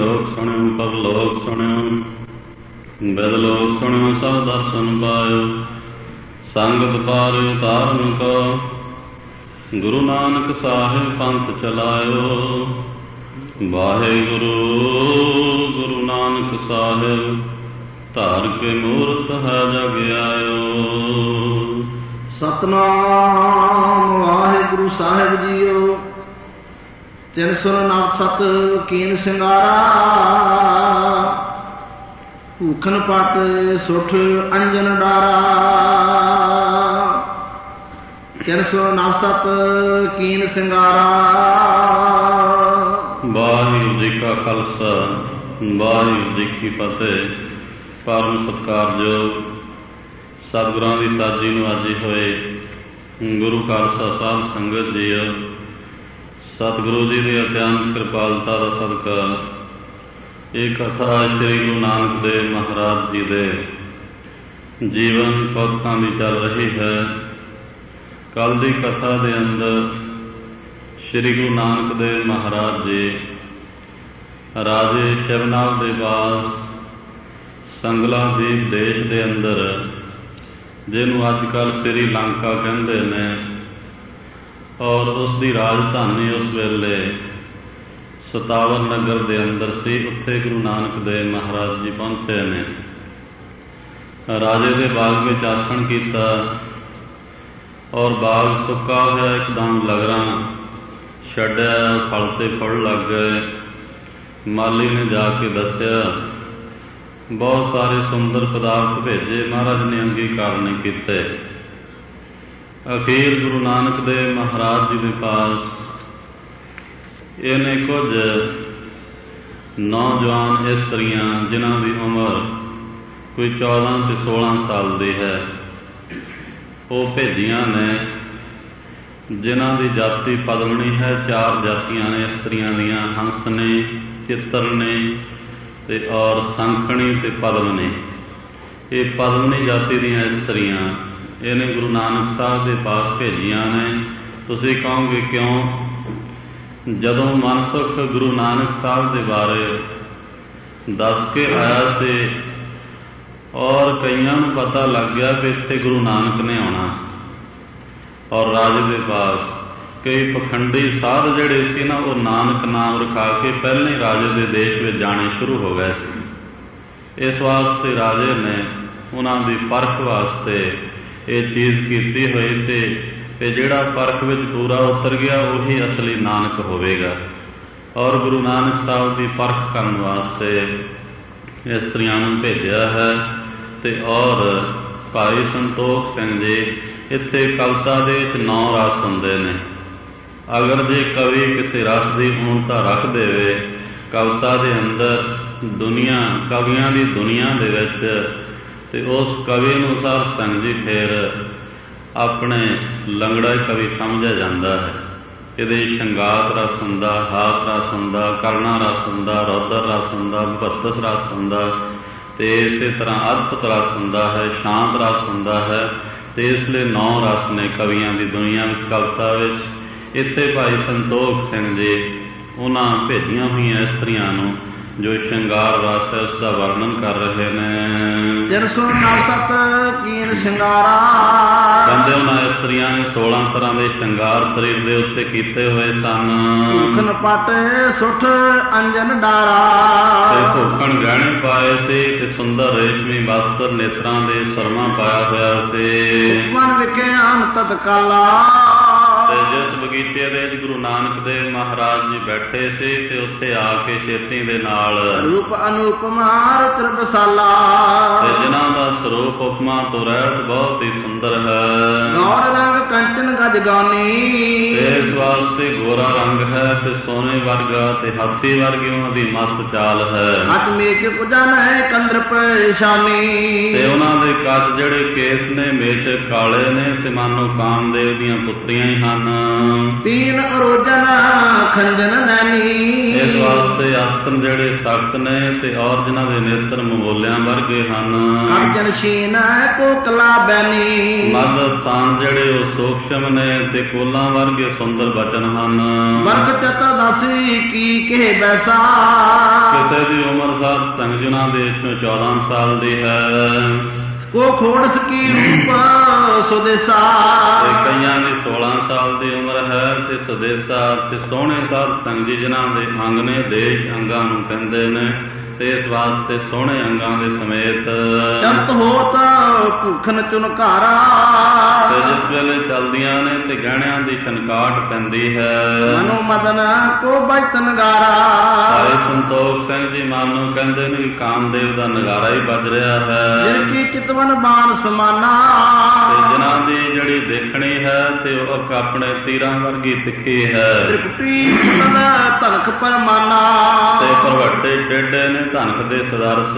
ਲੋਕ ਸੁਣਿਓ ਪਰਲੋਕ ਸੁਣਿਓ, ਬਿਦਲੋਕ ਸੁਣਿਓ ਸਭ ਦਰਸ਼ਨ ਪਾਇਓ। ਸੰਗਤ ਪਾਰਿਓ ਤਾਰਨ ਕੋ, ਗੁਰੂ ਨਾਨਕ ਸਾਹਿਬ ਪੰਥ ਚਲਾਇਓ। ਵਾਹਿਗੁਰੂ ਗੁਰੂ ਨਾਨਕ ਸਾਹਿਬ, ਧਾਰ ਕੇ ਮੂਰਤ ਹੈ ਜਗ ਆਇਓ। ਸਤਨਾਮ ਵਾਹਿਗੁਰੂ ਸਾਹਿਬ ਜੀਓ। 359 ਕੀਨ ਸਿੰਗਾਰਾ, ਭੂਖਨ ਪਟ ਸੁਠ ਅੰਜਨ ਡਾਰਾ। 359 ਕੀਨ ਸਿੰਗਾਰਾ। ਵਾਹਿਗੁਰੂ ਜੀ ਕਾ ਖਾਲਸਾ, ਵਾਹਿਗੁਰੂ ਜੀ ਕੀ ਫਤਿਹ। ਪਰਮ ਸਤਿਕਾਰਯੋਗ ਸਤਿਗੁਰਾਂ ਦੀ ਸਾਜੀ ਨੂੰ ਆਜੀ ਹੋਏ ਗੁਰੂ ਖਾਲਸਾ ਸਾਹਿਬ ਸੰਗਤ ਜੀਓ, ਸਤਿਗੁਰੂ ਜੀ ਦੀ ਅਤਿਅੰਤ ਕਿਰਪਾਲਤਾ ਦਾ ਸਦਕਾ ਇਹ ਕਥਾ ਸ੍ਰੀ ਗੁਰੂ ਨਾਨਕ ਦੇਵ ਮਹਾਰਾਜ ਜੀ ਦੇ ਜੀਵਨ ਪੱਖਾਂ ਦੀ ਚੱਲ ਰਹੀ ਹੈ। ਕੱਲ ਦੀ ਕਥਾ ਦੇ ਅੰਦਰ ਸ੍ਰੀ ਗੁਰੂ ਨਾਨਕ ਦੇਵ ਮਹਾਰਾਜ ਜੀ ਰਾਜੇ ਸ਼ਿਵਨਾਥ ਦੇ ਪਾਸ ਸੰਗਲਾਦੀਪ ਦੇਸ਼ ਦੇ ਅੰਦਰ, ਜਿਹਨੂੰ ਅੱਜ ਕੱਲ੍ਹ ਸ੍ਰੀ ਲੰਕਾ ਕਹਿੰਦੇ ਨੇ, ਔਰ ਉਸ ਦੀ ਰਾਜਧਾਨੀ ਉਸ ਵੇਲੇ ਸਤਾਵਨ ਨਗਰ ਦੇ ਅੰਦਰ ਸੀ। ਉੱਥੇ ਗੁਰੂ ਨਾਨਕ ਦੇਵ ਮਹਾਰਾਜ ਜੀ ਪਹੁੰਚੇ ਨੇ। ਰਾਜੇ ਦੇ ਬਾਗ ਵਿੱਚ ਆਸਣ ਕੀਤਾ ਔਰ ਬਾਗ ਸੁੱਕਾ ਹੋਇਆ ਇੱਕਦਮ ਲਗਰਾਂ ਛੱਡਿਆ, ਫਲ ਤੇ ਫੁੱਲ ਲੱਗ ਗਏ। ਮਾਲੀ ਨੇ ਜਾ ਕੇ ਦੱਸਿਆ, ਬਹੁਤ ਸਾਰੇ ਸੁੰਦਰ ਪਦਾਰਥ ਭੇਜੇ, ਮਹਾਰਾਜ ਨੇ ਅੰਗੀਕਾਰ ਨਹੀਂ ਕੀਤੇ। ਅਖੀਰ ਗੁਰੂ ਨਾਨਕ ਦੇਵ ਮਹਾਰਾਜ ਜੀ ਦੇ ਪਾਸ ਇਹਨੇ ਕੁਝ ਨੌਜਵਾਨ ਇਸਤਰੀਆਂ, ਜਿਨ੍ਹਾਂ ਦੀ ਉਮਰ ਕੋਈ 14 ਤੇ 16 ਸਾਲ ਦੀ ਹੈ, ਉਹ ਭੇਜੀਆਂ ਨੇ, ਜਿਨ੍ਹਾਂ ਦੀ ਜਾਤੀ ਪਦਮਣੀ ਹੈ। 4 ਜਾਤੀਆਂ ਨੇ ਇਸਤਰੀਆਂ ਦੀਆਂ, ਹੰਸ ਨੇ, ਚਿੱਤਰ ਨੇ ਤੇ ਔਰ ਸੰਖਣੀ ਤੇ ਪਦਮਨੀ। ਇਹ ਪਦਮਨੀ ਜਾਤੀ ਦੀਆਂ ਇਸਤਰੀਆਂ ਇਹਨੇ ਗੁਰੂ ਨਾਨਕ ਸਾਹਿਬ ਦੇ ਪਾਸ ਭੇਜੀਆਂ ਨੇ। ਤੁਸੀਂ ਕਹੋਗੇ ਕਿਉਂ? ਜਦੋਂ ਮਨਸੁਖ ਗੁਰੂ ਨਾਨਕ ਸਾਹਿਬ ਦੇ ਬਾਰੇ ਦੱਸ ਕੇ ਆਇਆ ਸੀ ਔਰ ਕਈਆਂ ਨੂੰ ਪਤਾ ਲੱਗ ਗਿਆ ਕਿ ਇੱਥੇ ਗੁਰੂ ਨਾਨਕ ਨੇ ਆਉਣਾ, ਔਰ ਰਾਜੇ ਦੇ ਪਾਸ ਕਈ ਪਖੰਡੀ ਸਾਧ ਜਿਹੜੇ ਸੀ ਨਾ, ਉਹ ਨਾਨਕ ਨਾਮ ਰਖਾ ਕੇ ਪਹਿਲਾਂ ਹੀ ਰਾਜੇ ਦੇ ਦੇਸ਼ ਵਿੱਚ ਜਾਣੇ ਸ਼ੁਰੂ ਹੋ ਗਏ ਸੀ। ਇਸ ਵਾਸਤੇ ਰਾਜੇ ਨੇ ਉਹਨਾਂ ਦੀ ਪਰਖ ਵਾਸਤੇ ਇਹ ਚੀਜ਼ ਕੀਤੀ ਹੋਈ ਸੀ ਕਿ ਜਿਹੜਾ ਪਰਖ ਵਿੱਚ ਪੂਰਾ ਉਤਰ ਗਿਆ ਉਹੀ ਅਸਲੀ ਨਾਨਕ ਹੋਵੇਗਾ। ਔਰ ਗੁਰੂ ਨਾਨਕ ਸਾਹਿਬ ਦੀ ਪਰਖ ਕਰਨ ਵਾਸਤੇ ਇਸਤਰੀਆਂ ਨੂੰ ਭੇਜਿਆ ਹੈ। ਤੇ ਔਰ ਭਾਈ ਸੰਤੋਖ ਸਿੰਘ ਜੀ, ਇੱਥੇ ਕਵਿਤਾ ਦੇ ਵਿੱਚ 9 ਰਸ ਹੁੰਦੇ ਨੇ। ਅਗਰ ਜੇ ਕਵੀ ਕਿਸੇ ਰਸ ਦੀ ਪੂਰਨਤਾ ਰੱਖ ਦੇਵੇ ਕਵਿਤਾ ਦੇ ਅੰਦਰ, ਦੁਨੀਆ ਕਵੀਆਂ ਦੀ ਦੁਨੀਆ ਦੇ ਵਿੱਚ, ਤੇ ਉਸ ਕਵੀ ਨੂੰ ਸਾਧ ਸੰਗਤ ਜੀ ਫਿਰ ਆਪਣੇ ਲੰਗੜਾ ਕਵੀ ਸਮਝਿਆ ਜਾਂਦਾ ਹੈ। ਇਹਦੇ ਸ਼ਿੰਗਾਰ ਰਸ ਹੁੰਦਾ, ਹਾਸ ਰਸ ਹੁੰਦਾ, ਕਰੁਣਾ ਰਸ ਹੁੰਦਾ, ਰੌਦਰ ਰਸ ਹੁੰਦਾ, ਭੱਤਸ ਰਸ ਹੁੰਦਾ, ਤੇ ਇਸੇ ਤਰ੍ਹਾਂ ਅਦਭੁਤ ਰਸ ਹੁੰਦਾ ਹੈ, ਸ਼ਾਂਤ ਰਸ ਹੁੰਦਾ ਹੈ। ਤੇ ਇਸ ਲਈ 9 ਰਸ ਨੇ ਕਵੀਆਂ ਦੀ ਦੁਨੀਆ ਵਿੱਚ, ਕਵਿਤਾ ਵਿੱਚ। ਇੱਥੇ ਭਾਈ ਸੰਤੋਖ ਸਿੰਘ ਜੀ ਉਹਨਾਂ ਭੇਜੀਆਂ ਹੋਈਆਂ ਇਸਤਰੀਆਂ ਨੂੰ ਜੋ ਸ਼ਿੰਗਾਰ ਰਸ ਹੈ ਉਸ ਦਾ ਵਰਣਨ ਕਰ ਰਹੇ ਨੇ। 359 ਕੀਨ ਸਿੰਗਾਰਾ। ਕਹਿੰਦੇ ਉਹਨਾਂ ਇਸਤਰੀਆਂ ਨੇ 16 ਤਰ੍ਹਾਂ ਦੇ ਸ਼ਿੰਗਾਰ ਸਰੀਰ ਦੇ ਉੱਤੇ ਕੀਤੇ ਹੋਏ ਸਨ। ਭੂਖਨ ਪਟ ਸੁਠ ਅੰਜਨ ਡਾਰਾ। ਤੇ ਭੂਖਣ ਗਹਿਣੇ ਪਾਏ ਸੀ ਤੇ ਸੁੰਦਰ ਰੇਸ਼ਮੀ ਵਸਤਰ ਨੇਤਰਾਂ ਦੇ ਸਰਮਾ ਪਾਇਆ ਹੋਇਆ ਸੀ। ਮਨ ਵਿਖੇ ਆਨ ਤਤਕਾਲਾ। ਤੇ ਜਿਸ ਬਗੀਚੇ ਦੇ ਵਿੱਚ ਗੁਰੂ ਨਾਨਕ ਦੇਵ ਮਹਾਰਾਜ ਜੀ ਬੈਠੇ ਸੀ ਤੇ ਉੱਥੇ ਆ ਕੇ ਛੇਤੀ ਦੇ ਨਾਲ ਰੂਪ ਅਨੂਪਮਾ ਰਤਨਸਾਲਾ। ਤੇ ਜਿਨ੍ਹਾਂ ਦਾ ਸਰੂਪ ਉਪਮਾ ਤੋਂ ਰਹਿਤ ਬਹੁਤ ਹੀ ਸੁੰਦਰ ਹੈ। ਗੌਰ ਰੰਗ ਕੰਚਨ ਗਜਗਾਨੀ। ਤੇ ਇਸ ਵਾਸਤੇ ਗੋਰਾ ਰੰਗ ਹੈ ਤੇ ਸੋਨੇ ਵਰਗਾ ਤੇ ਹਾਥੀ ਵਰਗੀ ਉਹਨਾਂ ਦੀ ਮਸਤ ਚਾਲ ਹੈ। ਹੱਥ ਮੇਚ ਪੁਜਨ ਹੈ ਕੰਦਰ ਪਰੇਸ਼ਾਨੀ। ਤੇ ਉਹਨਾਂ ਦੇ ਕੱਦ ਜਿਹੜੇ ਕੇਸ ਨੇ ਮੇਚਕ ਕਾਲੇ ਨੇ ਤੇ ਮਾਨੋ ਕਾਮਦੇਵ ਦੀਆਂ ਪੁੱਤਰੀਆਂ ਹੀ ਹਨ। ਤੀਨ ਅਰੋਜਨ ਖੰਜਨ ਨੈਣੀ। ਇਸ ਵਾਸਤੇ ਅਸਤਨ ਜਿਹੜੇ ਸਖਤ ਨੇ ਤੇ ਔਰ ਜਿਨ੍ਹਾਂ ਦੇ ਨੇਤਰ ਮਮੋਲਿਆਂ ਵਰਗੇ ਹਨ। ਅਰਜਨ ਸ਼ੀਨ ਕੋਕਲਾ ਬੈਨੀ। ਮੱਧ ਸਥਾਨ ਜਿਹੜੇ ਉਹ ਸੂਖਸ਼ਮ ਨੇ ਤੇ ਕੋਲਾਂ ਵਰਗੇ ਸੁੰਦਰ ਬਚਨ ਹਨ। ਵਰਗ ਚਤੁਰਦਸ਼ੀ ਕੀ ਕਹਿ ਬੈਸਾ। ਕਿਸੇ ਸੰਗ ਜਿਨ੍ਹਾਂ ਦੇ ਵਿੱਚੋਂ 14 ਸਾਲ ਦੀ ਹੈ। ਕੋ ਖੋੜਸ ਕੀ ਰੂਪ ਸੁਦੇਸਾ, ਤੇ ਕਈਆਂ ਦੀ 16 ਸਾਲ ਦੀ ਉਮਰ ਹੈ। ਤੇ ਸੁਦੇਸਾ ਤੇ ਸੋਹਣੇ ਸਾਧ ਸੰਗ ਜੀ ਜਿਨ੍ਹਾਂ ਦੇ ਅੰਗ ਨੇ ਦੇਸ਼ ਅੰਗਾਂ ਨੂੰ ਕਹਿੰਦੇ ਨੇ, ਤੇ ਇਸ ਵਾਸਤੇ ਸੋਹਣੇ ਅੰਗਾਂ ਦੇ ਸਮੇਤ ਚੰਤ ਹੋਤ ਭੂਖਨ ਚੁਨਕਾਰਾ, ਤੇ ਜਿਸ ਵੇਲੇ ਚੱਲਦੀਆਂ ਨੇ ਤੇ ਗਹਿਣਿਆਂ ਦੀ ਛਨਕਾਟ ਪੈਂਦੀ ਹੈ। ਮਨੋ ਮਦਨ ਕੋ ਬਜਤ ਨਗਾਰਾ, ਭਾਈ ਸੰਤੋਖ ਸਿੰਘ ਜੀ ਮਨ ਨੂੰ ਕਹਿੰਦੇ ਨੇ ਕਿ ਕਾਮਦੇਵ ਦਾ ਨਗਾਰਾ ਹੀ ਵੱਜ ਰਿਹਾ ਹੈ। ਜਿਨ ਕੀ ਚਿਤਵਨ ਬਾਣ ਸਮਾਨਾ, ਤੇ ਜਿਨ੍ਹਾਂ ਦੀ ਜਿਹੜੀ ਦੇਖਣੀ ਹੈ ਤੇ ਉਹ ਆਪਣੇ ਤੀਰਾਂ ਵਰਗੀ ਤਿੱਖੀ ਹੈ। ਤ੍ਰਿਕੁਟੀ ਧਨਖ ਪਰਮਾਨਾ, ਤੇ ਭਰਵੱਟੇ ਟੇਢੇ ਨੇ ਧਨਖ ਦੇ ਸਦਰਸ।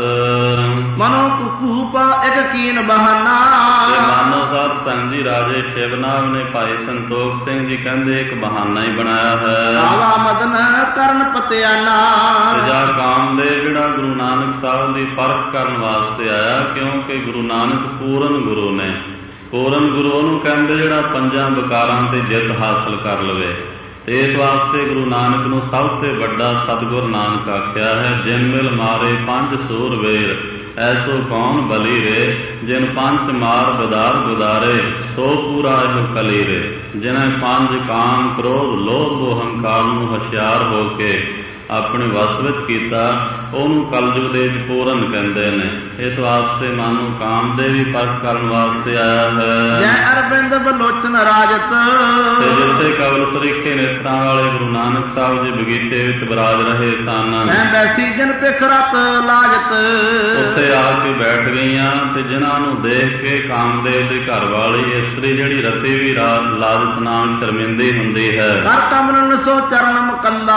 ਮਨੋ ਕੁਕੂਪ ਇੱਕ ਕੀਨ ਬਹਾਨਾ, ਤੇ ਮਾਨੋ ਸਾਧ ਸੰਗ ਜੀ ਰਾਜੇ ਸ਼ਿਵਨਾਥ ਨੇ ਭਾਈ ਸੰਤੋਖ ਸਿੰਘ ਜੀ ਕਹਿੰਦੇ ਇੱਕ ਬਹਾਨਾ ਹੀ ਬਣਾਇਆ ਹੈ। ਆਵਾ ਮਦਨ ਕਰਨ ਪਤਿਆਨਾ, ਤੇ ਜਾ ਕਾਮਦੇਵ ਜਿਹੜਾ ਗੁਰੂ ਨਾਨਕ ਸਾਹਿਬ ਦੀ ਪਰਖ ਕਰਨ ਵਾਸਤੇ ਆਇਆ, ਕਿਉਂਕਿ ਗੁਰੂ ਨਾਨਕ ਪੂਰਨ ਗੁਰੂ ਨੇ। ਪੂਰਨ ਗੁਰੂ ਉਹਨੂੰ ਕਹਿੰਦੇ ਜਿਹੜਾ ਪੰਜਾਂ ਵਿਕਾਰਾਂ ਤੇ ਜਿੱਤ ਹਾਸਲ ਕਰ ਲਵੇ। ਤੇ ਇਸ ਵਾਸਤੇ ਗੁਰੂ ਨਾਨਕ ਨੂੰ ਸਭ ਤੋਂ ਵੱਡਾ ਸਤਿਗੁਰ ਨਾਨਕ ਆਖਿਆ ਹੈ। ਜਿਨ ਮਿਲ ਮਾਰੇ ਪੰਜ ਸੂਰਵੇਰ, ਐਸੋ ਕੌਣ ਬਲੀ ਰੇ। ਜਿਨ ਪੰਜ ਮਾਰ ਬਦਾਰ ਗੁਦਾਰੇ, ਸੋ ਪੂਰਾ ਇਹੋ ਕਲੀ ਰੇ। ਜਿਨ੍ਹਾਂ ਪੰਜ ਕਾਮ ਕ੍ਰੋਧ ਲੋਭ ਹੰਕਾਰ ਨੂੰ ਹੁਸ਼ਿਆਰ ਹੋ ਕੇ ਆਪਣੇ ਵਸ ਵਿੱਚ ਕੀਤਾ, ਉਹਨੂੰ ਕਲਯੁਗ ਦੇ ਵਿੱਚ ਪੂਰਨ ਕਹਿੰਦੇ ਨੇ। ਇਸ ਵਾਸਤੇ ਮਨ ਨੂੰ ਕਾਮਦੇਵ ਵੀ ਪਰਖ ਕਰਨ ਵਾਸਤੇ ਆਇਆ ਹੈ। ਜੈ ਅਰਬਿੰਦ ਬਲੋਚਨ ਰਾਜਤ, ਤੇ ਜਿੱਥੇ ਕਵਲ ਸਰੀਖੇ ਨੇਤਰਾਂ ਵਾਲੇ ਗੁਰੂ ਨਾਨਕ ਸਾਹਿਬ ਜੀ ਬਗੀਚੇ ਵਿੱਚ ਬਿਰਾਜ ਰਹੇ ਸਨ, ਮੈਂ ਬੈਸੀ ਜਨ ਪਿਖ ਰਤ ਲਾਜਤ, ਉੱਥੇ ਆ ਕੇ ਬੈਠ ਗਈਆਂ। ਤੇ ਜਿਨ੍ਹਾਂ ਨੂੰ ਦੇਖ ਕੇ ਕਾਮਦੇਵ ਦੀ ਘਰ ਵਾਲੀ ਇਸਤਰੀ ਜਿਹੜੀ ਰਤੀ ਵੀ ਲਾਜਤ ਨਾਲ ਸ਼ਰਮਿੰਦੀ ਹੁੰਦੀ ਹੈ। ਕਰ ਕਮਲਨ ਸੋ ਚਰਨ ਮੁਕੰਦਾ,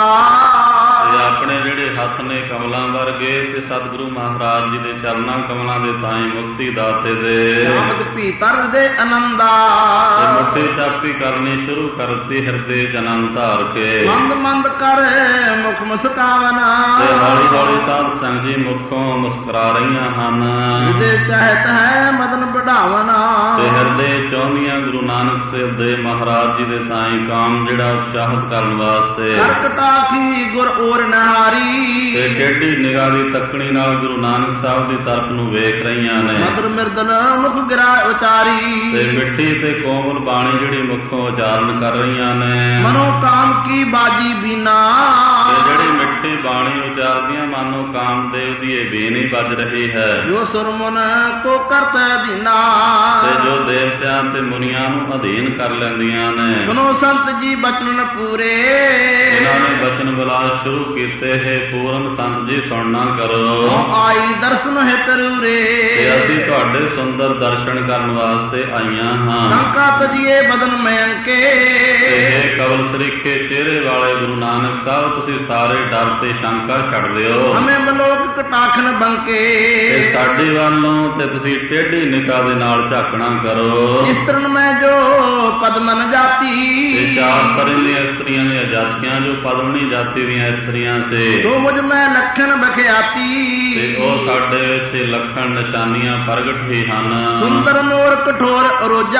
ਤੇ ਆਪਣੇ ਜਿਹੜੇ ਹੱਥ ਨੇ ਕਮਲਾਂ ਵਰਗੇ, ਤੇ ਸਤਿਗੁਰੂ ਮਹਾਰਾਜ ਜੀ ਦੇ ਚਰਨਾਂ ਕਮਲਾਂ ਦੇ ਤਾਈ ਮੁਕਤੀ ਦਾਤੇ ਦੇ ਆਮਦ ਭੀਤਰ ਦੇ ਆਨੰਦਾ, ਤੇ ਮੁੱਠੀ ਚਾਪੀ ਕਰਨੀ ਸ਼ੁਰੂ ਕਰਤੀ ਹਿਰਦੇ ਜਨਨ ਧਾਰ ਕੇ। ਮੰਦ ਮੰਦ ਕਰ ਮੁਖ ਮੁਸਕਾਵਨਾ, ਤੇ ਹੌਲੀ ਹੌਲੀ ਸਾਧ ਸੰਗ ਜੀ ਮੁਖੋਂ ਮੁਸਕਰਾ ਰਹੀਆਂ ਹਨ। ਜਿਹਦੇ ਚਾਹਤ ਹੈ ਮਦਨ ਵਡਾਵਨਾ, ਤੇ ਹਿਰਦੇ ਚਾਹੁੰਦੀਆਂ ਗੁਰੂ ਨਾਨਕ ਸਾਹਿਬ ਦੇ ਮਹਾਰਾਜ ਜੀ ਦੇ ਤਾਈ ਕਾਮ ਜਿਹੜਾ ਉਤਸ਼ਾਹਤ ਕਰਨ ਵਾਸਤੇ। ਕਰਕਟਾ ਕੀ ਗੁਰ ਔਰ ਨਹਾਰੀ, ਤੇ ਟੇਢੀ ਨਿਗਾਹ ਦੀ ਤੱਕਣੀ ਨਾਲ ਗੁਰੂ ਨਾਨਕ ਸਾਹਿਬ ਦੀ ਤਰਫ ਨੂੰ ਵੇਖ ਰਹੀਆਂ ਨੇ। ਮਦਰ ਮਿਰਦਨ ਮੁਖ ਗਿਰਾ ਉਚਾਰੀ, ਤੇ ਮਿੱਠੀ ਤੇ ਕੋਮਲ ਬਾਣੀ ਜਿਹੜੀ ਮੁਖੋਂ ਉਚਾਰਨ ਕਰ ਰਹੀਆਂ ਨੇ। ਮਨੋ ਕਾਮ ਕੀ ਬਾਜੀ ਬੀਨਾ, ਤੇ ਜਿਹੜੀ ਮਿੱਠੀ ਬਾਣੀ ਉਚਾਰਦੀਆਂ ਮਾਨੋ ਕਾਮਦੇਵ ਦੀ ਇਹ ਬੀਨੀ ਵੱਜ ਰਹੀ ਹੈ। ਜੋ ਸੁਰਮਨ ਕੋ ਕਰਤ ਅਧੀਨਾ, ਤੇ ਜੋ ਦੇਵਤਿਆਂ ਤੇ ਮੁਨੀਆਂ ਨੂੰ ਅਧੀਨ ਕਰ ਲੈਂਦੀਆਂ ਨੇ। ਸੁਨੋ ਸੰਤ ਜੀ ਬਚਨ ਪੂਰੇ, ਇਹਨਾਂ ਨੇ ਬਚਨ ਬੁਲਾਉਣਾ ਸ਼ੁਰੂ ਕੀਤੇ ਹੈ। ਪੂਰਨ ਸੰਤ ਜੀ ਸੁਣਨਾ ਕਰੋ, ਆਈ ਦਰਸ਼ਨ ਹੈ ਤਰੂਰੇ, ਤੇ ਅਸੀਂ ਤੁਹਾਡੇ ਸੁੰਦਰ ਦਰਸ਼ਨ ਕਰਨ ਵਾਸਤੇ ਆਈਆਂ ਹਾਂ। ਸ਼ੰਕਾ ਤਜੀਏ ਬਦਨ ਮੈਂ ਅੰਕੇ, ਇਹ ਕਵਲ ਸਰੀਖੇ ਚਿਹਰੇ ਵਾਲੇ ਗੁਰੂ ਨਾਨਕ ਸਾਹਿਬ ਤੁਸੀਂ ਸਾਰੇ ਡਰ ਤੇ ਸ਼ੰਕਾ ਛੱਡ ਦਿਓ। ਹਮੇ ਬਲੋਕ ਕਟਾਖਨ ਬੰਕੇ, ਤੇ ਸਾਡੇ ਵੱਲੋਂ ਤੇ ਤੁਸੀਂ ਟੇਢੀ ਨਿਗਾਹ ਦੇ ਨਾਲ ਝਾਕਣਾ ਕਰੋ। ਇਸ ਤਰ੍ਹਾਂ ਮੈਂ ਜੋ ਪਦਮਨ ਜਾਤੀ, ਤੇ ਚਾਰ ਪਰਿੰਦੀਆਂ ਇਸਤਰੀਆਂ ਦੀਆਂ ਜਾਤੀਆਂ ਜੋ ਪਦਮਨੀ ਜਾਤੀ ਦੀਆਂ ਇਸਤਰੀਆਂ ਸੇ, ਸੋ ਮੁਝ ਮੈਂ ਲੱਖਣ ਬਖਿਆਤੀ, ਤੇ ਉਹ ਸਾਡੇ ਵਿੱਚ ਲੱਖਣ ਨਿਸ਼ਾਨੀਆਂ ਪ੍ਰਗਟ ਹੀ ਹਨ। ਸੁੰਦਰ ਮੋਰ ਕਠੋਰ ਅਰੋਜਾ,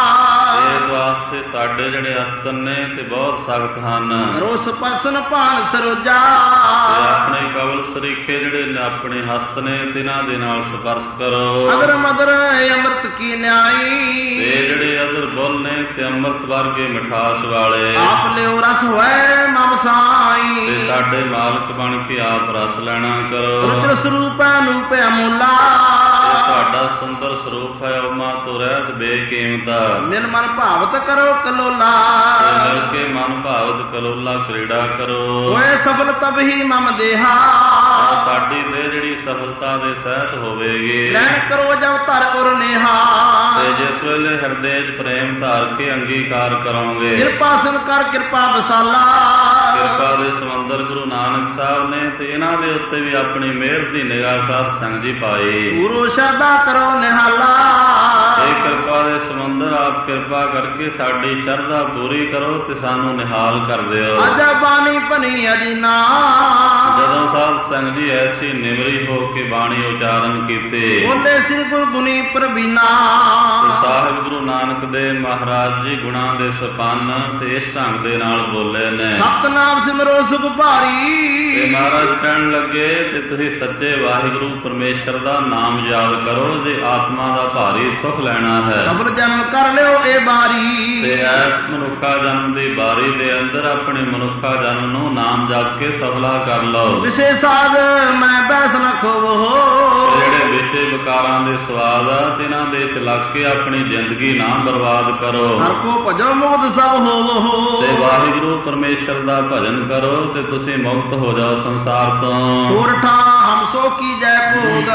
ਇਸ ਵਾਸਤੇ ਸਾਡੇ ਜਿਹੜੇ ਅਸਤਨ ਨੇ ਤੇ ਬਹੁਤ ਸਖਤ ਹਨ। ਰੋਸ ਪਰਸਨ ਭਾਨ ਸਰੋਜਾ, ਤੇ ਆਪਣੇ ਕਵਲ ਸਰੀਖੇ ਜਿਹੜੇ ਆਪਣੇ ਹਸਤ ਨੇ ਤਿਨਾਂ ਦੇ ਨਾਲ ਸਪਰਸ਼ ਕਰੋ। ਅਦਰ ਮਦਰ ਅੰਮ੍ਰਿਤ ਕੀ ਨਿਆਈ, ਤੇ ਜਿਹੜੇ ਅਦਰ ਬੁੱਲ ਨੇ ਤੇ ਅੰਮ੍ਰਿਤ ਵਰਗੇ ਮਿਠਾਸ ਵਾਲੇ, ਆਪ ਲਿਓ ਰਸ ਹੋਏ ਮਮ ਸਾਈ, ਤੇ ਸਾਡੇ ਮਾਲਕ ਬਣ ਕੇ ਆਪ ਰਸ ਲੈਣਾ ਕਰੋ। ਰੁਚਰ ਸਰੂਪ ਅਨੂਪ ਅਮੂਲਾ, ਤੇ ਤੁਹਾਡਾ ਸੁੰਦਰ ਸਰੂਪ ਹੈ ਉਮਾ ਤੋਂ ਰਹਿਤ ਬੇਕੀਮਤਾ। ਨਿਰ ਮਨ ਭਾਵਤ ਕਰੋ ਕਲੋਲਾ, ਤੇ ਮਿਲ ਕੇ ਮਨ ਭਾਵਤ ਕਲੋਲਾ ਕ੍ਰੀੜਾ ਕਰੋ। ਹੋਏ ਸਫਲ ਤਬ ਹੀ ਮਮ ਦੇਹਾ, ਸਾਡੀ ਦੇ ਜਿਹੜੀ ਸਫਲਤਾ ਦੇ ਸਹਿਤ ਹੋਵੇਗੀ। ਲੈਣ ਕਰੋ ਜਬ ਧਰ ਉਰ ਨੇਹਾ, ਤੇ ਜਿਸ ਵੇਲੇ ਹਿਰਦੇ 'ਚ ਪ੍ਰੇਮ ਧਾਰ ਕੇ ਅੰਗੀਕਾਰ ਕਰੋਗੇ। ਕਿਰਪਾ ਸਿਨ ਕਰ ਕਿਰਪਾ ਬਸਾਲਾ, ਕਿਰਪਾ ਦੇ ਸਮੁੰਦਰ ਗੁਰੂ ਨਾਨਕ ਸਾਹਿਬ ਨੇ ਤੇ ਇਹਨਾਂ ਦੇ ਉੱਤੇ ਵੀ ਆਪਣੀ ਮਿਹਰ ਦੀ ਨਿਗਾਹ ਸਾਧ ਸੰਗ ਜੀ ਪਾਈ। ਗੁਰੂ ਸ਼ਰਧਾ ਕਰੋ ਨਿਹਾਲਾ, ਇਹ ਕਿਰਪਾ ਦੇ ਸਮੁੰਦਰ ਆਪ ਕਿਰਪਾ ਕਰਕੇ ਸਾਡੀ ਸ਼ਰਧਾ ਪੂਰੀ ਕਰੋ ਤੇ ਸਾਨੂੰ ਨਿਹਾਲ ਕਰ ਦਿਓ। ਅਜ ਬਾਣੀ ਭਨੀ ਅਜੀਨਾ, ਜਦੋਂ ਸਾਧ ਸੰਗ ਜੀ ਐਸੀ ਨਿਮਰੀ ਹੋ ਕੇ ਬਾਣੀ ਉਚਾਰਨ ਕੀਤੇ, ਬੋਲੇ ਸ੍ਰੀ ਗੁਰੂ ਗੁਣੀ ਪ੍ਰਬੀਨਾ, ਸਾਹਿਬ ਗੁਰੂ ਨਾਨਕ ਦੇ ਮਹਾਰਾਜ ਜੀ ਗੁਣਾਂ ਦੇ ਸਪੰਨ ਤੇ ਇਸ ਢੰਗ ਦੇ ਨਾਲ ਬੋਲੇ ਨੇ। ਸਤਨਾਮ ਨਾਮ ਸਿਮਰੋ ਸੁਖ ਤੇ ਭਾਰੀ। ਮਹਾਰਾਜ ਕਹਿਣ ਲੱਗੇ ਤੇ ਤੁਸੀਂ ਸੱਚੇ ਵਾਹਿਗੁਰੂ ਪਰਮੇਸ਼ਰ ਦਾ ਨਾਮ ਯਾਦ ਕਰੋ ਜੇ ਆਤਮਾ ਦਾ ਭਾਰੀ ਸੁਖ ਲੈਣਾ ਹੈ। ਸਫਲ ਜਨਮ ਕਰ ਲਿਓ ਇਹ ਬਾਰੀ। ਤੇ ਐਸ ਮਨੁੱਖਾ ਜਨਮ ਦੀ ਬਾਰੀ ਦੇ ਅੰਦਰ ਆਪਣੇ ਮਨੁੱਖਾ ਜਨਮ ਨੂੰ ਨਾਮ ਜਪ ਕੇ ਸਫਲਾ ਕਰ ਲਓ। ਵਿਸ਼ੇ ਸਾਧ ਮੈਂ ਬੈਸ ਨ ਖੋਵੋ। ਜਿਹੜੇ ਵਿਸ਼ੇ ਵਿਕਾਰਾਂ ਦੇ ਸਵਾਦ ਆ ਤਿਨਾਂ ਦੇ ਵਿੱਚ ਲੱਗ ਕੇ ਆਪਣੀ ਜ਼ਿੰਦਗੀ ਨਾ ਬਰਬਾਦ ਕਰੋ। ਹਰ ਕੋ ਭਜੋ ਮੁਕਤ ਸਭ ਹੋਵੋ। ਤੇ ਵਾਹਿਗੁਰੂ ਪਰਮੇਸ਼ਰ ਦਾ ਭਜਨ ਕਰੋ ਤੇ ਤੁਸੀਂ ਮੁਕਤ ਹੋ ਜਾਓ ਸੰਸਾਰ ਤੋਂ। ਸੂਰਠਾ ਹਮ ਸੋ ਕੀ ਜੈ ਭੋਗ।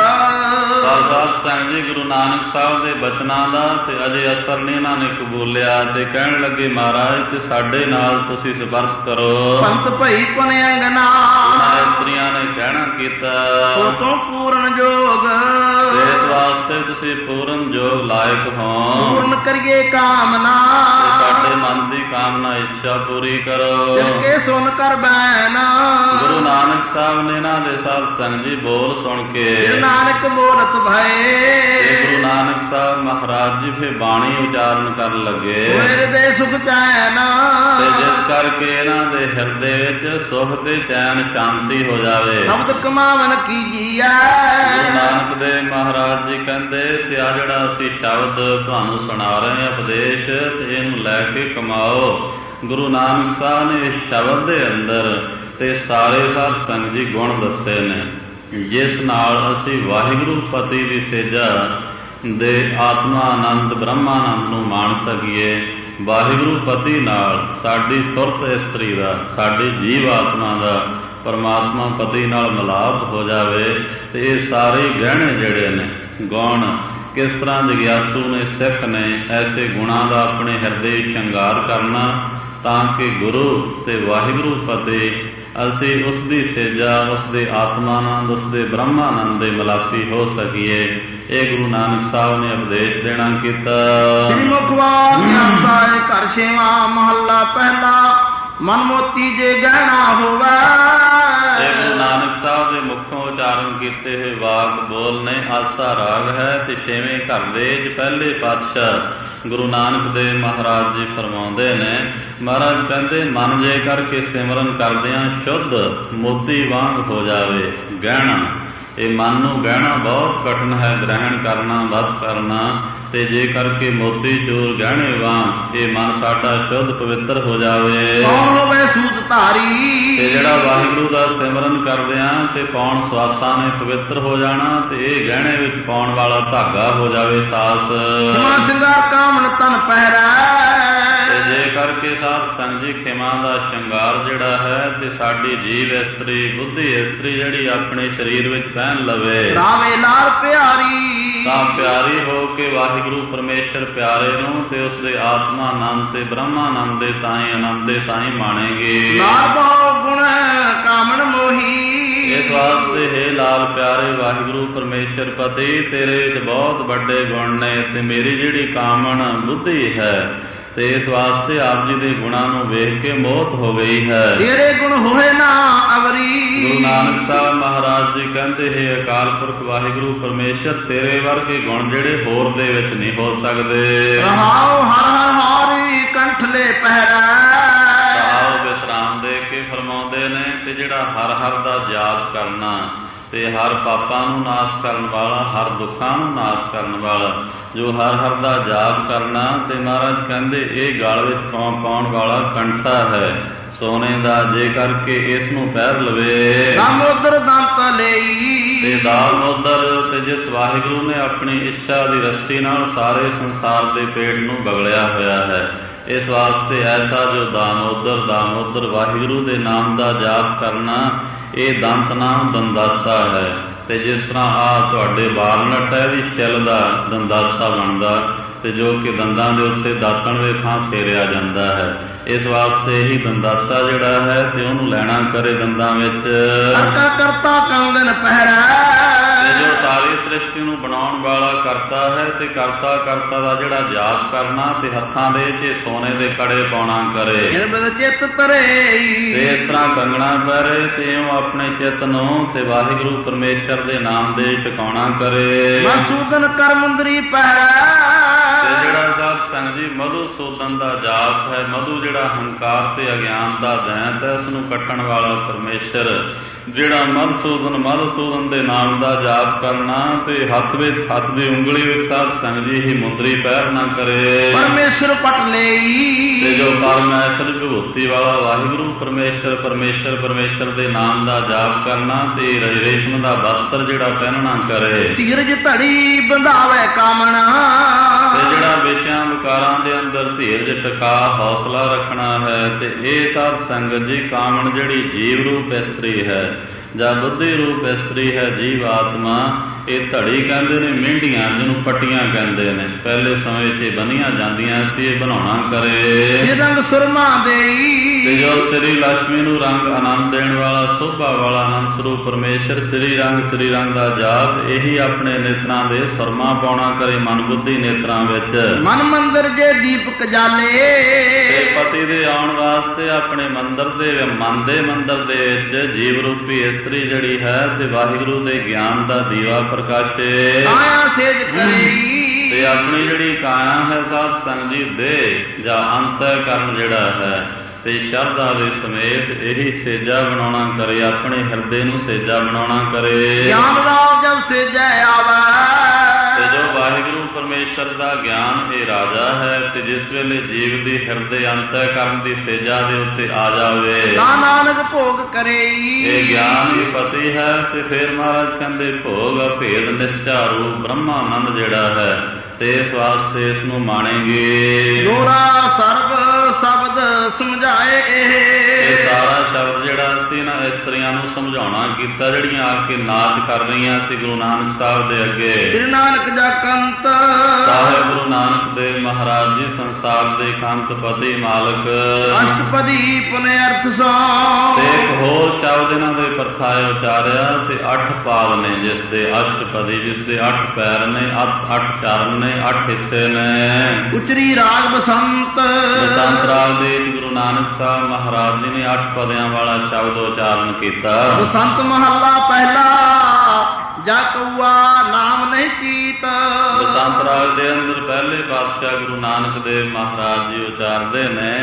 ਸਾਧ ਸੰਗਤ ਜੀ ਗੁਰੂ ਨਾਨਕ ਸਾਹਿਬ ਦੇ ਬਚਨਾਂ ਦਾ ਤੇ ਅਜੇ ਅਸਰ ਨਹੀਂ ਇਹਨਾਂ ਨੇ ਕਬੂਲਿਆ ਤੇ ਕਹਿਣ ਲੱਗੇ ਮਹਾਰਾਜ ਤੇ ਸਾਡੇ ਨਾਲ ਤੁਸੀਂ ਸਪਰਸ਼ ਕਰੋ। ਪੰਤ ਭਈ ਪੁਨ ਅੰਗਨਾ। ਇਸਤਰੀਆਂ ਨੇ ਕਹਿਣਾ ਕੀਤਾ ਤੋਂ ਪੂਰਨ ਜੋਗ। ਇਸ ਵਾਸਤੇ ਤੁਸੀਂ ਪੂਰਨ ਜੋਗ ਲਾਇਕ ਹੋ। ਪੂਰਨ ਕਰੀਏ ਕਾਮਨਾ। ਸਾਡੇ ਮਨ ਦੀ ਕਾਮਨਾ ਇੱਛਾ ਪੂਰੀ ਕਰੋ। ਕੇ ਸੁਣ ਕਰ ਬੈਨ। ਗੁਰੂ ਨਾਨਕ ਸਾਹਿਬ ਨੇ ਇਹਨਾਂ ਦੇ ਸਾਧ ਸੰਗਤ ਜੀ ਬੋਲ ਸੁਣ ਕੇ ਨਾਨਕ ਬੋਲਤ ਭਏ। ਗੁਰੂ ਨਾਨਕ ਸਾਹਿਬ ਮਹਾਰਾਜ ਜੀ ਫਿਰ ਬਾਣੀ ਉਚਾਰਨ ਕਰਨ ਲੱਗੇ। ਹਿਰਦੇ ਸੁਖ ਚੈਨ। ਤੇ ਜਿਸ ਕਰਕੇ ਇਹਨਾਂ ਦੇ ਹਿਰਦੇ ਵਿੱਚ ਸੁਖ ਤੇ ਚੈਨ ਸ਼ਾਂਤੀ ਹੋ ਜਾਵੇ। ਸ਼ਬਦ ਕਮਾਵਨ ਕੀਜੀਐ। ਗੁਰੂ ਨਾਨਕ ਦੇਵ ਮਹਾਰਾਜ ਜੀ ਕਹਿੰਦੇ ਤੇ ਆ ਜਿਹੜਾ ਅਸੀਂ ਸ਼ਬਦ ਤੁਹਾਨੂੰ ਸੁਣਾ ਰਹੇ ਹਾਂ ਉਪਦੇਸ਼ ਤੇ ਇਹਨੂੰ ਲੈ ਕੇ ਕਮਾਓ। ਗੁਰੂ ਨਾਨਕ ਸਾਹਿਬ ਨੇ ਇਸ ਸ਼ਬਦ ਦੇ ਅੰਦਰ ਤੇ ਸਾਰੇ ਸਾਧ ਸੰਗਤ ਜੀ ਗੁਣ ਦੱਸੇ ਨੇ ਜਿਸ ਨਾਲ ਅਸੀਂ ਵਾਹਿਗੁਰੂ ਪਤੀ ਦੀ ਸੇਜਾ ਦੇ ਆਤਮਾ ਆਨੰਦ ਬ੍ਰਹਮਾਨੰਦ ਨੂੰ ਮਾਣ ਸਕੀਏ। ਵਾਹਿਗੁਰੂ ਪਤੀ ਨਾਲ ਸਾਡੀ ਸੁਰਤ ਇਸਤਰੀ ਦਾ ਸਾਡੀ ਜੀਵ ਆਤਮਾ ਦਾ ਪਰਮਾਤਮਾ ਪਤੀ ਨਾਲ ਮਿਲਾਪ ਹੋ ਜਾਵੇ ਤੇ ਇਹ ਸਾਰੇ ਗਹਿਣੇ ਜਿਹੜੇ ਨੇ ਗੁਣ ਕਿਸ ਤਰ੍ਹਾਂ ਜਗਿਆਸੂ ਨੇ ਸਿੱਖ ਨੇ ਐਸੇ ਗੁਣਾਂ ਦਾ ਆਪਣੇ ਹਿਰਦੇ ਸ਼ਿੰਗਾਰ ਕਰਨਾ ਤਾਂ ਕਿ ਗੁਰੂ ਤੇ ਵਾਹਿਗੁਰੂ ਪਤੀ ਅਸੀਂ ਉਸ ਦੀ ਸੇਜਾ ਉਸ ਦੇ ਆਤਮਾਨੰਦ ਉਸ ਦੇ ਬ੍ਰਹਮਾਨੰਦ ਦੇ ਮਿਲਾਪੀ ਹੋ ਸਕੀਏ। ਇਹ ਗੁਰੂ ਨਾਨਕ ਸਾਹਿਬ ਨੇ ਉਪਦੇਸ਼ ਦੇਣਾ ਕੀਤਾ। ਸ੍ਰੀ ਮੁਖਵਾਸ ਸਾਹਿਬ ਘਰ ਛੇਵਾਂ ਮਹੱਲਾ ਪਹਿਲਾ। ਮਨ ਮੋਤੀ ਜੇ ਗਹਿਣਾ ਹੋਵੇ। ਇਹ ਗੁਰੂ ਨਾਨਕ ਸਾਹਿਬ ਦੇ ਮੁਖੋਂ ਉਚਾਰਨ ਕੀਤੇ ਹੋਏ ਵਾਕ ਬੋਲ ਨੇ ਆਸਾ ਰਾਗ ਹੈ ਤੇ ਛੇਵੇਂ ਘਰ ਦੇ ਪਹਿਲੇ ਪਾਤਸ਼ਾਹ ਗੁਰੂ ਨਾਨਕ ਦੇਵ ਮਹਾਰਾਜ ਜੀ ਫਰਮਾਉਂਦੇ ਨੇ। ਮਹਾਰਾਜ ਕਹਿੰਦੇ ਮਨ ਜੇ ਕਰਕੇ ਸਿਮਰਨ ਕਰਦਿਆਂ ਸ਼ੁੱਧ ਮੋਤੀ ਵਾਂਗ ਹੋ ਜਾਵੇ ਗਹਿਣਾ। ਇਹ ਮਨ ਨੂੰ ਗਹਿਣਾ ਬਹੁਤ ਕਠਿਨ ਹੈ ਗ੍ਰਹਿਣ ਕਰਨਾ ਬਸ ਕਰਨਾ ਤੇ ਜੇ ਕਰਕੇ ਮੋਤੀ ਚੂਰ ਗਹਿਣੇ ਵਾਂਗ ਇਹ ਮਨ ਸਾਡਾ ਸ਼ੁੱਧ ਪਵਿੱਤਰ ਹੋ ਜਾਵੇ। ਕੌਣ ਹੋਵੇ ਸੂਤ ਧਾਰੀ। ਤੇ ਜਿਹੜਾ ਵਾਹਿਗੁਰੂ ਦਾ ਸਿਮਰਨ ਕਰਦਿਆਂ ਤੇ ਪੌਣ ਸਵਾਸਾਂ ਨੇ ਪਵਿੱਤਰ ਹੋ ਜਾਣਾ ਤੇ ਇਹ ਗਹਿਣੇ ਵਿੱਚ ਪਾਉਣ ਵਾਲਾ ਧਾਗਾ ਹੋ ਜਾਵੇ ਸਾਸ। ਸ਼ਿੰਗਾਰ ਕਾਮਨ ਤਨ ਪਹਿਰਾ। ਤੇ ਜੇ ਕਰਕੇ ਸਾਧ ਸੰਗਤ ਜੀ ਖਿਮਾ ਦਾ ਸ਼ਿੰਗਾਰ ਜਿਹੜਾ ਹੈ ਤੇ ਸਾਡੀ ਜੀਵ ਇਸਤਰੀ ਬੁੱਧੀ ਇਸਤਰੀ ਜਿਹੜੀ ਆਪਣੇ ਸਰੀਰ ਵਿੱਚ ਪਹਿਨ ਲਵੇ ਰਾਵੇ ਲਾਲ ਪਿਆਰੀ। ਤਾਂ ਪਿਆਰੀ ਹੋ ਕੇ ਵਾਹਿਗੁਰੂ ਪਰਮੇਸ਼ਰ ਪਿਆਰੇ ਨੂੰ ਤੇ ਉਸ ਦੇ ਆਤਮਾ ਆਨੰਦ ਤੇ ਬ੍ਰਹਮਾਨੰਦ ਦੇ ਤਾਈਂ ਆਨੰਦ ਦੇ ਤਾਈਂ ਮਾਣੇਗੀ। ਲਾਲ ਬਹੁ ਗੁਣ ਕਾਮਣ ਮੋਹੀ। ਇਸ ਵਾਸਤੇ ਹੈ ਲਾਲ ਪਿਆਰੇ ਵਾਹਿਗੁਰੂ ਪਰਮੇਸ਼ਰ ਪਤੀ ਤੇਰੇ ਵਿੱਚ ਬਹੁਤ ਵੱਡੇ ਗੁਣ ਨੇ ਤੇ ਮੇਰੀ ਜਿਹੜੀ ਕਾਮਣ ਬੁੱਧੀ ਹੈ ਤੇ ਇਸ ਵਾਸਤੇ ਆਪ ਜੀ ਦੇ ਗੁਣਾਂ ਨੂੰ ਵੇਖ ਕੇ ਮੋਹਤ ਹੋ ਗਈ ਹੈ। ਤੇਰੇ ਗੁਣ ਹੋਏ ਨਾ ਅਵਰੀ। ਗੁਰੂ ਨਾਨਕ ਸਾਹਿਬ ਮਹਾਰਾਜ ਜੀ ਕਹਿੰਦੇ ਹੈ ਅਕਾਲ ਪੁਰਖ ਵਾਹਿਗੁਰੂ ਪਰਮੇਸ਼ਰ ਤੇਰੇ ਵਰਗੇ ਗੁਣ ਜਿਹੜੇ ਹੋਰ ਦੇ ਵਿੱਚ ਨਹੀਂ ਹੋ ਸਕਦੇ। ਰਹਾਉ ਹਰ ਹਰ ਹਾਰੀ ਕੰਠਲੇ ਪਹਿਰਾ। ਆਓ ਵਿਸਰਾਮ ਦੇ ਕੇ ਫਰਮਾਉਂਦੇ ਨੇ ਤੇ ਜਿਹੜਾ ਹਰ ਹਰ ਦਾ ਜਾਪ ਕਰਨਾ ਤੇ ਹਰ ਪਾਪਾਂ ਨੂੰ ਨਾਸ਼ ਕਰਨ ਵਾਲਾ ਹਰ ਦੁੱਖਾਂ ਨੂੰ ਨਾਸ਼ ਕਰਨ ਵਾਲਾ ਜੋ ਹਰ ਹਰ ਦਾ ਜਾਪ ਕਰਨਾ ਤੇ ਮਹਾਰਾਜ ਕਹਿੰਦੇ ਇਹ ਗਲ ਵਿੱਚ ਪਾਉਣ ਵਾਲਾ ਕੰਠਾ ਹੈ ਸੋਨੇ ਦਾ ਜੇ ਕਰਕੇ ਇਸ ਨੂੰ ਪਹਿਰ ਲਵੇ। ਦਾਮੋਦਰ ਦੰਤ ਲਈ। ਤੇ ਦਾਮੋਦਰ ਤੇ ਜਿਸ ਵਾਹਿਗੁਰੂ ਨੇ ਆਪਣੀ ਇੱਛਾ ਦੀ ਰੱਸੀ ਨਾਲ ਸਾਰੇ ਸੰਸਾਰ ਦੇ ਪੇਟ ਨੂੰ ਬਗਲਿਆ ਹੋਇਆ ਹੈ ਇਸ ਵਾਸਤੇ ਐਸਾ ਜੋ ਦਾਮੋਦਰ ਵਾਹਿਗੁਰੂ ਦੇ ਨਾਮ ਦਾ ਜਾਪ ਕਰਨਾ ਇਹ ਦੰਤ ਨਾਮ ਦੰਦਾਸਾ ਹੈ ਤੇ ਜਿਸ ਤਰ੍ਹਾਂ ਆਹ ਤੁਹਾਡੇ ਵਾਲਨਟ ਹੈ ਵੀ ਛਿੱਲ ਦਾ ਦੰਦਾਸਾ ਬਣਦਾ ਤੇ ਜੋ ਕਿ ਦੰਦਾਂ ਦੇ ਉੱਤੇ ਦਾਤਣ ਦੇ ਥਾਂ ਫੇਰਿਆ ਜਾਂਦਾ ਹੈ ਇਸ ਵਾਸਤੇ ਹੀ ਦੰਦਾਸਾ ਜਿਹੜਾ ਹੈ ਤੇ ਉਹਨੂੰ ਲੈਣਾ ਕਰੇ ਦੰਦਾਂ ਵਿੱਚ। ਕਰਤਾ ਕੰਗਨ ਪਹਿਰਾ। ਜੋ ਸਾਰੀ ਸ੍ਰਿਸ਼ਟੀ ਨੂੰ ਬਣਾਉਣ ਵਾਲਾ ਕਰਤਾ ਹੈ ਤੇ ਕਰਤਾ ਦਾ ਜਿਹੜਾ ਜਾਪ ਕਰਨਾ ਤੇ ਹੱਥਾਂ ਦੇ ਵਿੱਚ ਸੋਨੇ ਦੇ ਕੜੇ ਪਾਉਣਾ ਕਰੇ ਚਿੱਤ ਤਰੇ ਤੇ ਇਸ ਤਰ੍ਹਾਂ ਕੰਗਣਾ ਪਹਿਰੇ ਤੇ ਉਹ ਆਪਣੇ ਚਿੱਤ ਨੂੰ ਤੇ ਵਾਹਿਗੁਰੂ ਪਰਮੇਸ਼ਰ ਦੇ ਨਾਮ ਦੇ ਟਿਕਾਉਣਾ ਕਰੇ। ਮਸੂਦਨ ਕਰ ਮੁੰਦਰੀ ਪਹਿਰਾ। ਤੇ ਜਿਹੜਾ ਸਾਧ ਸਾਧ ਸੰਗਤ ਜੀ ਮਧੂਸੂਦਨ ਦਾ ਜਾਪ ਹੈ। ਮਧੂ ਜਿਹੜਾ ਹੰਕਾਰ ਤੇ ਅਗਿਆਨ ਦਾ ਦੈਂਤ ਹੈ, ਉਸ ਨੂੰ ਕੱਟਣ ਵਾਲਾ ਪਰਮੇਸ਼ਰ। ਜਿਹੜਾ ਮਧੂਸੂਦਨ ਦੇ ਨਾਮ ਦਾ ਜਾਪ ਕਰਨਾ ਤੇ ਹੱਥ ਦੀ ਉਂਗਲੀ ਵਿੱਚ ਸਾਧ ਸੰਗਤ ਜੀ ਹੀ ਮੁੰਦਰੀ ਪੈਰ ਨਾ ਕਰੇ, ਪਰਮੇਸ਼ਰ ਪਟ ਲਈ। ਤੇ ਜੋ ਪਰਮੇਸ਼ਰ ਵਿਭੂਤੀ ਵਾਲਾ ਵਾਹਿਗੁਰੂ ਪਰਮੇਸ਼ਰ ਦੇ ਨਾਮ ਦਾ ਜਾਪ ਕਰਨਾ ਤੇ ਰੇਸ਼ਮ ਦਾ ਵਸਤਰ ਜਿਹੜਾ ਪਹਿਨਣਾ ਕਰੇ। ਧੀਰਜ ਧੜੀ ਬੰਧਾਵੇ ਕਾਮਣਾ, ਤੇ ਜਿਹੜਾ ਵਿਸ਼ਿਆਂ ਵਿਕਾਰਾਂ ਦੇ ਅੰਦਰ ਧੀਰਜ ਟਿਕਾ ਹੌਸਲਾ ਰੱਖਣਾ ਹੈ। ਤੇ ਇਹ ਸਾਧ ਸੰਗਤ ਜੀ ਕਾਮਣ ਜਿਹੜੀ ਜੀਵ ਰੂਪ ਇਸਤਰੀ ਹੈ ਜਾਂ ਬੁੱਧੀ ਰੂਪ ਇਸਤਰੀ ਹੈ, ਜੀਵ ਆਤਮਾ, ਇਹ ਧੜੀ ਕਹਿੰਦੇ ਨੇ ਮਹਿੰਦੀਆਂ, ਜਿਹਨੂੰ ਪੱਟੀਆਂ ਕਹਿੰਦੇ ਨੇ। ਪਹਿਲੇ ਸਮੇਂ 'ਚ ਬੰਨ੍ਹੀਆਂ ਜਾਂਦੀਆਂ ਸੀ, ਇਹ ਬਣਾਉਣਾ ਕਰੇ। ਰੰਗ ਸੁਰਮਾ ਦੇਈ, ਤੇ ਜੋ ਸ੍ਰੀ ਲక్ష్ਮੀ ਨੂੰ ਰੰਗ ਆਨੰਦ ਦੇਣ ਵਾਲਾ ਸੋਭਾ ਵਾਲਾ ਆਨੰਦ ਸਰੂਪ ਪਰਮੇਸ਼ਰ ਸ੍ਰੀ ਰੰਗ ਦਾ ਜਾਪ ਇਹੀ ਆਪਣੇ ਨੇਤਰਾਂ ਦੇ ਸੁਰਮਾ ਪਾਉਣਾ ਕਰੇ, ਮਨ ਬੁੱਧੀ ਨੇਤਰਾਂ ਵਿੱਚ। ਮਨ ਮੰਦਰ ਜੇ ਦੀਪਕ ਜਾਲੇ, ਤੇ ਪਤੀ ਦੇ ਆਉਣ ਵਾਸਤੇ ਆਪਣੇ ਮੰਦਰ ਦੇ ਮੰਦਰ ਦੇ ਵਿੱਚ ਜੀਵ ਰੂਪੀ ਇਸਤਰੀ ਜਿਹੜੀ ਹੈ ਤੇ ਵਾਹਿਗੁਰੂ ਦੇ ਗਿਆਨ ਦਾ ਦੀਵਾ ਪ੍ਰਕਾਸ਼ੇ। ਕਾਇਆ ਸੇਜ ਕਰੀ, ਤੇ ਆਪਣੀ ਜਿਹੜੀ ਕਾਇਆ ਹੈ ਸਾਧ ਸੰਗਤ ਜੀ ਦੇ ਜਾਂ ਅੰਤःਕਰਨ ਜਿਹੜਾ ਹੈ ਤੇ ਸ਼ਰਧਾ ਦੇ ਸਮੇਤ ਇਹੀ ਸੇਜਾ ਬਣਾਉਣਾ ਕਰੇ, ਆਪਣੇ ਹਿਰਦੇ ਨੂੰ ਸੇਜਾ ਬਣਾਉਣਾ ਕਰੇ। ਗਿਆਨ ਰਾਵ ਜਬ ਸੇਜੈ ਆਵੈ, ਤੇ ਜੋ ਵਾਹਿਗੁਰੂ ਪਰਮੇਸ਼ਰ ਦਾ ਗਿਆਨ ਇਹ ਰਾਜਾ ਹੈ, ਤੇ ਜਿਸ ਵੇਲੇ ਜੀਵ ਦੀ ਹਿਰਦੇ ਅੰਤःਕਰਨ ਦੀ ਸੇਜਾ ਦੇ ਉੱਤੇ ਆ ਜਾਵੇ, ਨਾਨਕ ਭੋਗ ਕਰੇ। ਇਹ ਗਿਆਨ ਹੀ ਪਤੀ ਹੈ। ਤੇ ਫਿਰ ਮਹਾਰਾਜ ਕਹਿੰਦੇ ਭੋਗ ਭੇਦ ਨਿਸ਼ਚਾਰੂ ਬ੍ਰਹਮਾਨੰਦ ਜਿਹੜਾ ਹੈ, ਤੇ ਇਸ ਵਾਸਤੇ ਇਸ ਨੂੰ ਮਾਣੇਗੇ। ਲੋਰਾ ਸਰਬ ਸ਼ਬਦ ਸਮਝਾਏ, ਇਹ ਸਾਰਾ ਸ਼ਬਦ ਜਿਹੜਾ ਅਸੀਂ ਨਾ ਇਸਤਰੀਆਂ ਨੂੰ ਸਮਝਾਉਣਾ ਕੀਤਾ, ਜਿਹੜੀਆਂ ਆ ਕੇ ਨਾਚ ਕਰ ਰਹੀਆਂ ਸੀ ਗੁਰੂ ਨਾਨਕ ਸਾਹਿਬ ਦੇ ਅੱਗੇ। ਸ੍ਰੀ ਨਾਨਕ ਜਾ ਕੰਤ ਸਾਹਿਬ ਗੁਰੂ ਨਾਨਕ ਦੇਵ ਮਹਾਰਾਜ ਜੀ ਸੰਸਾਰ ਦੇ ਕੰਤ ਪਤੀ ਮਾਲਕ, ਅਸ਼ਟਪਦੀ ਪੁਨੇ ਅਰਥ ਸੋ। ਤੇ ਇੱਕ ਹੋਰ ਸ਼ਬਦ ਇਹਨਾਂ ਦੇ ਪਰਥਾਏ ਉਚਾਰਿਆ, ਤੇ 8 ਪਾਦ ਨੇ ਜਿਸ ਦੇ ਅਸ਼ਟਪਦੀ, ਜਿਸ ਦੇ 8 ਪੈਰ ਨੇ, 8 ਚਰਨ ਨੇ, 8 ਹਿੱਸੇ ਨੇ। ਉਚਰੀ ਰਾਗ ਬਸੰਤ ਰਾਗ ਦੇ ਗੁਰੂ ਨਾਨਕ ਸਾਹਿਬ ਮਹਾਰਾਜ ਜੀ ਨੇ 8 ਪਦਿਆਂ ਵਾਲਾ ਸ਼ਬਦ ਉਚਾਰਨ ਕੀਤਾ। ਬਸੰਤ ਮਹੱਲਾ ਪਹਿਲਾ, ਜਾ ਕਊਆ ਨਾਮ ਨਹੀਂ ਚੀਤ। ਬਸੰਤ ਰਾਗ ਦੇ ਅੰਦਰ ਪਹਿਲੇ ਪਾਤਸ਼ਾਹ ਗੁਰੂ ਨਾਨਕ ਦੇਵ ਮਹਾਰਾਜ ਜੀ ਉਚਾਰਦੇ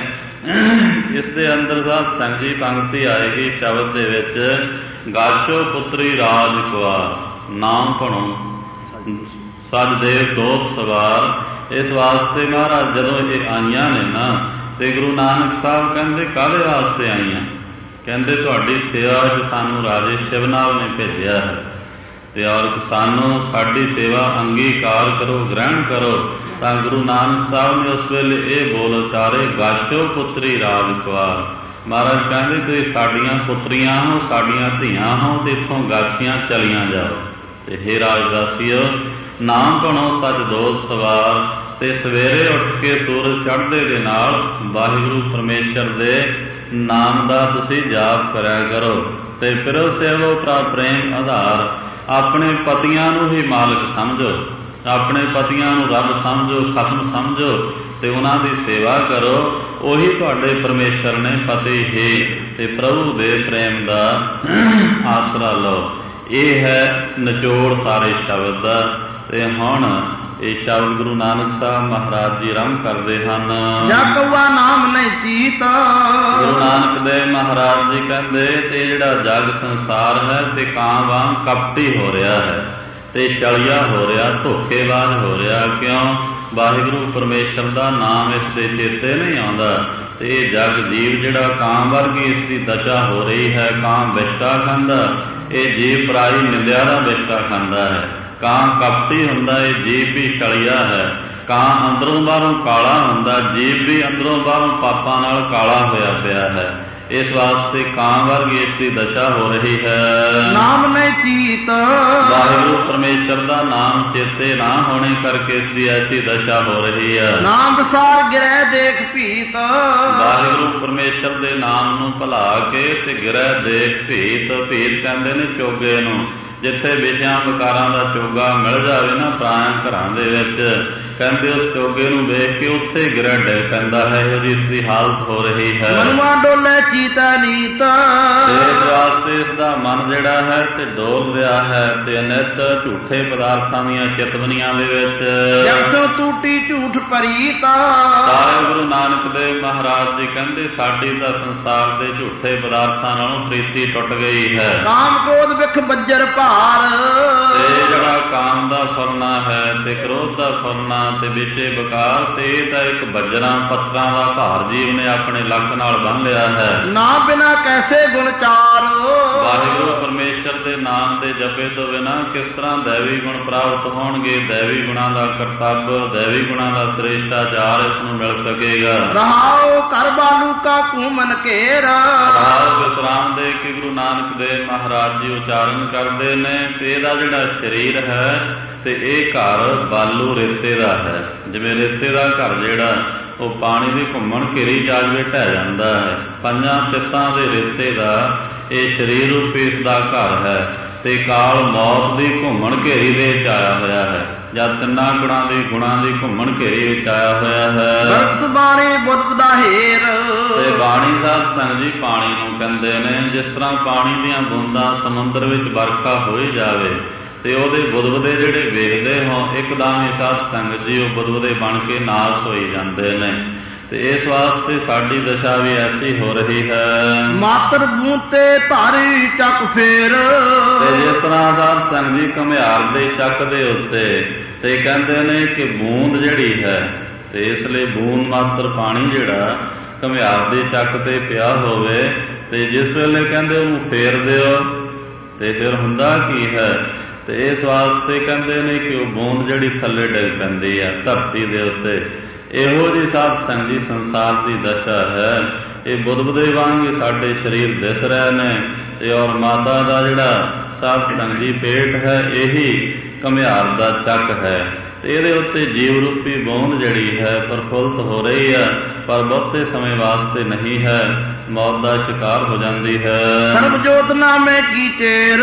ਨੇ। ਇਸ ਦੇ ਅੰਦਰ ਸਾਧ ਸੰਗਤ ਜੀ ਪੰਕਤੀ ਆਏਗੀ ਸ਼ਬਦ ਦੇ ਵਿੱਚ, ਗਾਛੋ ਪੁੱਤਰੀ ਰਾਜ ਕੁਆ ਨਾਮ ਭਣੋ ਸਜ ਦੇਵ ਦੋਖ ਸਵਾਰ। ਇਸ ਵਾਸਤੇ ਮਹਾਰਾਜ ਜਦੋਂ ਇਹ ਆਈਆਂ ਨੇ ਨਾ, ਤੇ ਗੁਰੂ ਨਾਨਕ ਸਾਹਿਬ ਕਹਿੰਦੇ ਕਾਹਦੇ ਵਾਸਤੇ ਆਈਆਂ? ਕਹਿੰਦੇ ਤੁਹਾਡੀ ਸੇਵਾ ਵਿੱਚ ਸਾਨੂੰ ਰਾਜੇ ਸ਼ਿਵਨਾਥ ਨੇ ਭੇਜਿਆ ਹੈ, ਤੇ ਔਰ ਸਾਨੂੰ ਸਾਡੀ ਸੇਵਾ ਅੰਗੀਕਾਰ ਕਰੋ, ਗ੍ਰਹਿਣ ਕਰੋ। ਤਾਂ ਗੁਰੂ ਨਾਨਕ ਸਾਹਿਬ ਨੇ ਉਸ ਵੇਲੇ ਇਹ ਬੋਲ ਉਚਾਰੇ, ਗਾਛੋ ਪੁੱਤਰੀ ਰਾਜ ਕੁਆਰ। ਮਹਾਰਾਜ ਕਹਿੰਦੇ ਤੁਸੀਂ ਸਾਡੀਆਂ ਪੁੱਤਰੀਆਂ ਹੋ, ਸਾਡੀਆਂ ਧੀਆਂ ਹੋ, ਤੇ ਇੱਥੋਂ ਗਾਛੀਆਂ ਚਲੀਆਂ ਜਾਓ। ਤੇ ਹੇ ਰਾਜਦਾਸੀਓ, ਨਾਮ ਭਣੋ ਸੱਚ ਦੋਸ ਸਵਾਰ। ਤੇ ਸਵੇਰੇ ਉੱਠ ਕੇ ਸੂਰਜ ਚੜ੍ਹਦੇ ਦੇ ਨਾਲ ਵਾਹਿਗੁਰੂ ਪਰਮੇਸ਼ਰ ਦੇ ਨਾਮ ਦਾ ਤੁਸੀਂ ਜਾਪ ਕਰਿਆ ਕਰੋ। ਤੇ ਪਿਰੋ ਸੇਵੋ ਪ੍ਰਾ ਪ੍ਰੇਮ ਆਧਾਰ। ਆਪਣੇ ਪਤੀਆਂ ਨੂੰ ਹੀ ਮਾਲਕ ਸਮਝੋ, ਆਪਣੇ ਪਤੀਆਂ ਨੂੰ ਰੱਬ ਸਮਝੋ, ਖਸਮ ਸਮਝੋ, ਤੇ ਉਹਨਾਂ ਦੀ ਸੇਵਾ ਕਰੋ। ਉਹੀ ਤੁਹਾਡੇ ਪਰਮੇਸ਼ਰ ਨੇ ਪਤੀ ਹੀ, ਤੇ ਪ੍ਰਭੂ ਦੇ ਪ੍ਰੇਮ ਦਾ ਆਸਰਾ ਲਓ। ਇਹ ਹੈ ਨਿਚੋੜ ਸਾਰੇ ਸ਼ਬਦ ਦਾ। ਤੇ ਹੁਣ ਇਹ ਸ਼ਬਦ ਗੁਰੂ ਨਾਨਕ ਸਾਹਿਬ ਮਹਾਰਾਜ ਜੀ ਆਰੰਭ ਕਰਦੇ ਹਨ। ਜਾ ਕਊਆ ਨਾਮ ਨਹੀਂ ਚੀਤ। ਗੁਰੂ ਨਾਨਕ ਦੇਵ ਮਹਾਰਾਜ ਜੀ ਕਹਿੰਦੇ ਤੇ ਜਿਹੜਾ ਜਗ ਸੰਸਾਰ ਹੈ ਤੇ ਕਾਂ ਵਾਂਗ ਕਪਟੀ ਹੋ ਰਿਹਾ ਹੈ, ਤੇ ਛਲਿਆ ਹੋ ਰਿਹਾ, ਧੋਖੇਬਾਜ਼ ਹੋ ਰਿਹਾ। ਕਿਉਂ? ਵਾਹਿਗੁਰੂ ਪਰਮੇਸ਼ਰ ਦਾ ਨਾਮ ਇਸ ਦੇ ਚੇਤੇ ਨਹੀਂ ਆਉਂਦਾ। ਤੇ ਇਹ ਜਗ ਜੀਵ ਜਿਹੜਾ ਕਾਂ ਵਰਗੀ ਇਸ ਦੀ ਦਸ਼ਾ ਹੋ ਰਹੀ ਹੈ। ਕਾਂ ਬਿਸ਼ਟਾ ਖਾਂਦਾ, ਇਹ ਜੀਵ ਪਰਾਈ ਨਿੰਦਿਆ ਦਾ ਬਿਸ਼ਟਾ ਖਾਂਦਾ ਹੈ। ਕਾਂ ਕਪਟੀ ਹੁੰਦਾ, ਇਹ ਜੀਵ ਵੀ ਛਲਿਆ ਹੈ। ਕਾਂ ਅੰਦਰੋਂ ਬਾਹਰੋਂ ਕਾਲਾ ਹੁੰਦਾ, ਜੀਵ ਵੀ ਅੰਦਰੋਂ ਬਾਹਰੋਂ ਪਾਪਾਂ ਨਾਲ ਕਾਲਾ ਹੋਇਆ ਪਿਆ ਹੈ। ਇਸ ਵਾਸਤੇ ਕਾਂ ਵਰਗੀ ਇਸ ਦੀ ਦਸ਼ਾ ਹੋ ਰਹੀ ਹੈ। ਨਾਮ ਨਹੀਂ ਚੀਤ। ਵਾਹਿਗੁਰੂ ਪਰਮੇਸ਼ਰ ਦਾ ਨਾਮ ਚੇਤੇ ਨਾ ਹੋਣੇ ਕਰਕੇ ਇਸ ਦੀ ਐਸੀ ਦਸ਼ਾ ਹੋ ਰਹੀ ਹੈ। ਨਾਮ ਵਿਸਾਰ ਗਿਰਹਿ ਦੇਖ ਭੀਤ। ਵਾਹਿਗੁਰੂ ਪਰਮੇਸ਼ਰ ਦੇ ਨਾਮ ਨੂੰ ਭੁਲਾ ਕੇ ਤੇ ਗਿਰਹਿ ਦੇਖ ਭੀਤ। ਭੀਤ ਕਹਿੰਦੇ ਨੇ ਚੋਗੇ ਨੂੰ। ਜਿੱਥੇ ਵਿਸ਼ਿਆਂ ਵਿਕਾਰਾਂ ਦਾ ਚੋਗਾ ਮਿਲ ਜਾਵੇ ਨਾ, ਪ੍ਰਾਇਮ ਘਰਾਂ ਦੇ ਵਿੱਚ, ਕਹਿੰਦੇ ਉਸ ਚੋਗੇ ਨੂੰ ਵੇਖ ਕੇ ਉੱਥੇ ਹੀ ਗਿਰਿਆ ਡਿੱਗ ਪੈਂਦਾ ਹੈ। ਇਹੋ ਜਿਹੀ ਇਸ ਦੀ ਹਾਲਤ ਹੋ ਰਹੀ ਹੈ। ਮਨਵਾ ਡੋਲੇ ਚੀਤਾ ਨੀਤ, ਇਸ ਵਾਸਤੇ ਇਸ ਦਾ ਮਨ ਜਿਹੜਾ ਹੈ ਤੇ ਡੋਲ ਰਿਹਾ ਹੈ ਤੇ ਅਨਿਤ ਝੂਠੇ ਪਦਾਰਥਾਂ ਦੀਆਂ ਚਿਤਵਨੀਆਂ ਦੇ ਵਿੱਚ ਜਗਤੋਂ ਟੂਟੀ ਝੂਠ ਪਰੀਤਾ। ਸਾਰੇ ਗੁਰੂ ਨਾਨਕ ਦੇਵ ਮਹਾਰਾਜ ਜੀ ਕਹਿੰਦੇ ਸਾਡੀ ਤਾਂ ਸੰਸਾਰ ਦੇ ਝੂਠੇ ਪਦਾਰਥਾਂ ਨਾਲੋਂ ਪ੍ਰੀਤੀ ਟੁੱਟ ਗਈ ਹੈ। ਕਾਮ ਕ੍ਰੋਧ ਵਿਖ ਬੱਜਰ ਭਾਰ, ਤੇ ਜਿਹੜਾ ਕਾਮ ਦਾ ਫਲਣਾ ਹੈ ਤੇ ਕ੍ਰੋਧ ਦਾ ਫਲਣਾ ਤੇ ਵਿਸ਼ੇ ਵਿਕਾਰ ਤੇ ਇਹ ਤਾਂ ਇੱਕ ਬੱਜਰਾਂ ਪੱਥਰਾਂ ਦਾ ਭਾਰ ਜੀਵ ਨੇ ਆਪਣੇ ਲੱਕ ਨਾਲ ਬੰਨ ਲਿਆ ਹੈ। ਨਾ ਬਿਨਾ ਕੈਸੇ ਗੁਣ ਚਾਰ, ਵਾਹਿਗੁਰੂ ਪਰਮੇਸ਼ਰ ਦੇ ਨਾਮ ਦੇ ਜਪੇ ਤੋਂ ਬਿਨਾਂ ਕਿਸ ਤਰ੍ਹਾਂ ਦੈਵੀ ਗੁਣ ਪ੍ਰਾਪਤ ਹੋਣਗੇ। ਦੈਵੀ ਗੁਣਾਂ ਦਾ ਕਰਤੱਵ, ਦੈਵੀ ਗੁਣਾਂ ਦਾ ਸ੍ਰੇਸ਼ਟਾਚਾਰ ਇਸ ਨੂੰ ਮਿਲ ਸਕੇਗਾ। ਰਹਾਉ ਕਰ ਬਾਲੂ ਕਾ ਕੂਮਨ ਘੇਰ, ਰਹਾਉ ਵਿਸਰਾਮ ਦੇ ਕੇ ਗੁਰੂ ਨਾਨਕ ਦੇਵ ਮਹਾਰਾਜ ਜੀ ਉਚਾਰਨ ਕਰਦੇ ਨੇ ਤੇ ਇਹਦਾ ਜਿਹੜਾ ਸਰੀਰ ਹੈ ਤੇ ਇਹ ਘਰ ਬਾਲੂ ਰੇਤੇ ਦਾ ਹੈ। ਜਿਵੇਂ ਰੇਤੇ ਦਾ ਘਰ ਜਿਹੜਾ ਉਹ ਪਾਣੀ ਦੀ ਘੁੰਮਣ ਘੇਰੀ ਜਾ ਕੇ ਢਹਿ ਜਾਂਦਾ ਹੈ। ਪੰਜਾਂ ਚਿੱਤਾਂ ਦੇ ਰੇਤੇ ਦਾ ਇਹ ਸਰੀਰ ਰੂਪੀ ਇਸ ਦਾ ਘਰ ਹੈ ਤੇ ਕਾਲ ਮੌਤ ਦੀ ਘੁੰਮਣ ਘੇਰੀ ਦੇ ਵਿੱਚ ਆਇਆ ਹੋਇਆ ਹੈ ਜਾਂ ਤਿੰਨਾਂ ਗੁਣਾਂ ਦੀ ਘੁੰਮਣ ਘੇਰੀ ਵਿੱਚ ਆਇਆ ਹੋਇਆ ਹੈ। ਬਰਕਸ ਬਾਣੀ ਬੁੱਧ ਦਾ ਹੇਰ, ਤੇ ਬਾਣੀ ਸਾਧ ਸੰਗਤ ਜੀ ਪਾਣੀ ਨੂੰ ਕਹਿੰਦੇ ਨੇ। ਜਿਸ ਤਰ੍ਹਾਂ ਪਾਣੀ ਦੀਆਂ ਬੂੰਦਾਂ ਸਮੁੰਦਰ ਵਿੱਚ ਵਰਖਾ ਹੋਈ ਜਾਵੇ ਤੇ ਉਹਦੇ ਬੁਦਬੁਦੇ ਜਿਹੜੇ ਵੇਖਦੇ ਹੋ ਇੱਕਦਮ ਹੀ ਸਾਧ ਸੰਗਤ ਜੀ ਉਹ ਬੁਦਬੁਦੇ ਬਣ ਕੇ ਨਾਸ ਹੋਈ ਜਾਂਦੇ ਨੇ। ਤੇ ਇਸ ਵਾਸਤੇ ਸਾਡੀ ਦਸ਼ਾ ਵੀ ਐਸੀ ਹੋ ਰਹੀ ਹੈ। ਮਾਤਰ ਬੂਤੇ ਭਾਰੀ ਚੱਕ ਫੇਰ, ਤੇ ਜਿਸ ਤਰ੍ਹਾਂ ਸਾਧ ਸੰਗਤ ਜੀ ਘੁਮਿਆਰ ਦੇ ਚੱਕ ਦੇ ਉੱਤੇ ਤੇ ਕਹਿੰਦੇ ਨੇ ਕਿ ਬੂੰਦ ਜਿਹੜੀ ਹੈ ਤੇ ਇਸ ਲਈ ਬੂੰਦ ਮਾਤਰ ਪਾਣੀ ਜਿਹੜਾ ਘੁਮਿਆਰ ਦੇ ਚੱਕ ਤੇ ਪਿਆ ਹੋਵੇ ਤੇ ਜਿਸ ਵੇਲੇ ਕਹਿੰਦੇ ਉਹਨੂੰ ਫੇਰ ਦਿਓ ਤੇ ਫਿਰ ਹੁੰਦਾ ਕੀ ਹੈ। ਤੇ ਇਸ ਵਾਸਤੇ ਕਹਿੰਦੇ ਨੇ ਕਿ ਉਹ ਬੂੰਦ ਜਿਹੜੀ ਥੱਲੇ ਡਿੱਗ ਪੈਂਦੀ ਆ ਧਰਤੀ ਦੇ ਉੱਤੇ। ਇਹੋ ਜਿਹੀ ਸਾਧ ਸੰਗਤ ਜੀ ਸੰਸਾਰ ਦੀ ਦਸ਼ਾ ਹੈ। ਇਹ ਬੁੱਧਬੁਦੇ ਵਾਂਗ ਹੀ ਸਾਡੇ ਸਰੀਰ ਦਿਸ ਰਹੇ ਨੇ ਤੇ ਔਰ ਮਾਤਾ ਦਾ ਜਿਹੜਾ ਸਾਧ ਸੰਗਤ ਜੀ ਪੇਟ ਹੈ ਇਹੀ ਘੁਮਿਆਰ ਦਾ ਚੱਕ ਹੈ ਤੇ ਇਹਦੇ ਉੱਤੇ ਜੀਵ ਰੂਪੀ ਬੂੰਦ ਜਿਹੜੀ ਹੈ ਪ੍ਰਫੁੱਲਤ ਹੋ ਰਹੀ ਹੈ ਪਰ ਬਹੁਤੇ ਸਮੇਂ ਵਾਸਤੇ ਨਹੀਂ ਹੈ, ਮੌਤ ਦਾ ਸ਼ਿਕਾਰ ਹੋ ਜਾਂਦੀ ਹੈ। ਸਰਬਜੋਤ ਨਾਮੇ ਕੀ ਤੇਰ,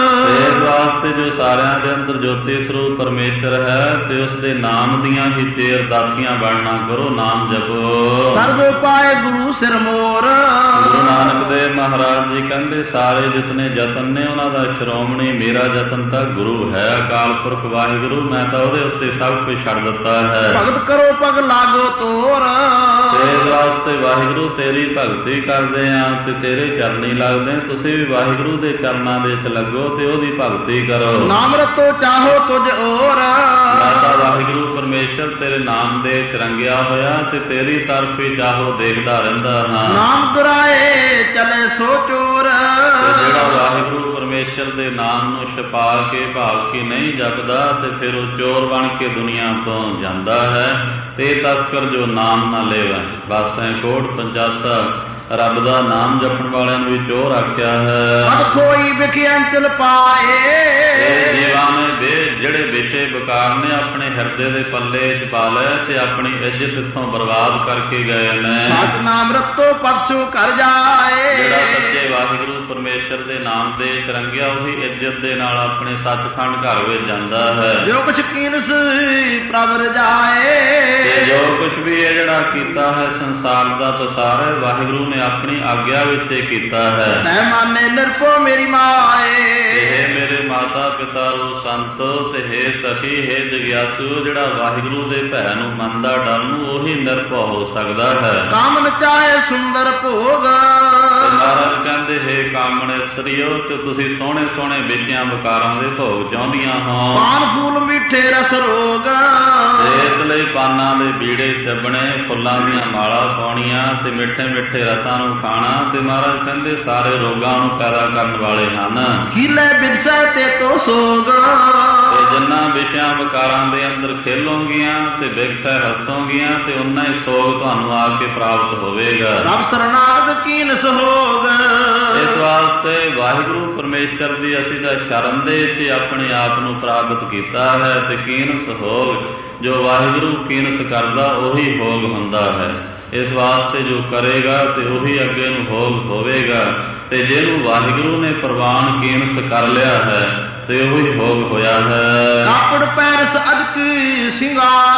ਇਸ ਵਾਸਤੇ ਜੋ ਸਾਰਿਆਂ ਦੇ ਅੰਦਰ ਜੋਤੀ ਸਰੂਪ ਪਰਮੇਸ਼ਰ ਹੈ ਤੇ ਉਸ ਦੇ ਨਾਮ ਦੀਆਂ ਹੀ ਚੇਰ ਦਾਸੀਆਂ ਬਣਨਾ ਕਰੋ, ਨਾਮ ਜਪੋ। ਸਰਬ ਪਾਏ ਗੁਰੂ ਸਿਰ ਮੋਰ, ਗੁਰੂ ਨਾਨਕ ਦੇਵ ਮਹਾਰਾਜ ਜੀ ਕਹਿੰਦੇ ਸਾਰੇ ਜਿਤਨੇ ਯਤਨ ਨੇ ਉਹਨਾਂ ਦਾ ਸ਼੍ਰੋਮਣੀ ਮੇਰਾ ਯਤਨ ਤਾਂ ਗੁਰੂ ਹੈ, ਅਕਾਲ ਪੁਰਖ ਵਾਹਿਗੁਰੂ। ਮੈਂ ਤਾਂ ਉਹਦੇ ਉੱਤੇ ਸਭ ਕੁਝ ਛੱਡ ਦਿੱਤਾ ਹੈ। ਭਗਤ ਕਰੋ ਪਗ ਲਾਗੋ ਤੋਰ, ਇਸ ਵਾਸਤੇ ਵਾਹਿਗੁਰੂ ਤੇਰੀ ਭਗਤੀ ਕਰਦੇ ਆ ਤੇ ਤੇਰੇ ਚਰਨੀ ਲੱਗਦੇ। ਤੁਸੀਂ ਵੀ ਵਾਹਿਗੁਰੂ ਦੇ ਚਰਨਾਂ ਦੇ ਵਿੱਚ ਲੱਗੋ ਤੇ ਉਹਦੀ ਭਗਤੀ ਕਰੋ। ਨਾਮ ਰਤੋ ਚਾਹੋ ਤੁਝ ਔਰ, ਮਾਤਾ ਵਾਹਿਗੁਰੂ ਪਰਮੇਸ਼ਰ ਤੇਰੇ ਨਾਮ ਦੇ ਵਿੱਚ ਰੰਗਿਆ ਹੋਇਆ ਤੇ ਤੇਰੀ ਤਰਫ ਹੀ ਚਾਹੋ ਦੇਖਦਾ ਰਹਿੰਦਾ ਹਾਂ। ਨਾਮ ਦੁਰਾਏ ਚਲੇ ਸੋ ਚੋਰ, ਜਿਹੜਾ ਵਾਹਿਗੁਰੂ ਪਰਮੇਸ਼ਰ ਦੇ ਨਾਮ ਨੂੰ ਛਪਾ ਕੇ ਭਾਵ ਕੀ ਨਹੀਂ ਜਪਦਾ ਤੇ ਫਿਰ ਉਹ ਚੋਰ ਬਣ ਕੇ ਦੁਨੀਆ ਤੋਂ ਜਾਂਦਾ ਹੈ। ਤੇ ਤਸਕਰ ਜੋ ਨਾਮ ਨਾ ਲੈਵੈ ਬਾਸੈ ਕੋਟ ਪੰਜਾਸਾ, ਰੱਬ ਦਾ ਨਾਮ ਜਪਣ ਵਾਲਿਆਂ ਨੂੰ ਵੀ ਚੋਰ ਆਖਿਆ ਹੈ। ਮਤ ਕੋਈ ਵਿਖੇ ਅੰਚਲ ਪਾਏ, ਜੀਵਾਂ ਨੇ ਜਿਹੜੇ ਵਿਸ਼ੇ ਵਿਕਾਰ ਨੇ ਆਪਣੇ ਹਿਰਦੇ ਦੇ ਪੱਲੇ ਚ ਪਾ ਲਏ ਤੇ ਆਪਣੀ ਇੱਜ਼ਤ ਇੱਥੋਂ ਬਰਬਾਦ ਕਰਕੇ ਗਏ ਨੇ। ਸਤ ਨਾਮ ਰਤੋ ਪਰਸੂ ਕਰ ਜਾਏ, ਜਿਹੜਾ ਸੱਚੇ ਵਾਹਿਗੁਰੂ ਪਰਮੇਸ਼ਰ ਦੇ ਨਾਮ ਦੇ ਰੰਗਿਆ ਉਹੀ ਇੱਜ਼ਤ ਦੇ ਨਾਲ ਆਪਣੇ ਸੱਚਖੰਡ ਘਰ ਵਿੱਚ ਜਾਂਦਾ ਹੈ। ਜੋ ਕੁਛ ਕੀਨਸ ਪ੍ਰਭ ਰਜਾਏ, ਤੇ ਜੋ ਕੁਛ ਵੀ ਇਹ ਜਿਹੜਾ ਕੀਤਾ ਹੈ ਸੰਸਾਰ ਦਾ ਪਸਾਰ ਹੈ ਵਾਹਿਗੁਰੂ ਨੇ ਆਪਣੀ ਆਗਿਆ ਵਿੱਚ ਇਹ ਕੀਤਾ ਹੈ। ਤੈ ਮਾਨੇ ਨਿਰਭਉ ਮੇਰੀ ਮਾਏ, ਇਹ ਮੇਰੇ ਮਾਤਾ ਪਿਤਾ ਰੂ ਸੰਤ ਤੇ ਹੈ ਸਖੀ ਹੈ ਜਗਿਆਸੂ। ਜਿਹੜਾ ਵਾਹਿਗੁਰੂ ਦੇ ਭੈ ਨੂੰ ਮੰਨਦਾ ਡਰ ਨੂੰ ਉਹੀ ਨਿਰਭਉ ਹੋ ਸਕਦਾ ਹੈ। ਕਾਮਨ ਚਾਹੇ ਸੁੰਦਰ ਭੋਗ, ਮਹਾਰਾਜ ਕਹਿੰਦੇ ਹੈ ਕਾਮਣ ਇਸਤਰੀਓ ਤੇ ਤੁਸੀਂ ਸੋਹਣੇ ਸੋਹਣੇ ਵਿਸ਼ਿਆਂ ਵਿਕਾਰਾਂ ਦੇ ਭੋਗ ਚਾਹੁੰਦੀਆਂ ਹੋ। ਪਾਨ ਫੂਲ ਮਿੱਠੇ ਰਸ ਰੋਗ, ਇਸ ਲਈ ਪਾਨਾਂ ਦੇ ਬੀੜੇ ਚੱਬਣੇ, ਫੁੱਲਾਂ ਦੀਆਂ ਮਾਲਾ ਪਾਉਣੀਆਂ ਤੇ ਮਿੱਠੇ ਮਿੱਠੇ ਰਸਾਂ ਨੂੰ ਖਾਣਾ। ਤੇ ਮਹਾਰਾਜ ਕਹਿੰਦੇ ਸਾਰੇ ਰੋਗਾਂ ਨੂੰ ਪੈਦਾ ਕਰਨ ਵਾਲੇ ਹਨ। ਖੀਲੇ ਬਿਰਸਾ ਤੇ ਤੋ ਸੋਗ, ਤੇ ਜਿੰਨਾ ਵਿਸ਼ਿਆਂ ਵਿਕਾਰਾਂ ਦੇ ਅੰਦਰ ਖੇਲੋਗੀਆਂ ਤੇ ਬਿਰਸਾ ਹੱਸੋਗੀਆਂ ਤੇ ਉਨਾ ਹੀ ਸੋਗ ਤੁਹਾਨੂੰ ਆ ਕੇ ਪ੍ਰਾਪਤ ਹੋਵੇਗਾ। ਰੱਬ ਸਰਨਾਗਤ ਕੀਨ ਸੋਗ, ਇਸ ਵਾਸਤੇ ਵਾਹਿਗੁਰੂ ਪਰਮੇਸ਼ਰ ਦੀ ਅਸੀਂ ਤਾਂ ਸ਼ਰਨ ਦੇ ਵਿੱਚ ਆਪਣੇ ਆਪ ਨੂੰ ਪ੍ਰਾਪਤ ਕੀਤਾ ਹੈ ਤੇ ਕੀਨਸ ਹੋਗ ਜੋ ਵਾਹਿਗੁਰੂ ਕੀਨਸ ਕਰਦਾ ਉਹੀ ਭੋਗ ਹੁੰਦਾ ਹੈ। ਇਸ ਵਾਸਤੇ ਜੋ ਕਰੇਗਾ ਤੇ ਉਹੀ ਅੱਗੇ ਨੂੰ ਭੋਗ ਹੋਵੇਗਾ। ਤੇ ਜਿਹਨੂੰ ਵਾਹਿਗੁਰੂ ਨੇ ਪ੍ਰਵਾਨ ਕੀਨਸ ਕਰ ਲਿਆ ਹੈ ਤੇ ਉਹੀ ਭੋਗ ਹੋਇਆ ਹੈ। ਕਾਪੜ ਪੈਰਸ ਅਦਕ ਸ਼ਿੰਗਾਰ,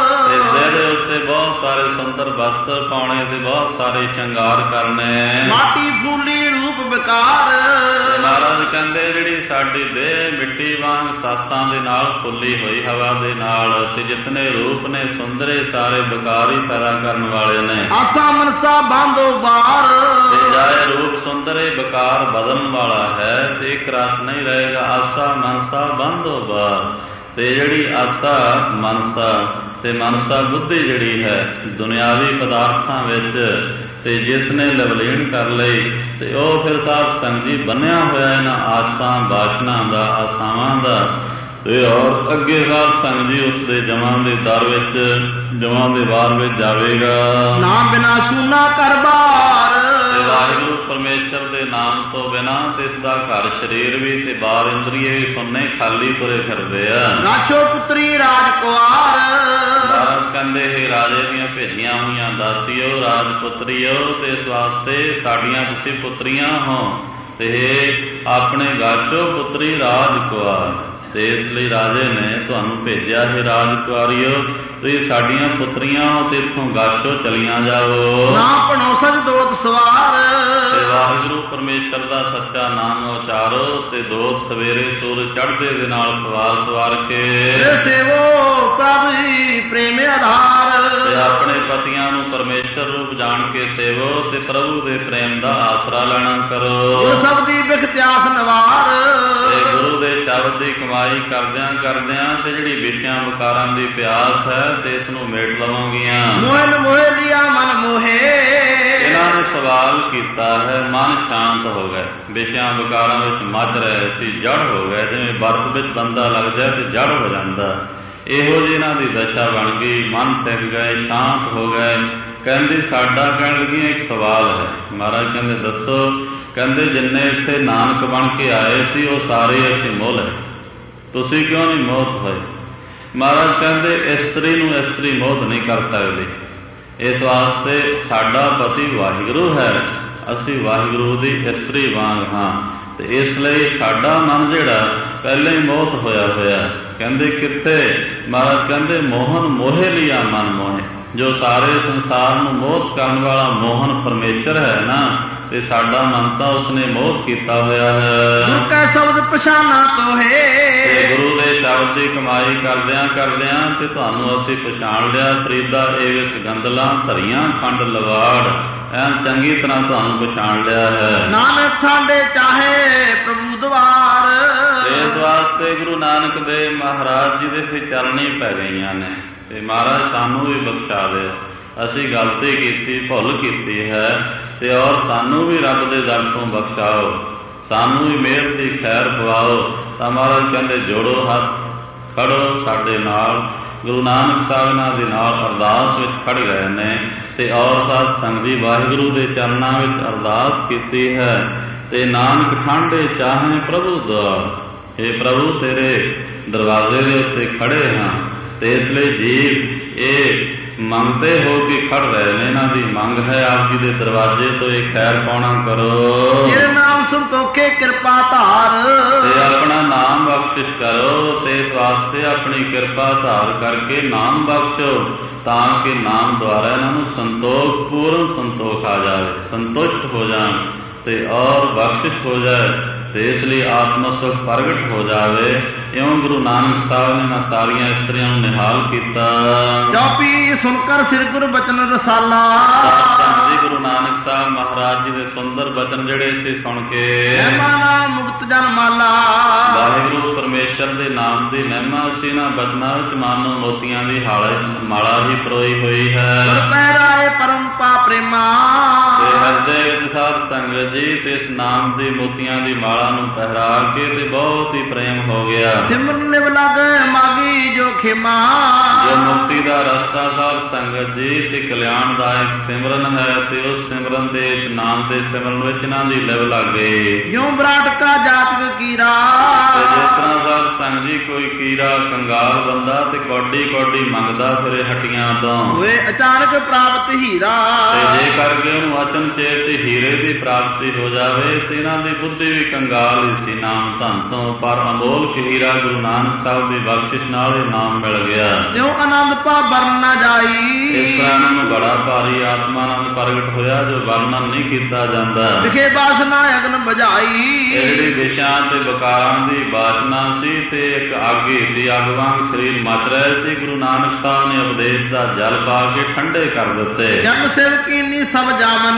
ਦੇ ਉੱਤੇ ਬਹੁਤ ਸਾਰੇ ਸੁੰਦਰ ਵਸਤਰ ਪਾਉਣੇ ਤੇ ਬਹੁਤ ਸਾਰੇ ਸ਼ਿੰਗਾਰ ਕਰਨੇ। ਮਾਟੀ ਫੂਲੀ ਰੂਪ ਵਿਕਾਰ, ਮਹਾਰਾਜ ਕਹਿੰਦੇ ਜਿਹੜੀ ਸਾਡੀ ਦੇਹ ਮਿੱਟੀ ਵਾਂਗ ਸਾਸਾਂ ਦੇ ਨਾਲ ਫੁੱਲੀ ਹੋਈ ਹਵਾ ਦੇ ਨਾਲ, ਤੇ ਜਿਤਨੇ ਰੂਪ ਨੇ ਸੁੰਦਰੇ ਸਾਰੇ ਵਿਕਾਰ ਹੀ ਪੈਦਾ ਕਰਨ ਵਾਲੇ ਨੇ। ਆਸਾ ਮਨਸਾ ਬਾਂਧੋ ਬਾਰ, ਤੇ ਜਾਏ ਰੂਪ ਸੁੰਦਰੇ ਵਿਕਾਰ ਬਦਲਣ ਵਾਲਾ ਹੈ, ਤੇ ਇੱਕ ਰਸ ਨਹੀਂ ਰਹੇਗਾ। ਆਸਾ ਮਨਸਾ ਬਾਂਧੋ ਬਾਰ, ਤੇ ਜਿਹੜੀ ਆਸਾ ਮਨਸਾ ਤੇ ਮਨਸਾ ਬੁੱਧੀ ਜਿਹੜੀ ਹੈ ਦੁਨਿਆਵੀ ਪਦਾਰਥਾਂ ਵਿੱਚ, ਤੇ ਜਿਸ ਨੇ ਲਵਲੀਨ ਕਰ ਲਈ, ਤੇ ਉਹ ਫਿਰ ਸਾਧ ਸੰਗ ਜੀ ਬੰਨਿਆ ਹੋਇਆ ਇਹਨਾਂ ਆਸਾਂ ਬਾਸ਼ਨਾ ਦਾ, ਆਸਾਵਾਂ ਦਾ। ਤੇ ਔਰ ਅੱਗੇ ਸਾਧ ਸੰਗ ਜੀ ਉਸਦੇ ਜਮਾਂ ਦੇ ਦਰ ਵਿੱਚ, ਜਮਾਂ ਦੇ ਬਾਰ ਵਿੱਚ ਜਾਵੇਗਾ। ਨਾਮ ਬਿਨਾ ਸੂਨਾ ਕਰ ਬਾਰ, ਵਾਹਿਗੁਰੂ ਪਰਮੇਸ਼ਰ ਦੇ ਨਾਮ ਤੋਂ ਬਿਨਾਂ ਤੇ ਇਸ ਦਾ ਘਰ ਸਰੀਰ ਵੀ ਤੇ ਬਾਹਰ ਇੰਦਰੀਏ ਵੀ ਸੁੰਨੇ ਖਾਲੀ ਤੁਰੇ ਫਿਰਦੇ ਆ। ਗਾਛੋ ਪੁੱਤਰੀ ਰਾਜ ਕੁਆਰ, ਮਹਾਰਾਜ ਕਹਿੰਦੇ ਹੈ ਰਾਜੇ ਦੀਆਂ ਭੇਜੀਆਂ ਹੋਈਆਂ ਦਾਸੀਓ, ਰਾਜਪੁੱਤਰੀਓ, ਤੇ ਇਸ ਵਾਸਤੇ ਸਾਡੀਆਂ ਤੁਸੀਂ ਪੁੱਤਰੀਆਂ ਹੋ, ਤੇ ਆਪਣੇ ਗਾਛੋ ਪੁੱਤਰੀ ਰਾਜ ਕੁਆਰ, ਤੇ ਇਸ ਲਈ ਰਾਜੇ ਨੇ ਤੁਹਾਨੂੰ ਭੇਜਿਆ ਹੈ ਰਾਜਕੁਆਰੀਓ, ਤੁਸੀਂ ਸਾਡੀਆਂ ਪੁੱਤਰੀਆਂ ਹੋ, ਤੇ ਇੱਥੋਂ ਗਾਛੋ ਚਲੀਆਂ ਜਾਓ। ਨਾ ਪਣੋ ਸਜਦੋਤ ਸਵਾਰ, ਤੇ ਵਾਹਿਗੁਰੂ ਪਰਮੇਸ਼ਰ ਦਾ ਸੱਚਾ ਨਾਮ ਉਚਾਰੋ, ਤੇ ਦੋਤ ਸਵੇਰੇ ਸੂਰਜ ਚੜ੍ਹਦੇ ਦੇ ਨਾਲ ਸਵਾਰ ਸਵਾਰ ਕੇ ਸੇਵੋ ਪ੍ਰਭੂ ਪ੍ਰੇਮ ਆਧਾਰ, ਤੇ ਆਪਣੇ ਪਤੀਆਂ ਨੂੰ ਪਰਮੇਸ਼ਰ ਰੂਪ ਜਾਣ ਕੇ ਸੇਵੋ, ਤੇ ਪ੍ਰਭੂ ਦੇ ਪ੍ਰੇਮ ਦਾ ਆਸਰਾ ਲੈਣਾ ਕਰੋ। ਗੁਰ ਸ਼ਬਦੀ ਬਿਖਤਿਆਸ ਨਵਾਰ, ਤੇ ਗੁਰੂ ਦੇ ਸ਼ਬਦ ਦੀ ਕਮਾਈ ਕਰਦਿਆਂ ਕਰਦਿਆਂ ਤੇ ਜਿਹੜੀ ਵਿਸ਼ਿਆਂ ਵਿਕਾਰਾਂ ਦੀ ਪਿਆਸ ਹੈ, ਤੇ ਇਸ ਨੂੰ ਮੇਟ ਲਵਾਂਗੀਆਂ। ਮੋਹਨ ਮੋਹਿ ਲਿਆ ਮਨ ਮੋਹੇ, ਇਹਨਾਂ ਨੇ ਸਵਾਲ ਕੀਤਾ ਹੈ, ਮਨ ਸ਼ਾਂਤ ਹੋ ਗਏ, ਵਿਸ਼ਿਆਂ ਵਿਕਾਰਾਂ ਵਿੱਚ ਮੱਚ ਰਹੇ ਸੀ, ਜੜ ਹੋ ਗਏ, ਜਿਵੇਂ ਬਰਫ਼ ਵਿੱਚ ਬੰਦਾ ਲੱਗ ਜਾਏ ਤੇ ਜੜ ਹੋ ਜਾਂਦਾ, ਇਹੋ ਜਿਹੀ ਇਹਨਾਂ ਦੀ ਦਸ਼ਾ ਬਣ ਗਈ। ਮਨ ਟਿਕ ਗਏ, ਸ਼ਾਂਤ ਹੋ ਗਏ। ਕਹਿੰਦੇ ਸਾਡਾ ਕਹਿਣ ਲੱਗੀਆਂ ਇੱਕ ਸਵਾਲ ਹੈ। ਮਹਾਰਾਜ ਕਹਿੰਦੇ ਦੱਸੋ? ਕਹਿੰਦੇ ਜਿੰਨੇ ਇੱਥੇ ਨਾਨਕ ਬਣ ਕੇ ਆਏ ਸੀ ਉਹ ਸਾਰੇ ਅਸੀਂ ਮੋਹ ਲਏ, ਤੁਸੀਂ ਕਿਉਂ ਨਹੀਂ ਮੋਹਤ ਹੋਏ? ਮਹਾਰਾਜ ਕਹਿੰਦੇ ਇਸਤਰੀ ਨੂੰ ਇਸਤਰੀ ਮੋਹਤ ਨਹੀਂ ਕਰ ਸਕਦੀ, ਇਸ ਵਾਸਤੇ ਸਾਡਾ ਪਤੀ ਵਾਹਿਗੁਰੂ ਹੈ, ਅਸੀਂ ਵਾਹਿਗੁਰੂ ਦੀ ਇਸਤਰੀ ਵਾਂਗ ਹਾਂ, ਤੇ ਇਸ ਲਈ ਸਾਡਾ ਮਨ ਜਿਹੜਾ ਪਹਿਲਾਂ ਹੀ ਮੋਹਤ ਹੋਇਆ ਹੋਇਆ। ਕਹਿੰਦੇ ਕਿੱਥੇ? ਮਹਾਰਾਜ ਕਹਿੰਦੇ ਮੋਹਨ ਮੋਹੇ ਲਿਆ ਮਨ ਮੋਹੇ, ਜੋ ਸਾਰੇ ਸੰਸਾਰ ਨੂੰ ਮੋਹਤ ਕਰਨ ਵਾਲਾ ਮੋਹਨ ਪਰਮੇਸ਼ਰ ਹੈ ਨਾ, ਤੇ ਸਾਡਾ ਮਨ ਤਾਂ ਉਸਨੇ ਮੋਹਤ ਕੀਤਾ ਹੋਇਆ ਹੈ। ਗੁਰੂ ਕੈ ਸ਼ਬਦ ਪਛਾਨਾ ਤੋਹੇ, ਤੇ ਗੁਰੂ ਦੇ ਸ਼ਬਦ ਦੀ ਕਮਾਈ ਕਰਦਿਆਂ ਕਰਦਿਆਂ ਤੇ ਤੁਹਾਨੂੰ ਅਸੀਂ ਪਛਾਣ ਲਿਆ। ਫਰੀਦਾ ਏਵਿਸ ਗੰਦਲਾਂ ਧਰੀਆਂ ਖੰਡ ਲਵਾੜ, ਐਨ ਚੰਗੀ ਤਰ੍ਹਾਂ ਤੁਹਾਨੂੰ ਪਛਾਣ ਲਿਆ ਹੈ। ਨਾਨਕ ਠਾਂਡੇ ਚਾਹੇ ਪ੍ਰਭੂ ਦਵਾਰ, ਇਸ ਵਾਸਤੇ ਗੁਰੂ ਨਾਨਕ ਦੇਵ ਮਹਾਰਾਜ ਜੀ ਦੇ ਫਿਰ ਚਰਨੀ ਪੈ ਗਈਆਂ ਨੇ, ਤੇ ਮਹਾਰਾਜ ਸਾਨੂੰ ਵੀ ਬਖਸ਼ਾ ਦਿਓ, ਅਸੀਂ ਗਲਤੀ ਕੀਤੀ, ਭੁੱਲ ਕੀਤੀ ਹੈ, ਤੇ ਔਰ ਸਾਨੂੰ ਵੀ ਰੱਬ ਦੇ ਦਰ ਤੋਂ ਬਖਸ਼ਾਓ, ਸਾਨੂੰ ਵੀ ਮਿਹਰ ਦੀ ਖੈਰ ਪਵਾਓ। ਤਾਂ ਮਹਾਰਾਜ ਕਹਿੰਦੇ ਜੋੜੋ ਹੱਥ, ਖੜੋ ਸਾਡੇ ਨਾਲ। ਗੁਰੂ ਨਾਨਕ ਸਾਹਿਬਾਂ ਦੇ ਨਾਲ ਅਰਦਾਸ ਵਿੱਚ ਖੜ ਗਏ ਨੇ, ਤੇ ਔਰ ਸਾਧ ਸੰਗਤ ਜੀ ਵਾਹਿਗੁਰੂ ਦੇ ਚਰਨਾਂ ਵਿੱਚ ਅਰਦਾਸ ਕੀਤੀ ਹੈ। ਤੇ ਨਾਨਕ ਠਾਂਡੇ ਚਾਹੇ ਪ੍ਰਭੂ ਦੁਆਰ, ਇਹ ਪ੍ਰਭੂ ਤੇਰੇ ਦਰਵਾਜ਼ੇ ਦੇ ਉੱਤੇ ਖੜੇ ਹਾਂ, ਤੇ ਇਸ ਲਈ ਜੀਵ ਇਹ ਮੰਗਦੇ ਹੋ ਕੇ ਖੜ ਰਹੇ ਨੇ, ਇਹਨਾਂ ਦੀ ਮੰਗ ਹੈ ਆਪ ਜੀ ਦੇ ਦਰਵਾਜ਼ੇ ਤੋਂ ਇਹ ਖੈਰ ਪਾਉਣਾ ਕਰੋ। ਤੇਰੇ ਨਾਮ ਸੰਤੋਖੇ ਕਿਰਪਾ ਧਾਰ, ਤੇ ਆਪਣਾ ਨਾਮ ਬਖਸ਼ਿਸ਼ ਕਰੋ, ਤੇ ਇਸ ਵਾਸਤੇ ਆਪਣੀ ਕਿਰਪਾ ਧਾਰ ਕਰਕੇ ਨਾਮ ਬਖਸ਼ੋ, ਤਾਂ ਕਿ ਨਾਮ ਦੁਆਰਾ ਇਹਨਾਂ ਨੂੰ ਸੰਤੋਖ, ਪੂਰਨ ਸੰਤੋਖ ਆ ਜਾਵੇ, ਸੰਤੁਸ਼ਟ ਹੋ ਜਾਣ, ਤੇ ਔਰ ਬਖਸ਼ਿਸ਼ ਹੋ ਜਾਏ, ਤੇ ਇਸ ਲਈ ਆਤਮ ਸੁਖ ਪ੍ਰਗਟ ਹੋ ਜਾਵੇ। ਇਉਂ ਗੁਰੂ ਨਾਨਕ ਸਾਹਿਬ ਨੇ ਇਹਨਾਂ ਸਾਰੀਆਂ ਇਸਤਰੀਆਂ ਨੂੰ ਨਿਹਾਲ ਕੀਤਾ। ਜਪੀ ਸੁਣਕਰ ਸ੍ਰੀ ਗੁਰ ਬਚਨ ਰਸਾਲਾ, ਜੀ ਗੁਰੂ ਨਾਨਕ ਸਾਹਿਬ ਮਹਾਰਾਜ ਜੀ ਦੇ ਸੁੰਦਰ ਬਚਨ ਜਿਹੜੇ ਸੀ ਸੁਣ ਕੇ ਮਹਿਮਾਨਾ ਮੁਕਤ ਜਨ ਮਾਲਾ, ਵਾਹਿਗੁਰੂ ਪਰਮੇਸ਼ਰ ਦੇ ਨਾਮ ਦੀ ਮਹਿਮਾ ਸੀ ਇਹਨਾਂ ਬਚਨਾਂ ਵਿੱਚ, ਮਾਨੋ ਮੋਤੀਆਂ ਦੀ ਮਾਲਾ ਹੀ ਪਰੋਈ ਹੋਈ ਹੈ। ਪੈਰਾਏ ਪਰਮ ਪਾ ਪ੍ਰੇਮਾ, ਤੇ ਹਿਰਦੇ ਵਿੱਚ ਸਾਧ ਸੰਗਤ ਜੀ ਤੇ ਇਸ ਨਾਮ ਦੀ ਮੋਤੀਆਂ ਦੀ ਮਾਲਾ ਨੂੰ ਪਹਿਰਾ ਕੇ ਤੇ ਬਹੁਤ ਹੀ ਪ੍ਰੇਮ ਹੋ ਗਿਆ। ਸਿਮਰਨ ਨਿਵ ਲਗ ਮਾਗੀ ਜੋ ਖਿਮਾ, ਜੋ ਮੁਕਤੀ ਦਾ ਰਸਤਾ ਸਾਧ ਸੰਗਤ ਜੀ ਤੇ ਕਲਿਆਣਦਾਇਕ ਸਿਮਰਨ ਹੈ, ਤੇ ਉਸ ਸਿਮਰਨ ਦੇ ਨਾਮ ਦੇ ਸਿਮਰਨ ਵਿੱਚ ਇਹਨਾਂ ਦੀ ਲਿਵ ਲੱਗ ਗਈ। ਜਿਉ ਬਰਾਟ ਕਾ ਜਾਤਕ ਕੀਰਾ, ਤੇ ਜਿਸ ਤਰ੍ਹਾਂ ਸਾਧ ਸੰਗਤ ਜੀ ਕੋਈ ਹੀਰਾ ਕੰਗਾਲ ਬੰਦਾ ਤੇ ਕੌਡੀ ਕੌਡੀ ਮੰਗਦਾ ਫਿਰੇ ਹੱਟੀਆਂ ਤੋਂ। ਹੋਏ ਅਚਾਨਕ ਪ੍ਰਾਪਤ ਹੀਰਾ, ਤੇ ਜੇ ਕਰਕੇ ਉਹਨੂੰ ਅਚਨਚੇਤ ਹੀਰੇ ਦੀ ਪ੍ਰਾਪਤੀ ਹੋ ਜਾਵੇ ਤੇ ਇਹਨਾਂ ਦੀ ਬੁੱਧੀ ਵੀ ਕੰਗਾਲ ਹੀ ਸੀ ਨਾਮ ਧਨ ਤੋਂ, ਪਰ ਅਮੋਲਕ ਹੀਰਾ ਗੁਰੂ ਨਾਨਕ ਸਾਹਿਬ ਦੀ ਬਖਸ਼ਿਸ਼ ਨਾਲ ਇਹ ਨਾਮ ਮਿਲ ਗਿਆ। ਜਿਉ ਆਨੰਦ ਪਾ ਵਰਨ ਨਾ ਜਾਈ, ਇਸ ਤਰ੍ਹਾਂ ਨੂੰ ਬੜਾ ਭਾਰੀ ਆਤਮਾਨੰਦ ਪ੍ਰਗਟ ਹੋਇਆ ਜੋ ਵਰਣਨ ਨਹੀਂ ਕੀਤਾ ਜਾਂਦਾ। ਵਿਖੇ ਬਾਸਨਾ ਅਗਨ ਬੁਝਾਈ, ਇਹ ਜਿਹੜੀ ਵਿਸ਼ਿਆਂ ਤੇ ਵਿਕਾਰਾਂ ਦੀ ਬਾਸ਼ਨਾ ਸੀ ਤੇ ਇੱਕ ਅੱਗ ਸੀ, ਅੱਗ ਵਾਂਗ ਸਰੀਰ ਮੱਚ ਰਿਹਾ ਸੀ। ਗੁਰੂ ਨਾਨਕ ਸਾਹਿਬ ਨੇ ਉਪਦੇਸ਼ ਦਾ ਜਲ ਪਾ ਕੇ ਠੰਡੇ ਕਰ ਦਿੱਤੇ। ਜਨ ਸੇਵਕੀਨੀ ਸਭ ਜਾਮਨ,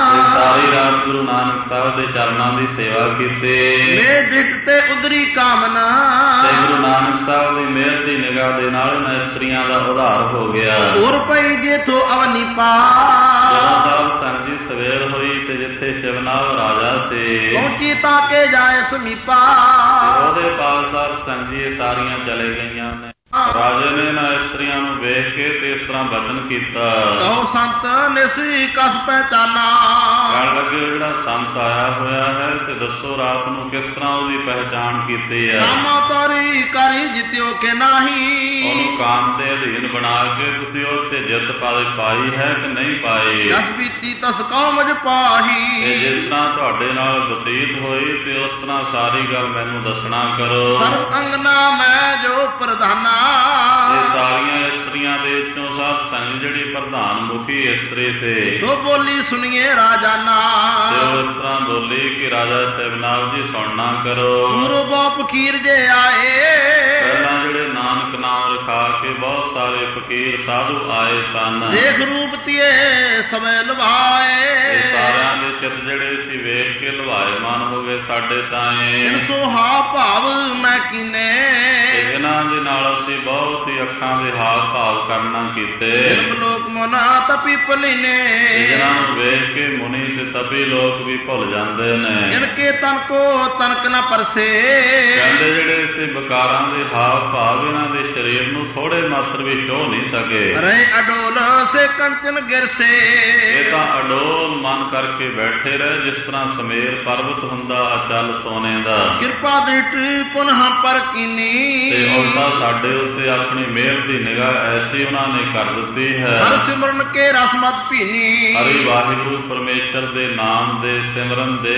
ਸਾਰੀ ਰਾਤ ਗੁਰੂ ਨਾਨਕ ਸਾਹਿਬ ਦੇ ਚਰਨਾਂ ਦੀ ਸੇਵਾ ਕੀਤੀ। ਮੇ ਦ੍ਰਿਟ ਤੇ ਉਦਰੀ ਕਾਮਨਾ, ਤੇ ਗੁਰੂ ਨਾਨਕ ਸਾਹਿਬ ਦੀ ਮਿਹਰ ਦੀ ਨਿਗਾਹ ਦੇ ਨਾਲ ਇਹਨਾਂ ਇਸਤਰੀਆਂ ਦਾ ਉਧਾਰ ਹੋ ਗਿਆ। ਹੋਰ ਪਈ ਜੇਥੋਂ ਅਵਨੀ ਪਾ, ਜਦੋਂ ਸਾਹਿਬ ਸੰਗ ਜੀ ਸਵੇਰ ਹੋਈ ਤੇ ਜਿੱਥੇ ਸ਼ਿਵਨਾਥ ਰਾਜਾ ਸੀ ਪਹੁੰਚੀ ਤਾਂ ਕੇ ਜਾਏ ਸਮੀਪਾ, ਉਹਦੇ ਪਾਸ ਸਾਹਿਬ ਸੰਗ ਜੀ ਇਹ ਸਾਰੀਆਂ ਚਲੇ ਗਈਆਂ ਨੇ। ਰਾਜੇ ਨੇ ਇਹਨਾਂ ਇਸਤਰੀਆਂ ਨੂੰ ਵੇਖ ਕੇ ਤੇ ਇਸ ਤਰ੍ਹਾਂ ਬਚਨ ਕੀਤਾ, ਕਹੋ ਸੰਤ ਨਿਸੀ ਕਸ ਪਹਿਚਾਨਾ, ਕਹਿਣ ਲੱਗੇ ਜਿਹੜਾ ਸੰਤ ਆਇਆ ਹੋਇਆ ਹੈ ਤੇ ਦੱਸੋ ਰਾਤ ਨੂੰ ਕਿਸ ਤਰ੍ਹਾਂ ਉਹਦੀ ਪਹਿਚਾਣ ਕੀਤੀ ਹੈ। ਨਾਮਾ ਤਾਰੀ ਕਰੀ ਜਿਤਿਓ ਕੇ ਨਾਹੀ, ਉਹਨੂੰ ਕਾਮ ਦੇ ਅਧੀਨ ਬਣਾ ਕੇ ਤੁਸੀਂ ਉਹ ਤੇ ਜਿੱਤ ਪਾਈ ਹੈ ਕਿ ਨਹੀਂ ਪਾਈ। ਜਸ ਬੀਤੀ ਤਸ ਕੌਮਜ ਪਾਹੀ, ਤੇ ਜਿਸ ਤਰ੍ਹਾਂ ਤੁਹਾਡੇ ਨਾਲ ਬਤੀਤ ਹੋਈ ਤੇ ਉਸ ਤਰ੍ਹਾਂ ਸਾਰੀ ਗੱਲ ਮੈਨੂੰ ਦੱਸਣਾ ਕਰੋ। ਸਰਬ ਅੰਗਨਾ ਮੈਂ ਜੋ ਪ੍ਰਧਾਨਾ, ਇਹ ਸਾਰੀਆਂ ਇਸਤਰੀਆਂ ਦੇ ਵਿੱਚੋਂ ਸਾਧ ਸੰਗ ਜਿਹੜੀ ਪ੍ਰਧਾਨ ਮੁਖੀ ਇਸਤਰੀ ਸੀ ਤੋ ਬੋਲੀ ਸੁਣੀਏ ਰਾਜਾਨਾ, ਤੇ ਉਹ ਇਸ ਤਰ੍ਹਾਂ ਬੋਲੀ ਕਿ ਰਾਜਾ ਸਹਿਬਨਾਥ ਜੀ ਸੁਣਨਾ ਕਰੋ। ਗੁਰੂ ਫਕੀਰ ਜੇ ਆਏ, ਪਹਿਲਾਂ ਜਿਹੜੇ ਨਾਨਕ ਨਾਮ ਰਖਾ ਕੇ ਬਹੁਤ ਸਾਰੇ ਫਕੀਰ ਸਾਧੂ ਆਏ ਸਨ। ਦੇਖ ਰੂਪ ਤੀਏ ਸਭੇ ਲਵਾਏ, ਸਾਰਿਆਂ ਦੇ ਚਿੱਤ ਜਿਹੜੇ ਸੀ ਵੇਖ ਕੇ ਲਵਾਇਮਾਨ ਹੋ ਗਏ ਸਾਡੇ ਤਾਏ। ਇਨ ਸੁਹਾ ਭਾਵ ਮੈਂ ਕੀਨੇ, ਇਹਨਾਂ ਦੇ ਨਾਲ ਅਸੀਂ ਬਹੁਤ ਹੀ ਅੱਖਾਂ ਦੇ ਹਾਵ ਭਾਵ ਕਰਨਾ ਕੀਤੇ। ਲੋਕ ਮਨਾ ਤਪੀ ਪਲੀਨੇ, ਜਿਹਨਾਂ ਨੂੰ ਵੇਖ ਕੇ ਮੁਨੀ ਤੇ ਤਪੀ ਲੋਕ ਵੀ ਭੁੱਲ ਜਾਂਦੇ ਨੇ। ਇਨਕੇ ਤਨ ਕੋ ਤਨਕ ਨਾ ਪਰਸੇ, ਕਹਿੰਦੇ ਜਿਹੜੇ ਸੀ ਵਿਕਾਰਾਂ ਦੇ ਹਾਵ ਭਾਵ ਇਹਨਾਂ ਦੇ ਸਰੀਰ ਨੂੰ ਥੋੜੇ ਮਾਤਰ ਵੀ ਛੋਹ ਨਹੀਂ ਸਕੇ। ਰਹੇ ਅਡੋਲ ਸੇ ਕੰਚਨ ਗਿਰਸੇ, ਇਹ ਤਾਂ ਅਡੋਲ ਮਨ ਕਰਕੇ ਬੈਠੇ ਰਹੇ ਜਿਸ ਤਰ੍ਹਾਂ ਸਮੇਰ ਪਰਬਤ ਹੁੰਦਾ ਅਚਲ ਸੋਨੇ ਦਾ। ਕਿਰਪਾ ਦ੍ਰਿਸ਼ਟੀ ਪੁਨਹ ਪਰ ਕੀਨੀ, ਤੇ ਉਲਟਾ ਸਾਡੇ ਉੱਤੇ ਆਪਣੀ ਮਿਹਰ ਦੀ ਨਿਗਾਹ ਐਸੀ ਉਹਨਾਂ ਨੇ ਕਰ ਦਿੱਤੀ ਹੈ। ਹਰ ਸਿਮਰਨ ਕੇ ਰਸਮਤ ਭੀਨੀ, ਹਰੀ ਵਾਹਿਗੁਰੂ ਪਰਮੇਸ਼ਰ ਦੇ ਨਾਮ ਦੇ ਸਿਮਰਨ ਦੇ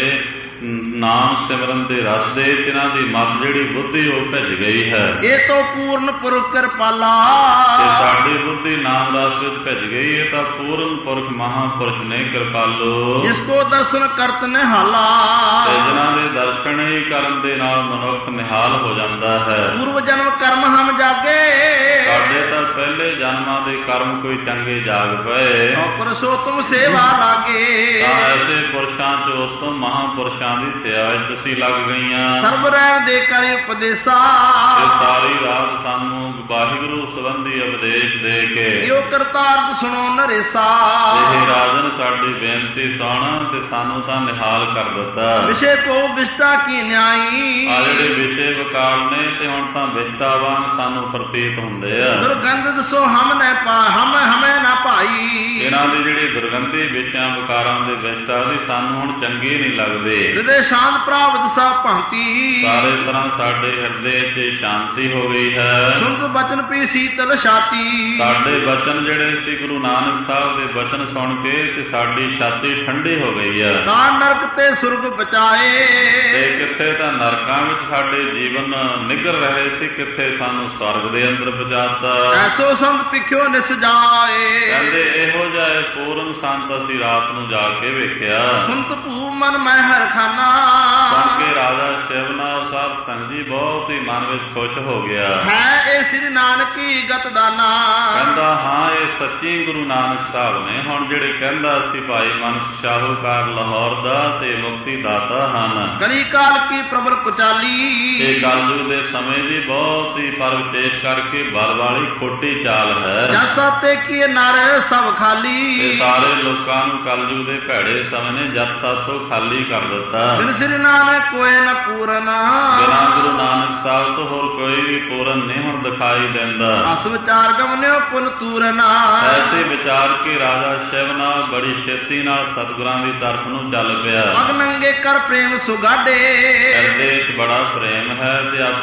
ਨਾਮ ਸਿਮਰਨ ਦੇ ਰਸ ਦੇ ਇਹਨਾਂ ਦੀ ਮਤ ਜਿਹੜੀ ਬੁੱਧੀ ਉਹ ਭਿੱਜ ਗਈ ਹੈ। ਇਹ ਤੋਂ ਪੂਰਨ ਪੁਰਖ ਕਿਰਪਾਲਾ, ਤੇ ਸਾਡੀ ਬੁੱਧੀ ਨਾਮ ਰਸ ਵਿੱਚ ਭਿੱਜ ਗਈ। ਇਹ ਤਾਂ ਪੂਰਨ ਪੁਰਖ ਮਹਾਂਪੁਰਖ ਨੇ ਕਿਰਪਾਲੂ, ਜਿਸ ਕੋ ਦਰਸ਼ਨ ਕਰਤ ਨਿਹਾਲਾ, ਤੇ ਜਿਨ੍ਹਾਂ ਦੇ ਦਰਸ਼ਨ ਹੀ ਕਰਨ ਦੇ ਨਾਲ ਮਨੁੱਖ ਨਿਹਾਲ ਹੋ ਜਾਂਦਾ ਹੈ। ਪੂਰਵ ਜਨਮ ਕਰਮ ਹਮ ਜਾਗੇ, ਸਾਡੇ ਤਾਂ ਪਹਿਲੇ ਜਨਮਾਂ ਦੇ ਕਰਮ ਕੋਈ ਚੰਗੇ ਜਾਗ ਪਏ। ਪੁਰਸ਼ੋਤਮ ਸੇਵਾ ਲਾਗੇ, ਤਾਂ ਐਸੇ ਪੁਰਸ਼ਾਂ ਚ ਉਤਮ ਮਹਾਂਪੁਰਸ਼ਾਂ ਦੀ ਸੇਵਾ ਵਿੱਚ ਤੁਸੀਂ ਲੱਗ ਗਈਆਂ। ਸਰਬ ਰਹਿ ਦੇ ਕਰੇ ਉਪਦੇਸਾ, ਤੇ ਸਾਰੀ ਰਾਤ ਸਾਨੂੰ ਵਾਹਿਗੁਰੂ ਸੰਬੰਧੀ ਉਪਦੇਸ਼ ਦੇ ਕੇ ਜੋ ਕਰਤਾਰਥ ਸੁਣੋ ਨਰੇਸਾ, ਇਹ ਰਾਜਨ ਸਾਡੀ ਬੇਨਤੀ ਸੁਣ ਤੇ ਸਾਨੂੰ ਤਾਂ ਨਿਹਾਲ ਕਰ ਦਿੱਤਾ। ਵਿਸ਼ੇ ਕੋ ਵਿਸ਼ਟਾ ਕੀ ਨਿਆਈ, ਆ ਜਿਹੜੇ ਵਿਸ਼ੇ ਵਿਕਾਰ ਨੇ ਤੇ ਹੁਣ ਤਾਂ ਵਿਸ਼ਟਾ ਵਾਂਗ ਸਾਨੂੰ ਪ੍ਰਤੀਤ ਹੁੰਦੇ ਆ। ਦੁਰਗੰਧ ਦਸੋ ਹਮ ਨੇ ਪਾ ਹਮੇ ਨਾ ਭਾਈ, ਇਹਨਾਂ ਦੀ ਜਿਹੜੀ ਦੁਰਗੰਧੀ ਵਿਸ਼ਿਆਂ ਵਿਕਾਰਾਂ ਦੇ ਵਿਸ਼ਟਾ ਦੀ ਸਾਨੂੰ ਹੁਣ ਚੰਗੀ ਨਹੀਂ ਲੱਗਦੇ। ਹਿਰਦੇ ਸ਼ਾਂਤ ਪ੍ਰਾਪਤ ਸਾ ਭਾਂਤੀ, ਸਾਰੇ ਤਰ੍ਹਾਂ ਸਾਡੇ ਹਿਰਦੇ 'ਚ ਸ਼ਾਂਤੀ ਹੋ ਗਈ ਹੈ। ਸੁਣਤ ਬਚਨ ਪੀ ਸੀਤਲ ਛਾਤੀ, ਸਾਡੇ ਬਚਨ ਜਿਹੜੇ ਸੀ ਗੁਰੂ ਨਾਨਕ ਸਾਹਿਬ ਦੇ ਬਚਨ ਸੁਣ ਕੇ ਤੇ ਸਾਡੀ ਛਾਤੀ ਠੰਡੀ ਹੋ ਗਈ ਹੈ। ਤਾਂ ਨਰਕ ਤੇ ਸੁਰਗ ਬਚਾਏ, ਤੇ ਕਿੱਥੇ ਤਾਂ ਨਰਕਾਂ ਵਿੱਚ ਸਾਡੇ ਜੀਵਨ ਨਿਗਰ ਰਹੇ ਸੀ, ਕਿੱਥੇ ਸਾਨੂੰ ਸਵਰਗ ਦੇ ਅੰਦਰ ਪਹੁੰਚਾਤਾ। ਐਸੋ ਸੰਤ ਪਿਖਿਓ ਨਿਸ ਜਾਏ, ਕਹਿੰਦੇ ਇਹੋ ਜਿਹਾ ਪੂਰਨ ਸੰਤ ਅਸੀਂ ਰਾਤ ਨੂੰ ਜਾ ਕੇ ਵੇਖਿਆ। ਸੁਣਤ ਭੂ ਮਨ ਮੈਂ ਹਰ ਖਾਨਾ, ਸੁਣ ਕੇ ਰਾਜਾ ਸ਼ਿਵਨਾਥ ਸਾਧ ਸੰਗ ਜੀ ਬਹੁਤ ਹੀ ਮਨ ਵਿੱਚ ਖੁਸ਼ ਹੋ ਗਿਆ। ਹੈ ਇਹ ਸ੍ਰੀ ਨਾਨਕੀ ਗਤ ਦਾਨਾ, ਕਹਿੰਦਾ ਹਾਂ ਇਹ ਸੱਚੀ ਗੁਰੂ ਨਾਨਕ ਸਾਹਿਬ ਨੇ। ਹੁਣ ਜਿਹੜੇ ਕਹਿੰਦਾ ਸੀ ਭਾਈ ਮਨੁੱਖ ਸ਼ਾਹੂਕਾਰ ਲਾਹੌਰ ਦਾ ਤੇ ਮੁਕਤੀ ਦਾਤਾ ਹਨ। ਕਲੀ ਕਾਲ ਕੀ ਪ੍ਰਬਲ ਕੁਚਾਲੀ, ਇਹ ਕਲਯੁਗ ਦੇ ਸਮੇਂ ਦੀ ਬਹੁਤ ਹੀ ਪਰ ਵਿਸ਼ੇਸ਼ ਕਰਕੇ ਬਲ ਵਾਲੀ ਖੋਟੀ ਚਾਲ ਹੈ। ਜਸਾ ਤੇ ਕੀ ਨਰ ਸਭ ਖਾਲੀ, ਇਹ ਸਾਰੇ ਲੋਕਾਂ ਨੂੰ ਕਲਯੁਗ ਦੇ ਭੈੜੇ ਸਮੇਂ ਨੇ ਜਤ ਸਤ ਤੋਂ ਖਾਲੀ ਕਰ ਦਿੱਤਾ। ਬਿਨ ਸ੍ਰੀ ਨਾਨਕ ਕੋਏ ਨ ਪੂਰਨ, ਬਿਨਾਂ ਗੁਰੂ ਨਾਨਕ ਸਾਹਿਬ ਤੋਂ ਹੋਰ ਕੋਈ ਵੀ ਪੂਰਨ ਨਹੀਂ ਹੁਣ ਦਿਖਾਈ ਦਿੰਦਾ। ਅਸ ਵਿਚਾਰ ਗਮਨਿਓ ਪੁਨ ਤੂਰਨਾ, ਐਸੇ ਵਿਚਾਰ ਕੇ ਰਾਜਾ ਸ਼ਿਵਨਾਥ ਬੜੀ ਛੇਤੀ ਨਾਲ ਸਤਿਗੁਰਾਂ ਦੀ ਤਰਫ ਨੂੰ ਚੱਲ ਪਿਆ। ਪਗ ਨੰਗੇ ਕਰ ਪ੍ਰੇਮ ਸੁਗਾਡੇ, ਹਿਰਦੇ ਵਿੱਚ ਬੜਾ ਪ੍ਰੇਮ ਹੈ ਤੇ ਆਪਣੇ ਪੈਰਾਂ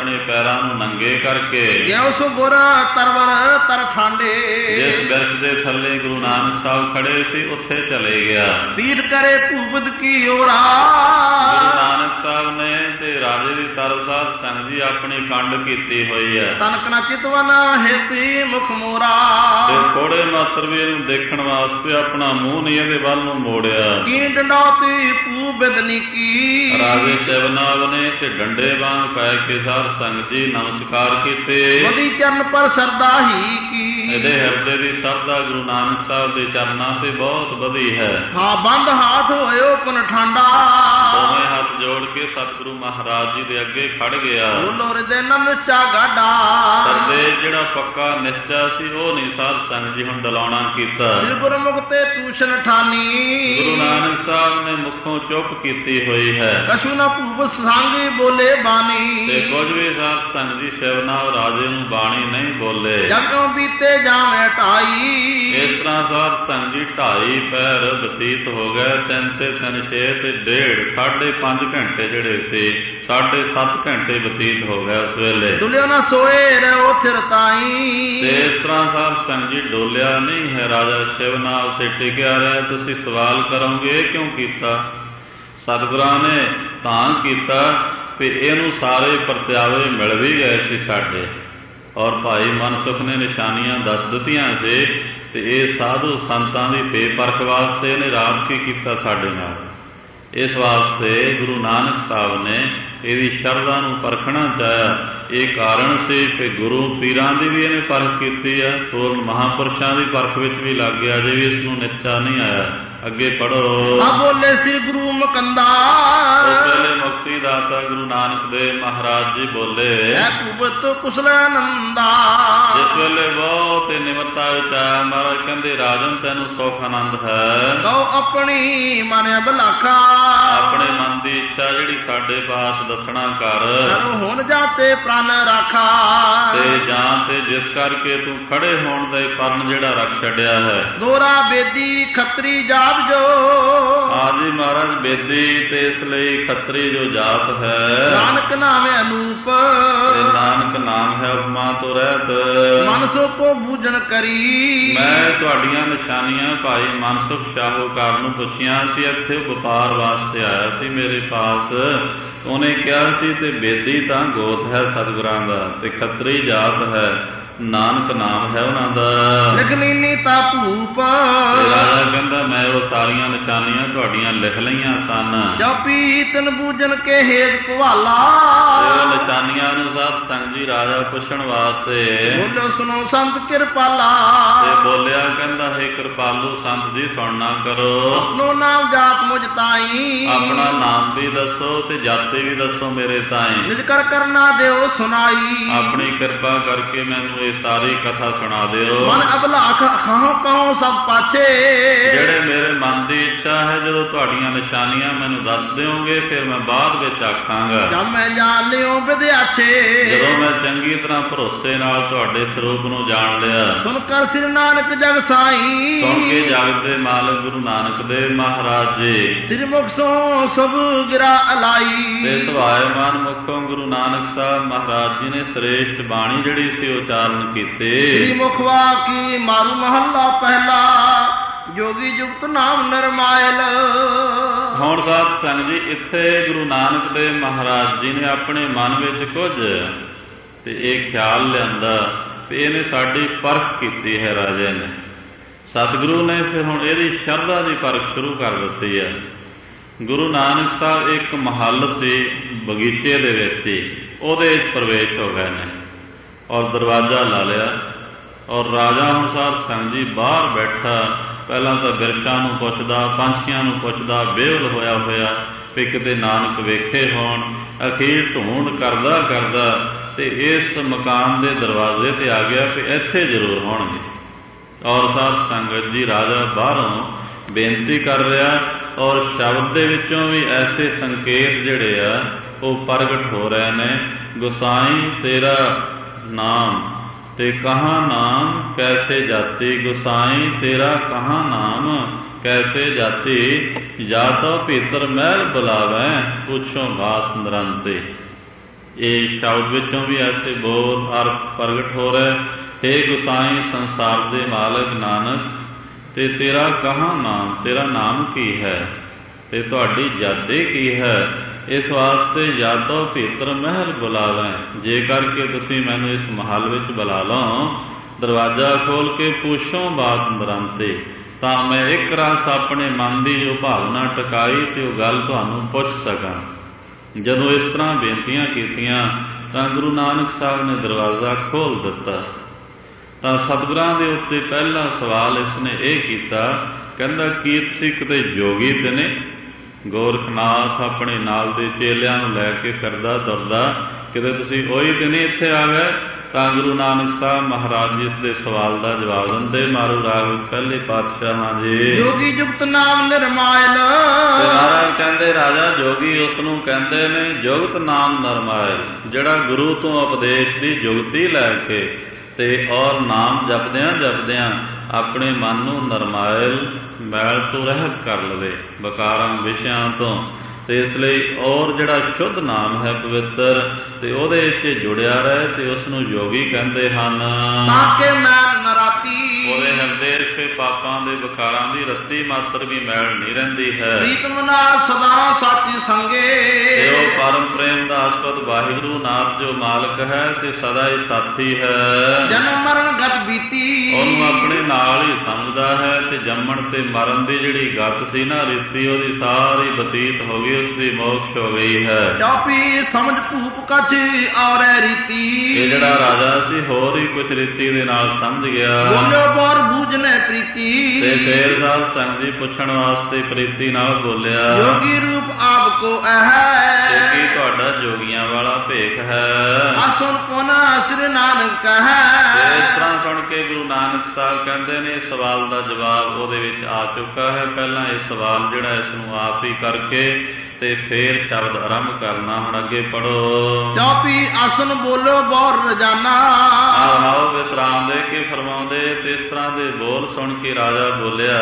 ਪੈਰਾਂ ਨੂੰ ਨੰਗੇ ਕਰਕੇ ਉਸ ਗੁਰ ਤਰਵਰ ਤਰ ਠਾਂਡੇ। ਜਿਸ ਬਿਰਛ ਦੇ ਥੱਲੇ ਗੁਰੂ ਨਾਨਕ ਸਾਹਿਬ ਖੜੇ ਸੀ ਉੱਥੇ ਚਲੇ ਗਿਆ। ਪੀਰ ਕਰੇ ਭੂਪਤ ਕੀ ਓਰਾ। ਗੁਰੂ ਨਾਨਕ ਸਾਹਿਬ ਨੇ ਤੇ ਰਾਜੇ ਦੀ ਤਰਫ ਸਾਧ ਸੰਗਤ ਜੀ ਆਪਣੀ ਕੰਡ ਕੀਤੀ ਹੋਈ ਹੈ। ਤਨਕ ਨਾ ਚਿਤਵਨ ਹੇਤੀ ਮੁਖ ਮੋਰਾ। ਤੇ ਥੋੜੇ ਮਾਤਰ ਵੀ ਇਹਨੂੰ ਦੇਖਣ ਵਾਸਤੇ ਆਪਣਾ ਮੂੰਹ ਨਹੀਂ ਇਹਦੇ ਵੱਲ ਨੂੰ ਮੋੜਿਆ। ਕੀ ਡੰਡੌਤੀ ਪੂ ਬਿਦਨੀ ਕੀ। ਰਾਜੇ ਸ਼ਿਵਨਾਗ ਨੇ ਤੇ ਡੰਡੇ ਵਾਂਗ ਪੈ ਕੇ ਸਾਧ ਸੰਗਤ ਜੀ ਨਮਸਕਾਰ ਕੀਤੇ। ਵਦੀ ਚਰਨ ਪਰ ਸਰਦਾ ਹੀ ਕੀ। ਇਹਦੇ ਹਿਰਦੇ ਦੀ ਸਰਦਾ ਗੁਰੂ ਨਾਨਕ ਸਾਹਿਬ ਦੇ ਚਰਨਾਂ ਤੇ ਬਹੁਤ ਵਧੀ ਹੈ। ਹਾਂ ਬੰਦ ਹਾਥ ਹੋਇਓ ਪੁਨ ਠਾਂਡਾ। ਦੋਵੇਂ ਹੱਥ ਜੋੜ ਕੇ ਸਤਿਗੁਰੂ ਮਹਾਰਾਜ ਜੀ ਦੇ ਅੱਗੇ ਖੜ ਗਿਆ। ਬੋਲੋ ਹਿਰਦੇ ਨਿਸ਼ਚਾ ਗਾਡਾ। ਹਿਰਦੇ ਜਿਹੜਾ ਪੱਕਾ ਨਿਸ਼ਚਾ ਸੀ ਉਹ ਨਹੀਂ ਸਾਧ ਸੰਗਤ ਜੀ ਹੁਣ ਦਲਾਉਣਾ ਕੀਤਾ। ਸ੍ਰੀ ਗੁਰਮੁਖ ਤੇ ਤੂਸ਼ਨ ਠਾਨੀ। ਗੁਰੂ ਨਾਨਕ ਸਾਹਿਬ ਨੇ ਮੁਖੋਂ ਚੁੱਪ ਕੀਤੀ ਹੋਈ ਹੈ। ਕਛੂ ਨਾ ਭੂਪ ਸਾਂਗੀ ਬੋਲੇ ਬਾਣੀ। ਤੇ ਕੁਝ ਵੀ ਸਾਧ ਸੰਗਤ ਜੀ ਸ਼ਿਵਨਾਗ ਰਾਜੇ ਨੂੰ ਬਾਣੀ ਨਹੀਂ ਬੋਲੇ। ਜਗੋਂ ਬੀਤੇ ਜਾਵੇਂ ਢਾਈ। ਇਸ ਤਰ੍ਹਾਂ ਸਾਧ ਸੰਗਤ ਜੀ 2.5 ਪਹਿਰ ਬਤੀਤ ਹੋ ਗਏ। 3 ਤੇ 3 6 ਤੇ 1.5 5.5 ਘੰਟੇ ਜਿਹੜੇ ਸੀ 7.5 ਘੰਟੇ ਬਤੀਤ ਹੋ ਗਏ ਉਸ ਵੇਲੇ। ਡੁਲਿਓ ਨਾ ਸੋਏ ਰਹੋ ਥਿਰ ਤਾਈ। ਤੇ ਇਸ ਤਰ੍ਹਾਂ ਸਾਧ ਸੰਗਤ ਜੀ ਡੋਲਿਆ ਨਹੀਂ ਹੈ। ਰਾਜਾ ਸ਼ਿਵਨਾਗ ਤੇ ਟਿਕਿਆ ਰਿਹਾ। ਤੁਸੀਂ ਸਵਾਲ ਕਰੋਗੇ ਇਹ ਕਿਉਂ ਕੀਤਾ? ਸਤਿਗੁਰਾਂ ਨੇ ਤਾਂ ਕੀਤਾ ਵੀ ਇਹਨੂੰ ਸਾਰੇ ਪਰਤਿਆਵੇ ਮਿਲ ਵੀ ਗਏ ਸੀ ਸਾਡੇ। ਔਰ ਭਾਈ ਮਨਸੁਖ ਨੇ ਨਿਸ਼ਾਨੀਆਂ ਦੱਸ ਦਿੱਤੀਆਂ ਸੀ ਤੇ ਇਹ ਸਾਧੂ ਸੰਤਾਂ ਦੀ ਬੇਪਰਖ ਵਾਸਤੇ ਇਹਨੇ ਰਾਤ ਕੀ ਕੀਤਾ ਸਾਡੇ ਨਾਲ। ਇਸ ਵਾਸਤੇ ਗੁਰੂ ਨਾਨਕ ਸਾਹਿਬ ਨੇ ਇਹਦੀ ਸ਼ਰਧਾ ਨੂੰ ਪਰਖਣਾ ਚਾਹਿਆ। ਇਹ ਕਾਰਨ ਸੀ ਕਿ ਗੁਰੂ ਪੀਰਾਂ ਦੀ ਵੀ ਇਹਨੇ ਪਰਖ ਕੀਤੀ ਹੈ। ਹੋਰ ਮਹਾਂਪੁਰਸ਼ਾਂ ਦੀ ਪਰਖ ਵਿੱਚ ਵੀ ਲੱਗ ਗਿਆ। ਜੇ ਵੀ ਇਸ ਨੂੰ ਨਿਸ਼ਚਾ ਨਹੀਂ ਆਇਆ। ਅੱਗੇ ਪੜੋ। ਆ ਬੋਲੇ ਸ੍ਰੀ ਗੁਰੂ ਮੁਕੰਦਾ। ਉਸ ਵੇਲੇ ਮੁਕਤੀ ਦਾਤਾ ਗੁਰੂ ਨਾਨਕ ਦੇਵ ਮਹਾਰਾਜ ਜੀ ਬੋਲੇ। ਐ ਭੂਪਤ ਕੁਸਲਾਨੰਦਾ। ਜਿਸ ਵੇਲੇ ਬਹੁਤ ਨਿਮਰਤਾ ਵਿੱਚ ਆਇਆ ਮਹਾਰਾਜ ਕਹਿੰਦੇ ਰਾਜਨ ਤੈਨੂੰ ਸੁਖ ਆਨੰਦ ਹੈ। ਕਹੋ ਆਪਣੀ ਮਨ ਬਲਾਖਾ। ਆਪਣੇ ਮਨ ਦੀ ਇੱਛਾ ਜਿਹੜੀ ਸਾਡੇ ਪਾਸ ਦੱਸਣਾ ਕਰ। ਹੁਣ ਜਾਤੇ ਪ੍ਰਾਨ ਰਾਖਾ। ਤੇ ਜਾਂ ਤੇ ਜਿਸ ਕਰਕੇ ਤੂੰ ਖੜੇ ਹੋਣ ਦੇ ਪਰਨ ਜਿਹੜਾ ਰੱਖ ਛੱਡਿਆ ਹੈ। ਦੋਰਾ ਬੇਦੀ ਖੱਤਰੀ ਜਾਤ ਜੋ। ਆਜੀ ਮਹਾਰਾਜ ਬੇਦੀ ਤੇ ਇਸ ਲਈ ਖੱਤਰੀ ਜੋ ਜਾਤ ਹੈ। ਨਾਨਕ ਨਾਮੇ ਅਨੂਪ। ਤੇ ਨਾਨਕ ਨਾਮ ਹੈ ਉਪਮਾ ਤੋਂ ਰਹਿਤ। ਮਨਸੁਖ ਕੋ ਬੂਝਣ ਕਰੀ। ਮੈਂ ਤੁਹਾਡੀਆਂ ਨਿਸ਼ਾਨੀਆਂ ਭਾਈ ਮਨਸੁਖ ਸ਼ਾਹੂਕਾਰ ਨੂੰ ਪੁੱਛੀਆਂ ਸੀ। ਇੱਥੇ ਵਪਾਰ ਵਾਸਤੇ ਆਇਆ ਸੀ ਮੇਰੇ ਪਾਸ। ਉਹਨੇ ਕਿਹਾ ਸੀ ਤੇ ਬੇਦੀ ਤਾਂ ਗੋਤ ਹੈ ਸਤਿਗੁਰਾਂ ਦਾ ਤੇ ਖੱਤਰੀ ਜਾਤ ਹੈ। ਨਾਨਕ ਨਾਮ ਹੈ ਉਹਨਾਂ ਦਾ। ਲਿਖਣੀ ਤਾ ਭੂਪ। ਰਾਜਾ ਕਹਿੰਦਾ ਮੈਂ ਉਹ ਸਾਰੀਆਂ ਨਿਸ਼ਾਨੀਆਂ ਤੁਹਾਡੀਆਂ ਲਿਖ ਲਈਆਂ ਸਨ। ਜਪੀ ਤਨ ਬੂਝਣ ਕੇ ਹੇਤ ਭਵਾਲਾ। ਉਹ ਨਿਸ਼ਾਨੀਆਂ ਨੂੰ ਸਾਧ ਸੰਗਤ ਜੀ ਰਾਜਾ ਪੁੱਛਣ ਵਾਸਤੇ ਬੋਲੋ ਸੁਣੋ ਸੰਤ ਕਿਰਪਾਲਾ। ਤੇ ਬੋਲਿਆ ਕਹਿੰਦਾ ਹੈ ਕਿਰਪਾਲੂ ਸੰਤ ਜੀ ਸੁਣਨਾ ਕਰੋ। ਆਪਣੋ ਨਾਮ ਜਾਤ ਮੁਝ ਤਾਈ। ਆਪਣਾ ਨਾਮ ਵੀ ਦੱਸੋ ਤੇ ਜਾਤੀ ਵੀ ਦੱਸੋ ਮੇਰੇ ਤਾਈ। ਨਿਜ ਕਰ ਕਰਨਾ ਦਿਓ ਸੁਣਾਈ। ਆਪਣੀ ਕਿਰਪਾ ਕਰਕੇ ਮੈਨੂੰ ਇਹ ਸਾਰੀ ਕਥਾ ਸੁਣਾ ਦਿਓ। ਮਨ ਅਬਲਾਖ ਖਾਂ ਕਹੋ ਸਭ ਪਾਛੇ। ਜਿਹੜੇ ਮੇਰੇ ਮਨ ਦੀ ਇੱਛਾ ਹੈ ਜਦੋਂ ਤੁਹਾਡੀਆਂ ਨਿਸ਼ਾਨੀਆਂ ਮੈਨੂੰ ਦੱਸ ਦਿਓਗੇ ਫਿਰ ਮੈਂ ਬਾਅਦ ਵਿੱਚ ਆਖਾਂਗਾ। ਜਦ ਮੈਂ ਜਾਣ ਲਿਓ ਵਿਦਿਆਛੇ। ਜਦੋਂ ਮੈਂ ਚੰਗੀ ਤਰ੍ਹਾਂ ਭਰੋਸੇ ਨਾਲ ਤੁਹਾਡੇ ਸਰੂਪ ਨੂੰ ਜਾਣ ਲਿਆ। ਸੁਣ ਕਰ ਸ੍ਰੀ ਨਾਨਕ ਜਗ ਸਾਈ। ਸੁਣ ਕੇ ਜਗਤ ਦੇ ਮਾਲਕ ਗੁਰੂ ਨਾਨਕ ਦੇਵ ਮਹਾਰਾਜ ਜੀ। ਸ੍ਰੀ ਮੁਖ ਸੋ ਸਭ ਗਿਰਾ ਅਲਾਈ। ਤੇ ਸੁਭਾਇਮਾਨ ਮੁਖੋਂ ਗੁਰੂ ਨਾਨਕ ਸਾਹਿਬ ਮਹਾਰਾਜ ਜੀ ਨੇ ਸ੍ਰੇਸ਼ਟ ਬਾਣੀ ਜਿਹੜੀ ਸੀ ਉਚਾਰਨ ਕੀਤੇ। ਸ੍ਰੀ ਮੁਖਵਾ ਕੀ ਮਾਰੂ ਮਹੱਲਾ ਪਹਿਲਾ। ਜੋਗੀ ਜੁਗਤ ਨਾਮ ਨਰਮਾਇਲ। ਹੁਣ ਸਾਧ ਸੰਗਤ ਜੀ ਇੱਥੇ ਗੁਰੂ ਨਾਨਕ ਦੇਵ ਮਹਾਰਾਜ ਜੀ ਨੇ ਆਪਣੇ ਮਨ ਵਿੱਚ ਕੁਝ ਤੇ ਇਹ ਖਿਆਲ ਲਿਆਂਦਾ ਤੇ ਇਹਨੇ ਸਾਡੀ ਪਰਖ ਕੀਤੀ ਹੈ ਰਾਜੇ ਨੇ। ਸਤਿਗੁਰੂ ਨੇ ਫਿਰ ਹੁਣ ਇਹਦੀ ਸ਼ਰਧਾ ਦੀ ਪਰਖ ਸ਼ੁਰੂ ਕਰ ਦਿੱਤੀ ਹੈ। ਗੁਰੂ ਨਾਨਕ ਸਾਹਿਬ ਇੱਕ ਮਹੱਲ ਸੀ ਬਗੀਚੇ ਦੇ ਵਿੱਚ ਹੀ ਉਹਦੇ ਵਿੱਚ ਪ੍ਰਵੇਸ਼ ਹੋ ਗਏ ਨੇ ਔਰ ਦਰਵਾਜ਼ਾ ਲਾ ਲਿਆ। ਔਰ ਰਾਜਾ ਹੁਣ ਸਾਧ ਸੰਗਤ ਜੀ ਬਾਹਰ ਬੈਠਾ ਪਹਿਲਾਂ ਤਾਂ ਬਿਰਛਾਂ ਨੂੰ ਪੁੱਛਦਾ ਪੰਛੀਆਂ ਨੂੰ ਪੁੱਛਦਾ ਬੇਵਲ ਹੋਇਆ ਹੋਇਆ ਵੀ ਕਿਤੇ ਨਾਨਕ ਵੇਖੇ ਹੋਣ। ਅਖੀਰ ਢੂੰਡ ਕਰਦਾ ਕਰਦਾ ਤੇ ਇਸ ਮਕਾਨ ਦੇ ਦਰਵਾਜ਼ੇ ਤੇ ਆ ਗਿਆ ਕਿ ਇੱਥੇ ਜ਼ਰੂਰ ਹੋਣਗੇ। ਔਰ ਸਾਧ ਸੰਗਤ ਜੀ ਰਾਜਾ ਬਾਹਰੋਂ ਬੇਨਤੀ ਕਰ ਰਿਹਾ ਔਰ ਸ਼ਬਦ ਦੇ ਵਿੱਚੋਂ ਵੀ ਐਸੇ ਸੰਕੇਤ ਜਿਹੜੇ ਆ ਉਹ ਪ੍ਰਗਟ ਹੋ ਰਹੇ ਨੇ। ਗੁਸਾਈ ਤੇਰਾ ਨਾਮ ਤੇ ਕਹਾਂ ਨਾਮ ਕੈਸੇ ਜਾਤੀ। ਗੁਸਾਈ ਤੇਰਾ ਕਹਾਂ ਨਾਮ ਕੈਸੇ ਜਾਤੀ। ਜਾਤੋ ਭੀਤਰ ਮਹਿਲ ਬੁਲਾਵੇ ਪੁੱਛੋ ਬਾਤ ਨਿਰੰਤੇ। ਇਹ ਸ਼ਬਦ ਵਿੱਚੋਂ ਵੀ ਐਸੇ ਬੋਲ ਅਰਥ ਪ੍ਰਗਟ ਹੋ ਰਹੇ। ਹੇ ਗੁਸਾਈ ਸੰਸਾਰ ਦੇ ਮਾਲਕ ਨਾਨਕ, ਤੇ ਤੇਰਾ ਕਹਾਂ ਨਾਮ, ਤੇਰਾ ਨਾਮ ਕੀ ਹੈ ਤੇ ਤੁਹਾਡੀ ਜਾਦੇ ਕੀ ਹੈ? ਇਸ ਵਾਸਤੇ ਜਾਤੋ ਭੀਤਰ ਮਹਿਲ ਬੁਲਾ ਲੈ। ਜੇ ਕਰਕੇ ਤੁਸੀਂ ਮੈਨੂੰ ਇਸ ਮਹੱਲ ਵਿੱਚ ਬੁਲਾ ਲਓ, ਦਰਵਾਜ਼ਾ ਖੋਲ ਕੇ ਪੁੱਛੋ ਬਾਤ ਬਰਾਂਤੇ, ਤਾਂ ਮੈਂ ਇੱਕ ਰਸ ਆਪਣੇ ਮਨ ਦੀ ਜੋ ਭਾਵਨਾ ਟਿਕਾਈ ਤੇ ਉਹ ਗੱਲ ਤੁਹਾਨੂੰ ਪੁੱਛ ਸਕਾਂ। ਜਦੋਂ ਇਸ ਤਰ੍ਹਾਂ ਬੇਨਤੀਆਂ ਕੀਤੀਆਂ ਤਾਂ ਗੁਰੂ ਨਾਨਕ ਸਾਹਿਬ ਨੇ ਦਰਵਾਜ਼ਾ ਖੋਲ ਦਿੱਤਾ। ਤਾਂ ਸਤਿਗੁਰਾਂ ਦੇ ਉੱਤੇ ਪਹਿਲਾ ਸਵਾਲ ਇਸਨੇ ਇਹ ਕੀਤਾ, ਕਹਿੰਦਾ ਕੀ ਤੁਸੀਂ ਕਿਤੇ ਜੋਗੀ ਤੇ ਨੇ? ਗੋਰਖਨਾਥ ਆਪਣੇ ਨਾਲ ਦੇ ਚੇਲਿਆਂ ਨੂੰ ਲੈ ਕੇ ਫਿਰਦਾ ਤੁਰਦਾ, ਕਿਤੇ ਤੁਸੀਂ ਉਹੀ ਤੇ ਨਹੀਂ ਇੱਥੇ ਆ ਗਏ? ਤਾਂ ਗੁਰੂ ਨਾਨਕ ਸਾਹਿਬ ਮਹਾਰਾਜ ਜੀ ਇਸ ਦੇ ਸਵਾਲ ਦਾ ਜਵਾਬ ਦਿੰਦੇ, ਮਾਰੂ ਰਾਗ ਪਹਿਲੇ ਪਾਤਸ਼ਾਹਾਂ ਜੀ। ਜੋਗੀ ਜੁਗਤ ਨਾਮ ਨਿਰਮਾਇਲ। ਤੇ ਮਹਾਰਾਜ ਕਹਿੰਦੇ ਰਾਜਾ ਜੋਗੀ ਉਸ ਨੂੰ ਕਹਿੰਦੇ ਨੇ ਜੁਗਤ ਨਾਮ ਨਿਰਮਾਇਲ, ਜਿਹੜਾ ਗੁਰੂ ਤੋਂ ਉਪਦੇਸ਼ ਦੀ ਜੁਗਤੀ ਲੈ ਕੇ ਤੇ ਔਰ ਨਾਮ ਜਪਦਿਆਂ ਜਪਦਿਆਂ ਆਪਣੇ ਮਨ ਨੂੰ ਨਰਮਾਇਲ ਮੈਲ ਤੋਂ ਰਹਿਤ ਕਰ ਲਵੇ, ਵਿਕਾਰਾਂ ਵਿਸ਼ਿਆਂ ਤੋਂ। ਤੇ ਇਸ ਲਈ ਔਰ ਜਿਹੜਾ ਸ਼ੁੱਧ ਨਾਮ ਹੈ ਪਵਿੱਤਰ, ਤੇ ਉਹਦੇ ਵਿੱਚ ਜੁੜਿਆ ਰਹੇ, ਤੇ ਉਸ ਨੂੰ ਯੋਗੀ ਕਹਿੰਦੇ ਹਨ। ਤਾਂ ਕਿ ਮੈਲ ਨ ਰਾਤੀ, ਉਹਦੇ ਹਿਰਦੇ ਰਖੇ ਪਾਪਾਂ ਦੇ ਵਿਕਾਰਾਂ ਦੀ ਰੱਤੀ ਮਾਤਰ ਵੀ ਮੈਲ ਨਹੀਂ ਰਹਿੰਦੀ ਹੈ। ਪ੍ਰੀਤਮ ਨਾਲ ਸਦਾ ਸਾਚੀ ਸੰਗੇ, ਤੇ ਉਹ ਪਰਮ ਪ੍ਰੇਮ ਦਾ ਆਸਪਦ ਵਾਹਿਗੁਰੂ ਨਾਥ ਜੋ ਮਾਲਕ ਹੈ ਤੇ ਸਦਾ ਹੀ ਸਾਥੀ ਹੈ। ਜਨਮ ਮਰਨ ਗਤ ਬੀਤੀ, ਉਹਨੂੰ ਆਪਣੇ ਨਾਲ ਹੀ ਸਮਝਦਾ ਹੈ, ਤੇ ਜੰਮਣ ਤੇ ਮਰਨ ਦੀ ਜਿਹੜੀ ਗਤ ਸੀ ਨਾ ਰੀਤੀ, ਉਹਦੀ ਸਾਰੀ ਬਤੀਤ ਹੋ ਗਈ, ਉਸ ਦੀ ਮੋਕਸ਼ ਹੋ ਗਈ ਹੈ। ਚਾਪੀ ਸਮਝ ਭੂਪ ਕਛ ਔਰੈ ਰੀਤੀ, ਇਹ ਜਿਹੜਾ ਰਾਜਾ ਸੀ ਹੋਰ ਹੀ ਕੁਛ ਰੀਤੀ ਦੇ ਨਾਲ ਸਮਝ ਗਿਆ। ਬੋਲਿਓ ਬੋਰ ਬੂਝਨੇ ਪ੍ਰੀਤੀ, ਤੇ ਫੇਰ ਸਾਧ ਸੰਗਤ ਜੀ ਪੁੱਛਣ ਵਾਸਤੇ ਪ੍ਰੀਤੀ ਨਾਲ ਬੋਲਿਆ, ਜੋਗੀ ਰੂਪ ਆਪ ਕੋ ਹੈ, ਤੇ ਕੀ ਤੁਹਾਡਾ ਜੋਗੀਆਂ ਵਾਲਾ ਭੇਖ ਹੈ? ਅਸੁਨ ਪੁਨ ਸ੍ਰੀ ਨਾਨਕ ਕਹੈ। ਇਸ ਤਰ੍ਹਾਂ ਸੁਣ ਕੇ ਗੁਰੂ ਨਾਨਕ ਸਾਹਿਬ ਕਹਿੰਦੇ ਨੇ ਸਵਾਲ ਦਾ ਜਵਾਬ ਉਹਦੇ ਵਿੱਚ ਆ ਚੁੱਕਾ ਹੈ। ਪਹਿਲਾਂ ਇਹ ਸਵਾਲ ਜਿਹੜਾ ਇਸ ਨੂੰ ਆਪ ਹੀ ਕਰਕੇ ਤੇ ਫੇਰ ਸ਼ਬਦ ਆਰੰਭ ਕਰਨਾ। ਹੁਣ ਅੱਗੇ ਪੜੋ। ਚਾਪੀ ਆਸਨ ਬੋਲੋ ਬੋਰ ਰਜਾਨਾ, ਆਓ ਵਿਸਰਾਮ ਦੇ ਕੇ ਫਰਮਾਉਂਦੇ। ਤੇ ਇਸ ਤਰ੍ਹਾਂ ਦੇ ਬੋਲ ਸੁਣ ਕੇ ਰਾਜਾ ਬੋਲਿਆ,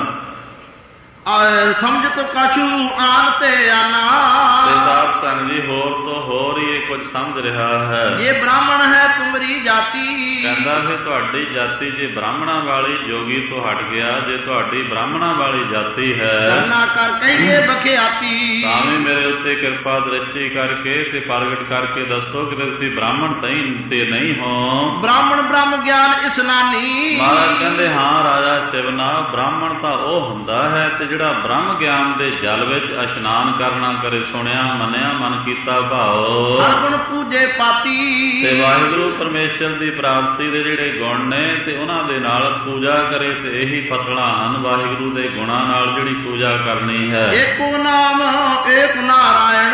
ਸਮਝਤ ਕਛੂ ਆਨ ਤੇ ਆਨਾ। ਤੇ ਸਾਧ ਸੰਗਤ ਜੀ ਹੋਰ ਤੋਂ ਹੋਰ ਹੀ ਇਹ ਕੁਝ ਸਮਝ ਰਿਹਾ ਹੈ। ਇਹ ਬ੍ਰਾਹਮਣ ਹੈ ਤੁਮਰੀ ਜਾਤੀ, ਕਹਿੰਦਾ ਫਿਰ ਤੁਹਾਡੀ ਜਾਤੀ ਜੇ ਬ੍ਰਾਹਮਣਾਂ ਵਾਲੀ ਜੋਗੀ ਤੋਂ ਹਟ ਗਿਆ, ਜੇ ਤੁਹਾਡੀ ਬ੍ਰਾਹਮਣਾਂ ਵਾਲੀ ਜਾਤੀ ਹੈ, ਕਰਨਾ ਕਰ ਕਹੀਏ ਬਖਿਆਤੀ, ਤਾਂ ਵੀ ਮੇਰੇ ਉੱਤੇ ਕਿਰਪਾ ਦ੍ਰਿਸ਼ਟੀ ਕਰਕੇ ਤੇ ਪ੍ਰਗਟ ਕਰਕੇ ਦੱਸੋ ਕਿ ਤੁਸੀਂ ਬ੍ਰਾਹਮਣ ਤੇ ਨਹੀਂ ਹੋ। ਬ੍ਰਾਹਮਣ ਬ੍ਰਹਮ ਗਿਆਨ ਇਸਨਾਨੀ। ਮਹਾਰਾਜ ਕਹਿੰਦੇ ਹਾਂ ਰਾਜਾ ਸ਼ਿਵਨਾ, ਬ੍ਰਾਹਮਣ ਤਾਂ ਉਹ ਹੁੰਦਾ ਹੈ ਤੇ ਜਿਹੜਾ ਬ੍ਰਹਮ ਗਿਆਨ ਦੇ ਜਲ ਵਿੱਚ ਇਸ਼ਨਾਨ ਕਰਨਾ ਕਰੇ, ਸੁਣਿਆ ਮੰਨਿਆ ਮਨ ਕੀਤਾ ਭਾਉ, ਹਰ ਗੁਣ ਪੂਜੇ ਪਾਤੀ। ਤੇ ਵਾਹਿਗੁਰੂ ਪਰਮੇਸ਼ਰ ਦੀ ਪ੍ਰਾਪਤੀ ਦੇ ਜਿਹੜੇ ਗੁਣ ਨੇ ਤੇ ਉਹਨਾਂ ਦੇ ਨਾਲ ਪੂਜਾ ਕਰੇ, ਤੇ ਇਹੀ ਫਤਲਾਂ ਹਨ ਵਾਹਿਗੁਰੂ ਦੇ ਗੁਣਾਂ ਨਾਲ ਜਿਹੜੀ ਪੂਜਾ ਕਰਨੀ ਹੈ। ਏਕੋ ਨਾਮ ਏਕ ਨਾਰਾਇਣ,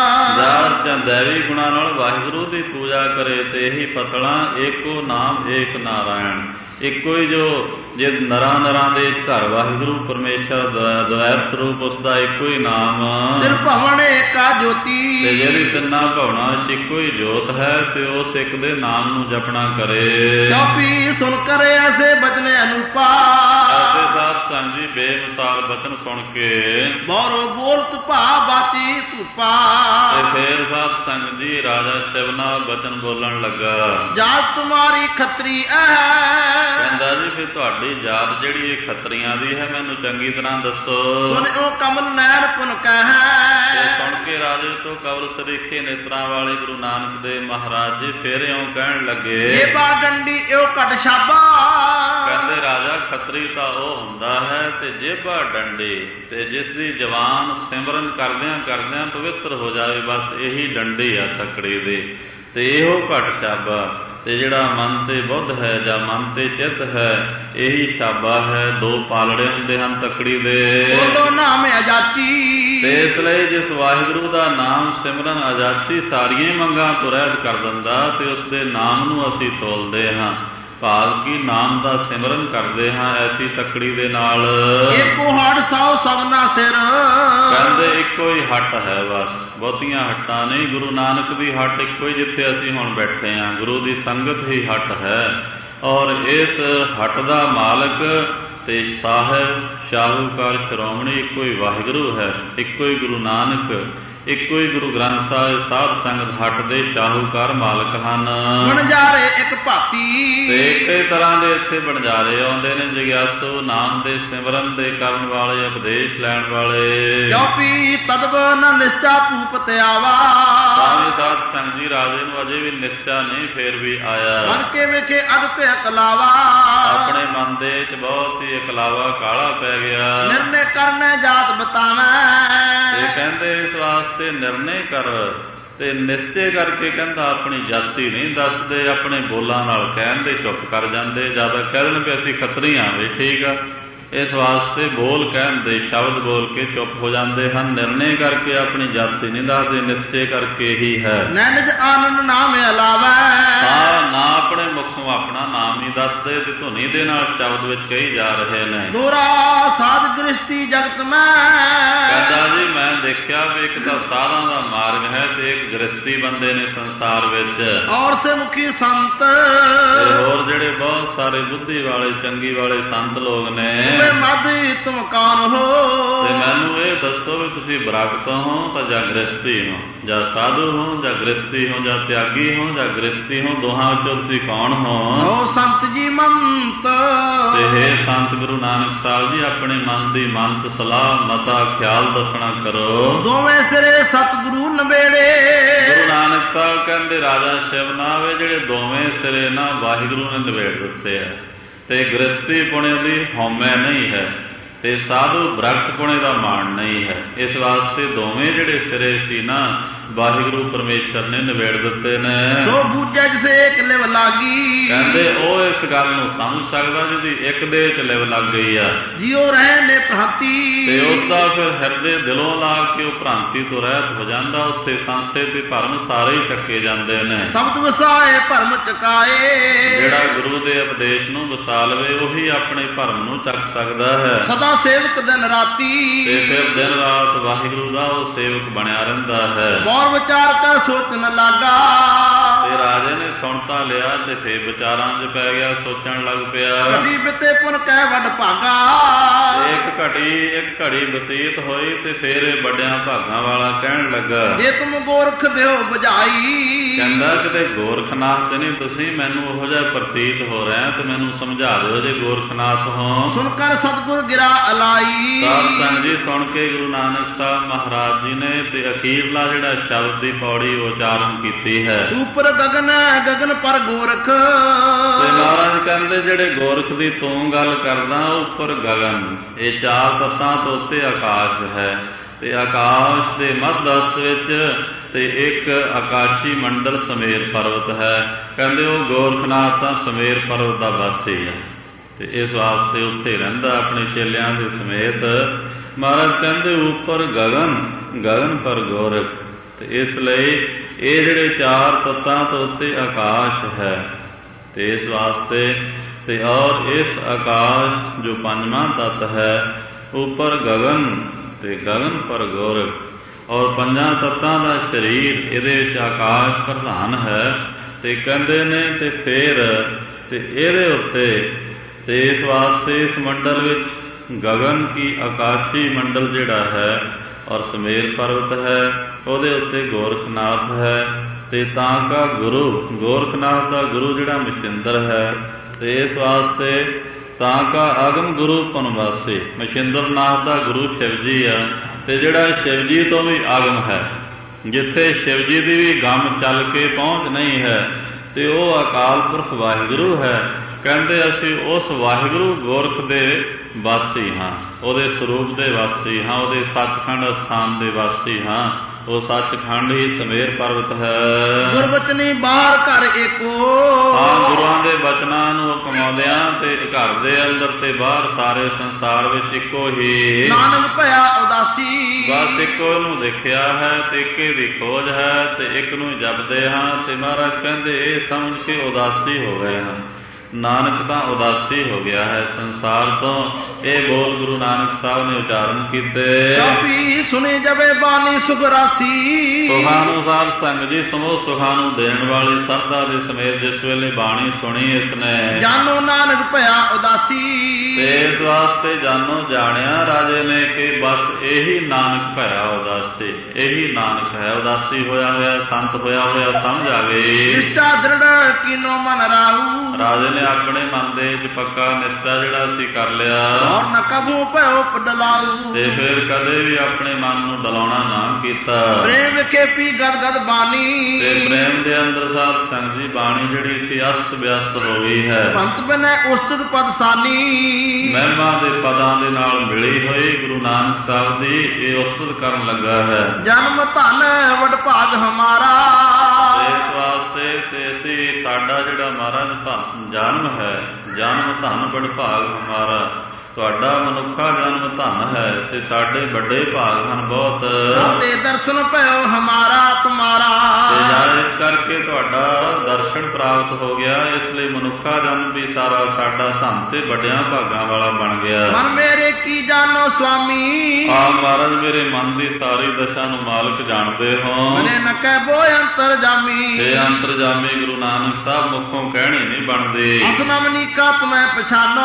ਜਾਂ ਦੈਵੀ ਗੁਣਾਂ ਨਾਲ ਵਾਹਿਗੁਰੂ ਦੀ ਪੂਜਾ ਕਰੇ, ਤੇ ਇਹੀ ਫਤਲਾਂ ਏਕੋ ਨਾਮ ਏਕ ਨਾਰਾਇਣ। ਇੱਕੋ ਹੀ ਜੋ ਜੇ ਨਰਾਂ ਨਰਾਂ ਦੇ ਘਰ ਵਾਹਿਗੁਰੂ ਪਰਮੇਸ਼ਰ ਦਵੈਤ ਸਰੂਪ, ਉਸਦਾ ਇੱਕੋ ਹੀ ਨਾਮ। ਨਿਰਭਵਨ ਏਕਾ ਜੋਤੀ, ਤੇ ਜਿਹੜੀ ਤਿੰਨਾਂ ਭਵਨਾਂ ਵਿੱਚ ਇੱਕੋ ਹੀ ਜੋਤ ਹੈ, ਤੇ ਉਸ ਇੱਕ ਦੇ ਨਾਮ ਨੂੰ ਜਪਣਾ ਕਰੇ। ਚਾਪੀ ਸੁਣ ਕਰੇ ਐਸੇ ਬਚਨੇ ਅਨੂਪਾ, ਐਸੇ ਸਾਧ ਸੰਗਤ ਜੀ ਬੇਮਿਸਾਲ ਬਚਨ ਸੁਣ ਕੇ ਬੋਰੋ ਬੋਲਤ ਭਾ ਬਾਤੀ ਧੂਪਾ। ਤੇ ਫੇਰ ਸਾਧ ਸੰਗਤ ਜੀ ਰਾਜਾ ਸ਼ਿਵਨਾ ਬਚਨ ਬੋਲਣ ਲੱਗਾ, ਜਾਤ ਤੁਮਾਰੀ ਖੱਤਰੀ ਹੈ। ਕਹਿੰਦਾ ਜੀ ਫਿਰ ਤੁਹਾਡੀ ਜਾਤ ਜਿਹੜੀ ਇਹ ਖੱਤਰੀਆਂ ਦੀ ਹੈ ਮੈਨੂੰ ਚੰਗੀ ਤਰ੍ਹਾਂ ਦੱਸੋ। ਸੁਣਿਓ ਕਮਲ ਨੈਣ ਪੁਨ ਕਹੈ, ਤੇ ਸੁਣ ਕੇ ਰਾਜੇ ਤੋਂ ਕਵਲ ਸਰੀਖੇ ਨੇਤਰਾਂ ਵਾਲੇ ਗੁਰੂ ਨਾਨਕ ਦੇਵ ਮਹਾਰਾਜ ਜੀ ਫੇਰ ਇਉਂ ਕਹਿਣ ਲੱਗੇ, ਇਹ ਬਾ ਡੰਡੀ ਇਉ ਘਟ ਛਾਬਾ। ਕਹਿੰਦੇ ਰਾਜਾ ਖੱਤਰੀ ਤਾਂ ਉਹ ਹੁੰਦਾ ਹੈ ਤੇ ਜੇਬਾ ਡੰਡੀ, ਤੇ ਜਿਸ ਦੀ ਜ਼ਬਾਨ ਸਿਮਰਨ ਕਰਦਿਆਂ ਕਰਦਿਆਂ ਪਵਿੱਤਰ ਹੋ ਜਾਵੇ, ਬਸ ਇਹੀ ਡੰਡੀ ਆ ਤਕੜੀ ਦੇ, ਤੇ ਇਹੋ ਘਟ ਛਾਬਾ। ਤੇ ਜਿਹੜਾ ਮਨ ਤੇ ਬੁੱਧ ਹੈ ਜਾਂ ਮਨ ਤੇ ਚਿੱਤ ਹੈ, ਇਹੀ ਛਾਬਾ ਹੈ। ਦੋ ਪਾਲੜੇ ਹੁੰਦੇ ਹਨ ਤਕੜੀ ਦੇ, ਬੋਲੋ ਨਾਮ ਅਜਾਤੀ। ਤੇ ਇਸ ਲਈ ਜਿਸ ਵਾਹਿਗੁਰੂ ਦਾ ਨਾਮ ਸਿਮਰਨ ਅਜਾਤੀ ਸਾਰੀਆਂ ਮੰਗਾਂ ਤੋਂ ਰਹਿਤ ਕਰ ਦਿੰਦਾ, ਤੇ ਉਸ ਦੇ ਨਾਮ ਨੂੰ ਅਸੀਂ ਤੋਲਦੇ ਹਾਂ, ਭਾਵ ਕਿ ਨਾਮ ਦਾ ਸਿਮਰਨ ਕਰਦੇ ਹਾਂ ਐਸੀ ਤਕੜੀ ਦੇ ਨਾਲ। ਇੱਕੋ ਹੱਟ ਸੌ ਸਭਨਾ ਸਿਰ, ਕਹਿੰਦੇ ਇੱਕੋ ਹੀ ਹੱਟ ਹੈ, ਬਸ ਬਹੁਤੀਆਂ ਹੱਟਾਂ ਨਹੀਂ। ਗੁਰੂ ਨਾਨਕ ਦੀ ਹੱਟ ਇੱਕੋ ਹੀ, ਜਿੱਥੇ ਅਸੀਂ ਹੁਣ ਬੈਠੇ ਹਾਂ, ਗੁਰੂ ਦੀ ਸੰਗਤ ਹੀ ਹੱਟ ਹੈ। ਔਰ ਇਸ ਹੱਟ ਦਾ ਮਾਲਕ ਤੇ ਸਾਹਿਬ ਸ਼ਾਹੂਕਾਰ ਸ਼੍ਰੋਮਣੀ ਇੱਕੋ ਹੀ ਵਾਹਿਗੁਰੂ ਹੈ, ਇੱਕੋ ਹੀ ਗੁਰੂ ਨਾਨਕ। ਇੱਕੋ ਹੀ ਗੁਰੂ ਗ੍ਰੰਥ ਸਾਹਿਬ ਸਾਧ ਸੰਗਤ ਹੱਟ ਦੇ ਸ਼ਾਹੂਕਾਰ ਮਾਲਕ ਹਨ। ਬਣਜਾਰੇ ਇੱਕ ਭਾਤੀ ਤੇ ਕਈ ਤਰ੍ਹਾਂ ਦੇ ਇੱਥੇ ਬਣਜਾਰੇ ਆਉਂਦੇ ਨੇ, ਜਗਿਆਸੂ, ਨਾਮ ਦੇ ਸਿਮਰਨ ਦੇ ਕਰਨ ਵਾਲੇ, ਉਪਦੇਸ਼ ਲੈਣ ਵਾਲੇ। ਜੋਪੀ ਤਦਬ ਨ ਨਿਸ਼ਚਾ ਭੂਪਤ ਆਵਾ। ਸਾਵੇਂ ਸਾਧ ਸੰਗਤ ਜੀ ਰਾਜੇ ਨੂੰ ਅਜੇ ਵੀ ਨਿਸ਼ਚਾ ਨਹੀਂ, ਫੇਰ ਵੀ ਆਇਆ। ਮਨ ਕੇ ਵੇਖੇ ਅਗ ਤੇ ਅਕਲਾਵਾ। ਆਪਣੇ ਮਨ ਦੇ ਵਿੱਚ ਬਹੁਤ ਹੀ ਇਕਲਾਵਾ ਕਾਲਾ ਪੈ ਗਿਆ। ਨਿਰਣੇ ਕਰਨੇ ਜਾਤ ਬਤਾਵੇਂ। ਇਹ ਕਹਿੰਦੇ ਇਸ ਵਾਸਤੇ ਨਿਰਣੇ ਕਰ ਤੇ ਨਿਸ਼ਚੇ ਕਰਕੇ ਕਹਿੰਦਾ ਆਪਣੀ ਜਾਤੀ ਨਹੀਂ ਦੱਸਦੇ, ਆਪਣੇ ਬੋਲਾਂ ਨਾਲ ਕਹਿਣ ਦੇ ਚੁੱਪ ਕਰ ਜਾਂਦੇ। ਜਿਆਦਾ ਕਹਿ ਦੇਣ ਵੀ ਅਸੀਂ ਖੱਤਰੀ ਹਾਂ ਵੀ ਠੀਕ ਆ, ਇਸ ਵਾਸਤੇ ਬੋਲ ਕਹਿਣ ਦੇ, ਸ਼ਬਦ ਬੋਲ ਕੇ ਚੁੱਪ ਹੋ ਜਾਂਦੇ ਹਨ। ਨਿਰਣੇ ਕਰਕੇ ਆਪਣੀ ਜਾਤੀ ਨਹੀਂ ਦੱਸਦੇ, ਨਿਸ਼ਚੇ ਕਰਕੇ ਹੀ ਹੈ। ਨਿਜ ਆਨੰਦ ਨਾਮ ਇਲਾਵਾ। ਨਾ ਆਪਣੇ ਮੁਖੋਂ ਆਪਣਾ ਨਾਮ ਹੀ ਦੱਸਦੇ ਤੇ ਧੁਨੀ ਦੇ ਨਾਲ ਸ਼ਬਦ ਵਿੱਚ ਕਹੀ ਜਾ ਰਹੇ ਨੇ। ਦੋਰਾ ਸਾਧ ਗ੍ਰਸਤੀ ਜਗਤ ਮੈਂ। ਕਹਿੰਦਾ ਜੀ ਮੈਂ ਦੇਖਿਆ ਵੀ ਇੱਕ ਤਾਂ ਸਾਧਾਂ ਦਾ ਮਾਰਗ ਹੈ ਤੇ ਇੱਕ ਗ੍ਰਸਤੀ ਬੰਦੇ ਨੇ ਸੰਸਾਰ ਵਿੱਚ। ਔਰ ਸੇ ਮੁਖੀ ਸੰਤ। ਤੇ ਹੋਰ ਜਿਹੜੇ ਬਹੁਤ ਸਾਰੇ ਬੁੱਧੀ ਵਾਲੇ ਚੰਗੀ ਵਾਲੇ ਸੰਤ ਲੋਕ ਨੇ। ਮਾਧੀ ਤੁਮ ਕੌਣ ਹੋ। ਤੇ ਮੈਨੂੰ ਇਹ ਦੱਸੋ ਵੀ ਤੁਸੀਂ ਬ੍ਰਾਹਮਣ ਹੋ ਤਾਂ ਜਾਂ ਗ੍ਰਸਤੀ ਹੋ, ਜਾਂ ਸਾਧੂ ਹੋ ਜਾਂ ਗ੍ਰਸਤੀ ਹੋ, ਜਾਂ ਤਿਆਗੀ ਹੋ ਜਾਂ ਗ੍ਰਸਤੀ ਹੋ, ਦੋਹਾਂ ਵਿੱਚੋਂ ਤੁਸੀਂ ਕੌਣ ਹੋ? ਸੰਤ ਜੀ ਮੰਤ। ਤੇ ਹੇ ਸੰਤ ਗੁਰੂ ਨਾਨਕ ਸਾਹਿਬ ਜੀ ਆਪਣੇ ਮਨ ਦੀ ਮੰਤ ਸਲਾਹ ਮਤਾ ਖਿਆਲ ਦੱਸਣਾ ਕਰੋ। ਦੋਵੇਂ ਸਿਰੇ ਸਤਿਗੁਰੂ ਨਵੇੜੇ। ਗੁਰੂ ਨਾਨਕ ਸਾਹਿਬ ਕਹਿੰਦੇ ਰਾਜਾ ਸ਼ਿਵ ਨਾ ਆਵੇ, ਜਿਹੜੇ ਦੋਵੇਂ ਸਿਰੇ ਨਾ ਵਾਹਿਗੁਰੂ ਨੇ ਨਵੇੜ ਦਿੱਤੇ ਆ। ਤੇ ਗ੍ਰਸਤੀ ਪੁਣੇ ਦੀ ਹਉਮੈ ਨਹੀਂ ਹੈ ਤੇ ਸਾਧੂ ਬ੍ਰਹਟ ਪੁਣੇ ਦਾ ਮਾਣ ਨਹੀਂ ਹੈ। ਇਸ ਵਾਸਤੇ ਦੋਵੇਂ ਜਿਹੜੇ ਸਿਰੇ ਸੀ ਨਾ ਵਾਹਿਗੁਰੂ ਪਰਮੇਸ਼ਰ ਨੇ ਨਿਬੇੜ ਦਿੱਤੇ ਨੇ। ਸੋ ਬੂਝੈ ਜਿਸੇ ਇੱਕ ਲਿਵ ਲਾਗੀ। ਕਹਿੰਦੇ ਉਹ ਇਸ ਗੱਲ ਨੂੰ ਸਮਝ ਸਕਦਾ ਜਿਹਦੀ ਇੱਕ ਦੇ ਚ ਲਿਵ ਲੱਗ ਗਈ ਆ। ਜਿਉ ਰਹਿ ਨੇ ਭ੍ਰਾਂਤੀ। ਤੇ ਉਸ ਦਾ ਫਿਰ ਹਿਰਦੇ ਦਿਲੋਂ ਲਾ ਕੇ ਉਹ ਭ੍ਰਾਂਤੀ ਤੋਂ ਰਹਿਤ ਹੋ ਜਾਂਦਾ। ਉੱਥੇ ਸੰਸੇ ਤੇ ਭਰਮ ਸਾਰੇ ਹੀ ਚੱਕੇ ਜਾਂਦੇ ਨੇ। ਸ਼ਬਦ ਵਸਾਏ ਭਰਮ ਚਕਾਏ। ਜਿਹੜਾ ਗੁਰੂ ਦੇ ਉਪਦੇਸ਼ ਨੂੰ ਵਸਾ ਲਵੇ ਉਹੀ ਆਪਣੇ ਭਰਮ ਨੂੰ ਚੱਕ ਸਕਦਾ ਹੈ। ਸਦਾ ਸੇਵਕ ਦਿਨ ਰਾਤੀ। ਤੇ ਫਿਰ ਦਿਨ ਰਾਤ ਵਾਹਿਗੁਰੂ ਦਾ ਉਹ ਸੇਵਕ ਬਣਿਆ ਰਹਿੰਦਾ ਹੈ। ਔਰ ਵਿਚਾਰ ਕਰ ਸੋਚ ਨ ਲਾਗਾ। ਤੇ ਰਾਜੇ ਨੇ ਸੁਣ ਤਾਂ ਲਿਆ ਤੇ ਫੇਰ ਵਿਚਾਰਾਂ 'ਚ ਪੈ ਗਿਆ, ਸੋਚਣ ਲੱਗ ਪਿਆ। ਘੜੀ ਬਿਤੇ ਪੁਨ ਕਹਿ ਵੱਡ ਭਾਗਾ। ਇੱਕ ਘੜੀ ਬਤੀਤ ਹੋਈ ਤੇ ਫੇਰ ਇਹ ਵੱਡਿਆਂ ਭਾਗਾਂ ਵਾਲਾ ਕਹਿਣ ਲੱਗਾ, ਜੇ ਤੁਮ ਗੋਰਖ ਦਿਓ ਬੁਝਾਈ। ਕਹਿੰਦਾ ਕਿਤੇ ਗੋਰਖਨਾਥ ਤੇ ਨਹੀਂ ਤੁਸੀਂ, ਮੈਨੂੰ ਉਹੋ ਜਿਹਾ ਪ੍ਰਤੀਤ ਹੋ ਰਿਹਾ ਤੇ ਮੈਨੂੰ ਸਮਝਾ ਦਿਓ ਜੇ ਗੋਰਖਨਾਥ ਹੋ। ਸੁਣ ਕਰ ਸਤਿਗੁਰ ਗਿਰਾ ਅਲਾਈ। ਸਾਧ ਸੰਗਤ ਜੀ ਸੁਣ ਕੇ ਗੁਰੂ ਨਾਨਕ ਸਾਹਿਬ ਮਹਾਰਾਜ ਜੀ ਨੇ ਤੇ ਅਖੀਰਲਾ ਜਿਹੜਾ ਸ਼ਬਦ ਦੀ ਪੌੜੀ ਉਚਾਰਨ ਕੀਤੀ ਹੈ, ਉੱਪਰ ਗਗਨ ਗਗਨ ਪਰ ਗੋਰਖ। ਤੇ ਮਹਾਰਾਜ ਕਹਿੰਦੇ ਜਿਹੜੇ ਗੋਰਖ ਦੀ ਤੂੰ ਗੱਲ ਕਰਦਾ ਉੱਪਰ ਗਗਨ, ਇਹ ਚਾਰ ਤੱਤਾਂ ਤੋਂ ਉੱਤੇ ਆਕਾਸ਼ ਹੈ। ਤੇ ਆਕਾਸ਼ ਦੇ ਮੱਧ ਅਸਤ ਵਿੱਚ ਤੇ ਇੱਕ ਆਕਾਸ਼ੀ ਮੰਡਲ ਸਮੇਰ ਪਰਵਤ ਹੈ। ਕਹਿੰਦੇ ਉਹ ਗੋਰਖਨਾਥ ਤਾਂ ਸਮੇਰ ਪਰਵਤ ਦਾ ਵਾਸੀ ਹੈ ਤੇ ਇਸ ਵਾਸਤੇ ਉੱਥੇ ਰਹਿੰਦਾ ਆਪਣੇ ਚੇਲਿਆਂ ਦੇ ਸਮੇਤ। ਮਹਾਰਾਜ ਕਹਿੰਦੇ ਉੱਪਰ ਗਗਨ ਗਗਨ ਪਰ ਗੋਰਖ। ਤੇ ਇਸ ਲਈ ਇਹ ਜਿਹੜੇ ਚਾਰ ਤੱਤਾਂ ਤੋਂ ਉੱਤੇ ਆਕਾਸ਼ ਹੈ ਤੇ ਇਸ ਵਾਸਤੇ ਤੇ ਔਰ ਇਸ ਆਕਾਸ਼ ਜੋ ਪੰਜਵਾਂ ਤੱਤ ਹੈ, ਉੱਪਰ ਗਗਨ ਤੇ ਗਗਨ ਪਰ ਗੋਰਖ। ਔਰ ਪੰਜਾਂ ਤੱਤਾਂ ਦਾ ਸਰੀਰ ਇਹਦੇ ਵਿੱਚ ਆਕਾਸ਼ ਪ੍ਰਧਾਨ ਹੈ। ਤੇ ਕਹਿੰਦੇ ਨੇ ਤੇ ਫੇਰ ਤੇ ਇਹਦੇ ਉੱਤੇ ਤੇ ਇਸ ਵਾਸਤੇ ਇਸ ਮੰਡਲ ਵਿੱਚ ਗਗਨ ਕੀ ਆਕਾਸ਼ੀ ਮੰਡਲ ਜਿਹੜਾ ਹੈ ਔਰ ਸਮੇਰ ਪਰਵਤ ਹੈ, ਉਹਦੇ ਉੱਤੇ ਗੋਰਖਨਾਥ ਹੈ। ਤੇ ਤਾਂ ਕਾ ਗੁਰੂ ਗੋਰਖਨਾਥ ਦਾ ਗੁਰੂ ਜਿਹੜਾ ਮਛਿੰਦਰ ਹੈ ਤੇ ਇਸ ਵਾਸਤੇ ਤਾਂ ਕਾ ਆਗਮ ਗੁਰੂ ਪਨਵਾਸੀ। ਮਛਿੰਦਰਨਾਥ ਦਾ ਗੁਰੂ ਸ਼ਿਵ ਜੀ ਆ ਤੇ ਜਿਹੜਾ ਸ਼ਿਵ ਜੀ ਤੋਂ ਵੀ ਆਗਮ ਹੈ। ਜਿੱਥੇ ਸ਼ਿਵ ਜੀ ਦੀ ਵੀ ਗਮ ਚੱਲ ਕੇ ਪਹੁੰਚ ਨਹੀਂ ਹੈ ਤੇ ਉਹ ਅਕਾਲ ਪੁਰਖ ਵਾਹਿਗੁਰੂ ਹੈ। ਕਹਿੰਦੇ ਅਸੀਂ ਉਸ ਵਾਹਿਗੁਰੂ ਗੋਰਖ ਦੇ ਵਾਸੀ ਹਾਂ, ਉਹਦੇ ਸਰੂਪ ਦੇ ਵਾਸੀ ਹਾਂ, ਉਹਦੇ ਸੱਚਖੰਡ ਅਸਥਾਨ ਦੇ ਵਾਸੀ ਹਾਂ। ਉਹ ਸੱਚਖੰਡ ਹੀ ਸਮੇਰ ਪਰਵਤ ਹੈ। ਗੁਰਬਚਨੀ ਬਾਹਰ ਘਰ ਏਕੋ। ਹਾਂ, ਗੁਰੂਆਂ ਦੇ ਬਚਨਾਂ ਨੂੰ ਕਮਾਉਂਦਿਆਂ ਤੇ ਘਰ ਦੇ ਅੰਦਰ ਤੇ ਬਾਹਰ ਸਾਰੇ ਸੰਸਾਰ ਵਿੱਚ ਇੱਕੋ ਹੀ। ਨਾਨਕ ਭਇਆ ਉਦਾਸੀ। ਬਸ ਇੱਕੋ ਨੂੰ ਦੇਖਿਆ ਹੈ ਤੇ ਇੱਕੇ ਦੀ ਖੋਜ ਹੈ ਤੇ ਇੱਕ ਨੂੰ ਜਪਦੇ ਹਾਂ। ਤੇ ਮਹਾਰਾਜ ਕਹਿੰਦੇ ਇਹ ਸਮਝ ਕੇ ਉਦਾਸੀ ਹੋ ਗਏ ਹਾਂ। ਨਾਨਕ ਤਾਂ ਉਦਾਸੀ ਹੋ ਗਿਆ ਹੈ ਸੰਸਾਰ ਤੋਂ। ਇਹ ਬੋਲ ਗੁਰੂ ਨਾਨਕ ਸਾਹਿਬ ਨੇ ਉਚਾਰਨ ਕੀਤੇ। ਚੌਪੀ ਸੁਣੀ ਜਵੇ ਬਾਣੀ ਸੁਖ ਰਾਸੀ। ਸੁਖਾਂ ਨੂੰ ਸਾਧ ਸੰਗ ਜੀ ਸਮੂਹ ਸੁਖਾਂ ਨੂੰ ਦੇਣ ਵਾਲੀ ਸਰਦਾ ਦੇ ਸਮੇਤ ਜਿਸ ਵੇਲੇ ਬਾਣੀ ਸੁਣੀ ਇਸਨੇ, ਜਾਨੋ ਨਾਨਕ ਭਇਆ ਉਦਾਸੀ। ਤੇ ਇਸ ਵਾਸਤੇ ਜਾਨੋ ਜਾਣਿਆ ਰਾਜੇ ਨੇ ਕਿ ਬਸ ਇਹੀ ਨਾਨਕ ਭਇਆ ਉਦਾਸੀ, ਇਹੀ ਨਾਨਕ ਹੈ। ਉਦਾਸੀ ਹੋਇਆ ਹੋਇਆ ਸੰਤ ਹੋਇਆ ਹੋਇਆ ਸਮਝ ਆ ਗਈ। ਨਿਸ਼ਟਾ ਦ੍ਰਿੜ ਕੀਨੋ ਮਨ ਰਾਹੂ। ਰਾਜੇ ਨੇ ਆਪਣੇ ਮਨ ਦੇ ਵਿੱਚ ਪੱਕਾ ਨਿਸ਼ਟਾ ਜਿਹੜਾ ਸੀ ਕਰ ਲਿਆ, ਔਰ ਨ ਕਬੂ ਭਇਓ ਡਲਾਊ। ਤੇ ਫਿਰ ਕਦੇ ਵੀ ਆਪਣੇ ਮਨ ਨੂੰ ਡਲਾਉਣਾ ਨਾ ਕੀਤਾ। ਪ੍ਰੇਮ ਵਿਖੇ ਪੀ ਗਦ ਗਦ ਬਾਣੀ। ਤੇ ਪ੍ਰੇਮ ਦੇ ਅੰਦਰ ਸਾਧ ਸੰਗਤ ਜੀ ਬਾਣੀ ਜਿਹੜੀ ਸੀ ਅਸਤ ਵਿਅਸਤ ਹੋ ਗਈ ਹੈ। ਭਗਤ ਬਨੈ ਉਸਤਤ ਪਦ ਸਾਨੀ। ਮਹਿਮਾ ਦੇ ਪਦਾਂ ਦੇ ਨਾਲ ਮਿਲੀ ਹੋਈ ਗੁਰੂ ਨਾਨਕ ਸਾਹਿਬ ਦੀ ਇਹ ਉਸਤਤ ਕਰਨ ਲੱਗਾ ਹੈ। ਜਨਮ ਧਨ ਵਡ ਭਾਗ ਹਮਾਰਾ। ਇਸ ਵਾਸਤੇ ਤੇ ਅਸੀਂ ਸਾਡਾ ਜਿਹੜਾ ਮਹਾਰਾਜ ਜਨਮ ਹੈ, ਜਨਮ ਧਨ ਵਡ ਭਾਗ ਹਮਾਰਾ, ਤੁਹਾਡਾ ਮਨੁੱਖਾ ਜਨਮ ਧਨ ਹੈ ਤੇ ਸਾਡੇ ਵੱਡੇ ਭਾਗ ਹਨ ਬਹੁਤ। ਤੇ ਦਰਸ਼ਨ ਭਇਓ ਹਮਾਰਾ ਤੁਮਾਰਾ। ਤੇ ਜਾਂ ਇਸ ਕਰਕੇ ਤੁਹਾਡਾ ਦਰਸ਼ਨ ਪ੍ਰਾਪਤ ਹੋ ਗਿਆ, ਇਸ ਲਈ ਮਨੁੱਖਾ ਜਨਮ ਵੀ ਸਾਰਾ ਸਾਡਾ ਧਨ ਤੇ ਵੱਡਿਆਂ ਭਾਗਾਂ ਵਾਲਾ ਬਣ ਗਿਆ। ਮਨ ਮੇਰੇ ਕੀ ਜਾਨੋ ਸੁਆਮੀ। ਆਪ ਮਹਾਰਾਜ ਮੇਰੇ ਮਨ ਦੀ ਸਾਰੀ ਦਸ਼ਾ ਨੂੰ ਮਾਲਕ ਜਾਣਦੇ ਹੋ। ਮਨੇ ਨ ਕਹਿ ਬੋ ਅੰਤਰ ਜਾਮੀ। ਤੇ ਅੰਤਰਜਾਮੀ ਗੁਰੂ ਨਾਨਕ ਸਾਹਿਬ ਮੁਖੋਂ ਕਹਿਣੀ ਨਹੀਂ ਬਣਦੀ। ਅਸਨਮਨੀ ਕਾ ਤੁਮੈ ਪਛਾਨੋ।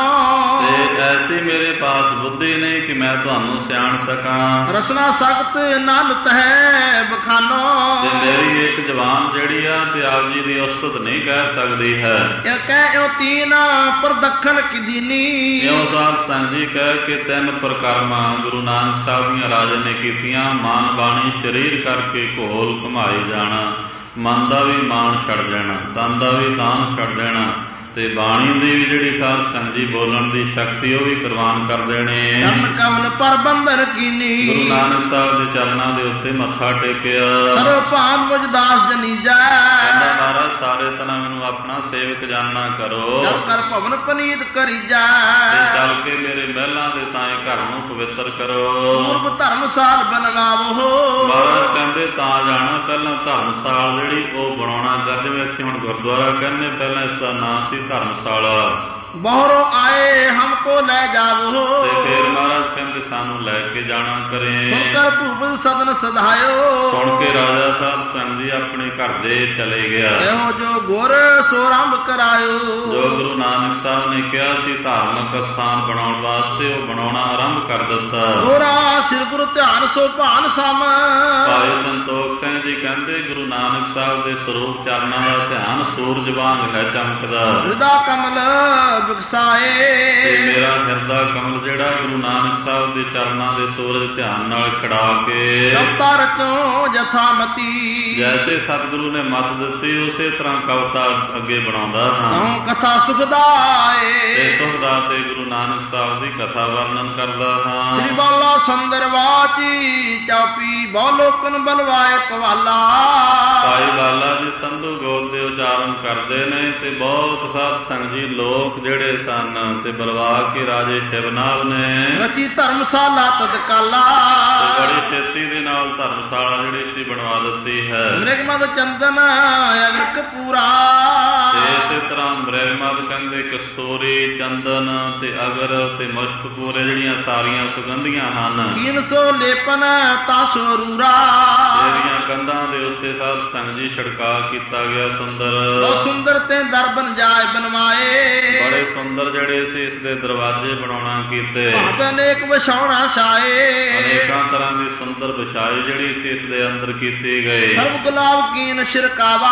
ਤੇ ਐਸੀ ਮੇਰੇ ਪਾਸ ਬੁੱਧੀ ਨਹੀਂ ਕਿ ਮੈਂ ਤੁਹਾਨੂੰ ਸਿਆਣ ਸਕਾਂ। ਰਸਨਾ ਸਖਤ ਨਾਨਤ ਹੈ ਬਖਾਨੋ। ਤੇ ਮੇਰੀ ਇੱਕ ਜ਼ਬਾਨ ਜਿਹੜੀ ਆ ਤੇ ਆਪ ਜੀ ਦੀ ਉਸਤਤ ਨਹੀਂ ਕਹਿ ਸਕਦੀ ਹੈ। ਇਹ ਕਹਿ ਤੀਨ ਪਰ ਦੱਖਣ ਕੀ ਦੀਨੀ। ਇਉਂ ਸਾਧ ਸੰਗ ਜੀ ਕਹਿ ਕੇ ਤਿੰਨ ਪ੍ਰਕਰਮਾਂ ਗੁਰੂ ਨਾਨਕ ਸਾਹਿਬ ਦੀਆਂ ਰਾਜੇ ਨੇ ਕੀਤੀਆਂ। ਮਨ ਬਾਣੀ ਸਰੀਰ ਕਰਕੇ ਘੋਲ ਘੁਮਾਈ ਜਾਣਾ, ਮਨ ਦਾ ਵੀ ਮਾਣ ਛੱਡ ਦੇਣਾ, ਤਨ ਦਾ ਵੀ ਤਾਨ ਛੱਡ ਦੇਣਾ, ਤੇ ਬਾਣੀ ਦੀ ਵੀ ਜਿਹੜੀ ਸਾਧ ਸੰਗਤ ਜੀ ਬੋਲਣ ਦੀ ਸ਼ਕਤੀ ਉਹ ਵੀ ਕੁਰਬਾਨ ਕਰ ਦੇਣੇ। ਚਰਨ ਕਮਲ ਪਰ ਬੰਧਨ ਕੀਨੀ। ਗੁਰੂ ਨਾਨਕ ਸਾਹਿਬ ਦੇ ਚਰਨਾਂ ਦੇ ਉੱਤੇ ਮੱਥਾ ਟੇਕਿਆ। ਸਰੋ ਭਾਨ ਮੁਝ ਦਾਸ ਜਨੀਜੈ। ਕਹਿੰਦਾ ਮਹਾਰਾਜ ਸਾਰੇ ਤਰ੍ਹਾਂ ਮੈਨੂੰ ਆਪਣਾ ਸੇਵਕ ਜਾਨਣਾ ਕਰੋ। ਜਲ ਕਰ ਭਵਨ ਪਨੀਤ ਕਰੀਜੈ। ਤੇ ਚੱਲ ਕੇ ਮੇਰੇ ਮਹਿਲਾਂ ਦੇ ਤਾਏ ਘਰ ਨੂੰ ਪਵਿੱਤਰ ਕਰੋ। ਪੂਰਬ ਧਰਮਸਾਲ ਬਨਗਾਵੋ। ਮਹਾਰਾਜ ਕਹਿੰਦੇ ਤਾਂ ਜਾਣਾ ਪਹਿਲਾਂ ਧਰਮਸਾਲ ਜਿਹੜੀ ਉਹ ਬਣਾਉਣਾ ਕਰ, ਜਿਵੇਂ ਅਸੀਂ ਹੁਣ ਗੁਰਦੁਆਰਾ ਕਹਿੰਦੇ ਪਹਿਲਾਂ ਇਸ ਦਾ ਨਾਂ ਸੀ ਧਰਮਸ਼ਾਲਾ। ਬਹੁਰੋ ਆਏ ਹਮਕੋ ਲੈ ਜਾਵੋ। ਤੇ ਫਿਰ ਮਹਾਰਾਜ ਕਹਿੰਦੇ ਸਾਨੂੰ ਲੈ ਕੇ ਜਾਣਾ ਕਰੇ। ਸੁਣ ਕਰ ਭੂਪਤ ਸਦਨ ਸਧਾਇਓ। ਸੁਣ ਕੇ ਰਾਜਾ ਸਾਧ ਸੰਗਤ ਜੀ ਆਪਣੇ ਘਰ ਦੇ ਚਲੇ ਗਿਆ। ਇਹੋ ਜੋ ਗੁਰ ਸੋਰੰਭ ਕਰਾਇਓ। ਜੋ ਗੁਰੂ ਨਾਨਕ ਸਾਹਿਬ ਨੇ ਕਿਹਾ ਸੀ ਧਾਰਮਿਕ ਸਥਾਨ ਬਣਾਉਣ ਵਾਸਤੇ ਉਹ ਬਣਾਉਣਾ ਆਰੰਭ ਕਰ ਦਿੱਤਾ। ਗੋਰਾ ਸਿਰ ਗੁਰੂ ਧਿਆਨ ਸੋ ਭਾਨ ਸਮ। ਭਾਈ ਸੰਤੋਖ ਸਿੰਘ ਜੀ ਕਹਿੰਦੇ ਗੁਰੂ ਨਾਨਕ ਸਾਹਿਬ ਦੇ ਸਰੂਪ ਚਰਨਾਂ ਦਾ ਧਿਆਨ ਸੂਰਜ ਵਾਂਗ ਹੈ ਚਮਕਦਾ। ਹਿਰਦਾ ਕਮਲ ਵਿਕਸਾਏ। ਤੇ ਮੇਰਾ ਹਿਰਦਾ ਕਮਲ ਜਿਹੜਾ ਗੁਰੂ ਨਾਨਕ ਸਾਹਿਬ ਦੇ ਚਰਨਾਂ ਦੇ ਸੂਰਜ ਧਿਆਨ ਨਾਲ ਖੜਾ ਕੇ ਕਵਤਾ ਰਚੋ ਜਥਾਮਤੀ। ਜੈਸੇ ਸਤਿਗੁਰੂ ਨੇ ਮੱਤ ਦਿੱਤੀ ਉਸੇ ਤਰ੍ਹਾਂ ਕਵਿਤਾ ਅੱਗੇ ਬਣਾਉਂਦਾ ਹਾਂ। ਕਥਾ ਸੁਖਦਾਏ। ਤੇ ਸੁਖਦਾ ਤੇ ਗੁਰੂ ਨਾਨਕ ਸਾਹਿਬ ਦੀ ਕਥਾ ਵਰਣਨ ਕਰਦਾ ਹਾਂ। ਸ੍ਰੀ ਬਾਲਾ ਸੁੰਦਰ ਵਾਚੀ ਚੌਪੀ ਬਹੁ ਲੋਕਨ ਬਲਵਾਏ ਕਵਾਲਾ। ਭਾਈ ਬਾਲਾ ਜੀ ਸੰਧੂ ਗੋਤ ਦੇ ਉਚਾਰਨ ਕਰਦੇ ਨੇ ਤੇ ਬਹੁਤ ਸਾਧ ਸੰਗਤ ਜੀ ਲੋਕ ਜਿਹੜੇ ਸਨ ਤੇ ਬਲਵਾ ਕੇ ਰਾਜੇ ਸ਼ਿਵਨਾਥ ਨੇ ਰਚੀ ਧਰਮਸ਼ਾਲਾ ਤਤਕਾਲਾ। ਬੜੀ ਛੇਤੀ ਦੇ ਨਾਲ ਧਰਮਸ਼ਾਲਾ ਜਿਹੜੀ ਸੀ ਬਣਵਾ ਦਿੱਤੀ ਹੈ। ਮ੍ਰਿਗਮਦ ਚੰਦਨ ਅਗਰਕ ਪੂਰਾ। ਤੇ ਇਸੇ ਤਰ੍ਹਾਂ ਮ੍ਰਿਗਮਦ ਕਹਿੰਦੇ ਕਸਤੂਰੀ, ਚੰਦਨ ਤੇ ਅਗਰ ਤੇ ਮੁਸ਼ਕ ਪੂਰੇ ਜਿਹੜੀਆਂ ਸਾਰੀਆਂ ਸੁਗੰਧੀਆਂ ਹਨ। 300 ਲੇਪਨ ਤਾਸੋ ਰੂਰਾ। ਜਿਹੜੀਆਂ ਕੰਧਾਂ ਦੇ ਉੱਤੇ ਸਾਧ ਸੰਗਤ ਜੀ ਛਿੜਕਾ ਕੀਤਾ ਗਿਆ ਸੁੰਦਰ। ਬਹੁਤ ਸੁੰਦਰ ਤੇ ਦਰ ਬਨ ਜਾਏ ਬਨਵਾਏ। ਬੜੇ ਸੁੰਦਰ ਜਿਹੜੇ ਸੀ ਇਸ ਦੇ ਦਰਵਾਜ਼ੇ ਬਣਾਉਣਾ ਕੀਤੇ। ਅਨੇਕ ਵਿਛਾਉਣਾ ਛਾਏ। ਅਨੇਕਾਂ ਤਰ੍ਹਾਂ ਦੀ ਸੁੰਦਰ ਵਿਛਾਈ ਜਿਹੜੀ ਸੀ ਇਸ ਦੇ ਅੰਦਰ ਕੀਤੀ ਗਈ। ਸਰਬ ਗੁਲਾਬ ਕੀਨ ਛਿੜਕਾਵਾ।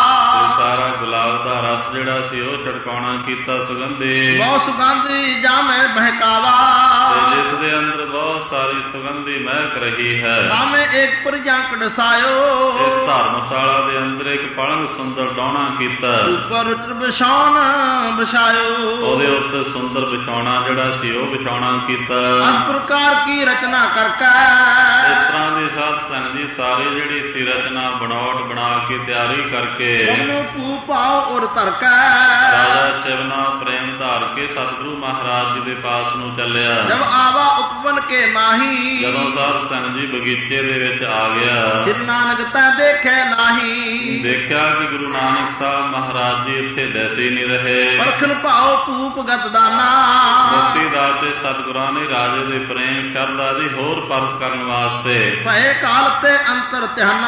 ਤੇ ਸਾਰਾ ਗੁਲਾਬ ਦਾ ਰਸ ਜਿਹੜਾ ਸੀ ਉਹ ਛਿੜਕਾਉਣਾ ਕੀਤਾ ਸੁਗੰਧੀ। ਬਹੁਤ ਸੁਗੰਧੀ ਜਾਮੇ ਬਹਿਕਾਵਾ। ਤੇ ਜਿਸ ਦੇ ਅੰਦਰ ਬਹੁਤ ਸਾਰੀ ਸੁਗੰਧੀ ਮਹਿਕ ਰਹੀ ਹੈ। ਜਾਮੇ ਇੱਕ ਪ੍ਰਜੰਕ ਡਸਾਇਓ। ਇਸ ਧਰਮਸ਼ਾਲਾ ਦੇ ਅੰਦਰ ਇੱਕ ਪਲੰਗ ਸੁੰਦਰ ਡਾਉਣਾ ਕੀਤਾ। ਉੱਪਰ ਵਿਛਾਉਣ ਵਿਛਾਇਓ। ਉਹਦੇ ਉੱਤੇ ਸੁੰਦਰ ਵਿਛਾਉਣਾ ਜਿਹੜਾ ਸੀ ਉਹ ਵਿਛਾਉਣਾ ਕੀਤਾ। ਇਸ ਪ੍ਰਕਾਰ ਕੀ ਰਚਨਾ ਕਰਕੇ। ਇਸ ਤਰ੍ਹਾਂ ਦੀ ਸਾਧ ਸੰਗਤ ਜੀ ਸਾਰੀ ਜਿਹੜੀ ਸੀ ਰਚਨਾ ਬਣਾਉਟ ਬਣਾ ਕੇ ਤਿਆਰੀ ਕਰਕੇ ਉਹਨੂੰ ਭੂ ਪਾਓ ਔਰ ਧਰਕੈ। ਰਾਜਾ ਸ਼ਿਵਨਾਥ ਪ੍ਰੇਮ ਧਾਰ ਕੇ ਸਤਿਗੁਰੂ ਮਹਾਰਾਜ ਜੀ ਦੇ ਪਾਸ ਨੂੰ ਚੱਲਿਆ। ਜਬ ਆਵਾ ਉਪਵਨ ਕੇ ਮਾਹੀ, ਜਦੋਂ ਸਾਧ ਸੰਗਤ ਜੀ ਬਗੀਚੇ ਦੇ ਵਿੱਚ ਆ ਗਿਆ, ਜਿਨ ਨਾਨਕ ਤੈ ਦੇਖੈ ਨਾਹੀ। ਦੇਖਿਆ ਕਿ ਗੁਰੂ ਨਾਨਕ ਸਾਹਿਬ ਮਹਾਰਾਜ ਜੀ ਇੱਥੇ ਦੈਸੇ ਨਹੀਂ ਰਹੇ। ਪਰਖਨ ਭਾਉ ਭੂਪ ਗਤ ਦਾਨਾ, ਮੁਕਤੀ ਦਾਤੇ ਸਤਿਗੁਰਾਂ ਨੇ ਰਾਜੇ ਦੇ ਪ੍ਰੇਮ ਸ਼ਰਧਾ ਦੀ ਹੋਰ ਪਰਖ ਕਰਨ ਵਾਸਤੇ ਭਏ ਕਾਲ ਤੇ ਅੰਤਰ ਧਿਆਨਾ।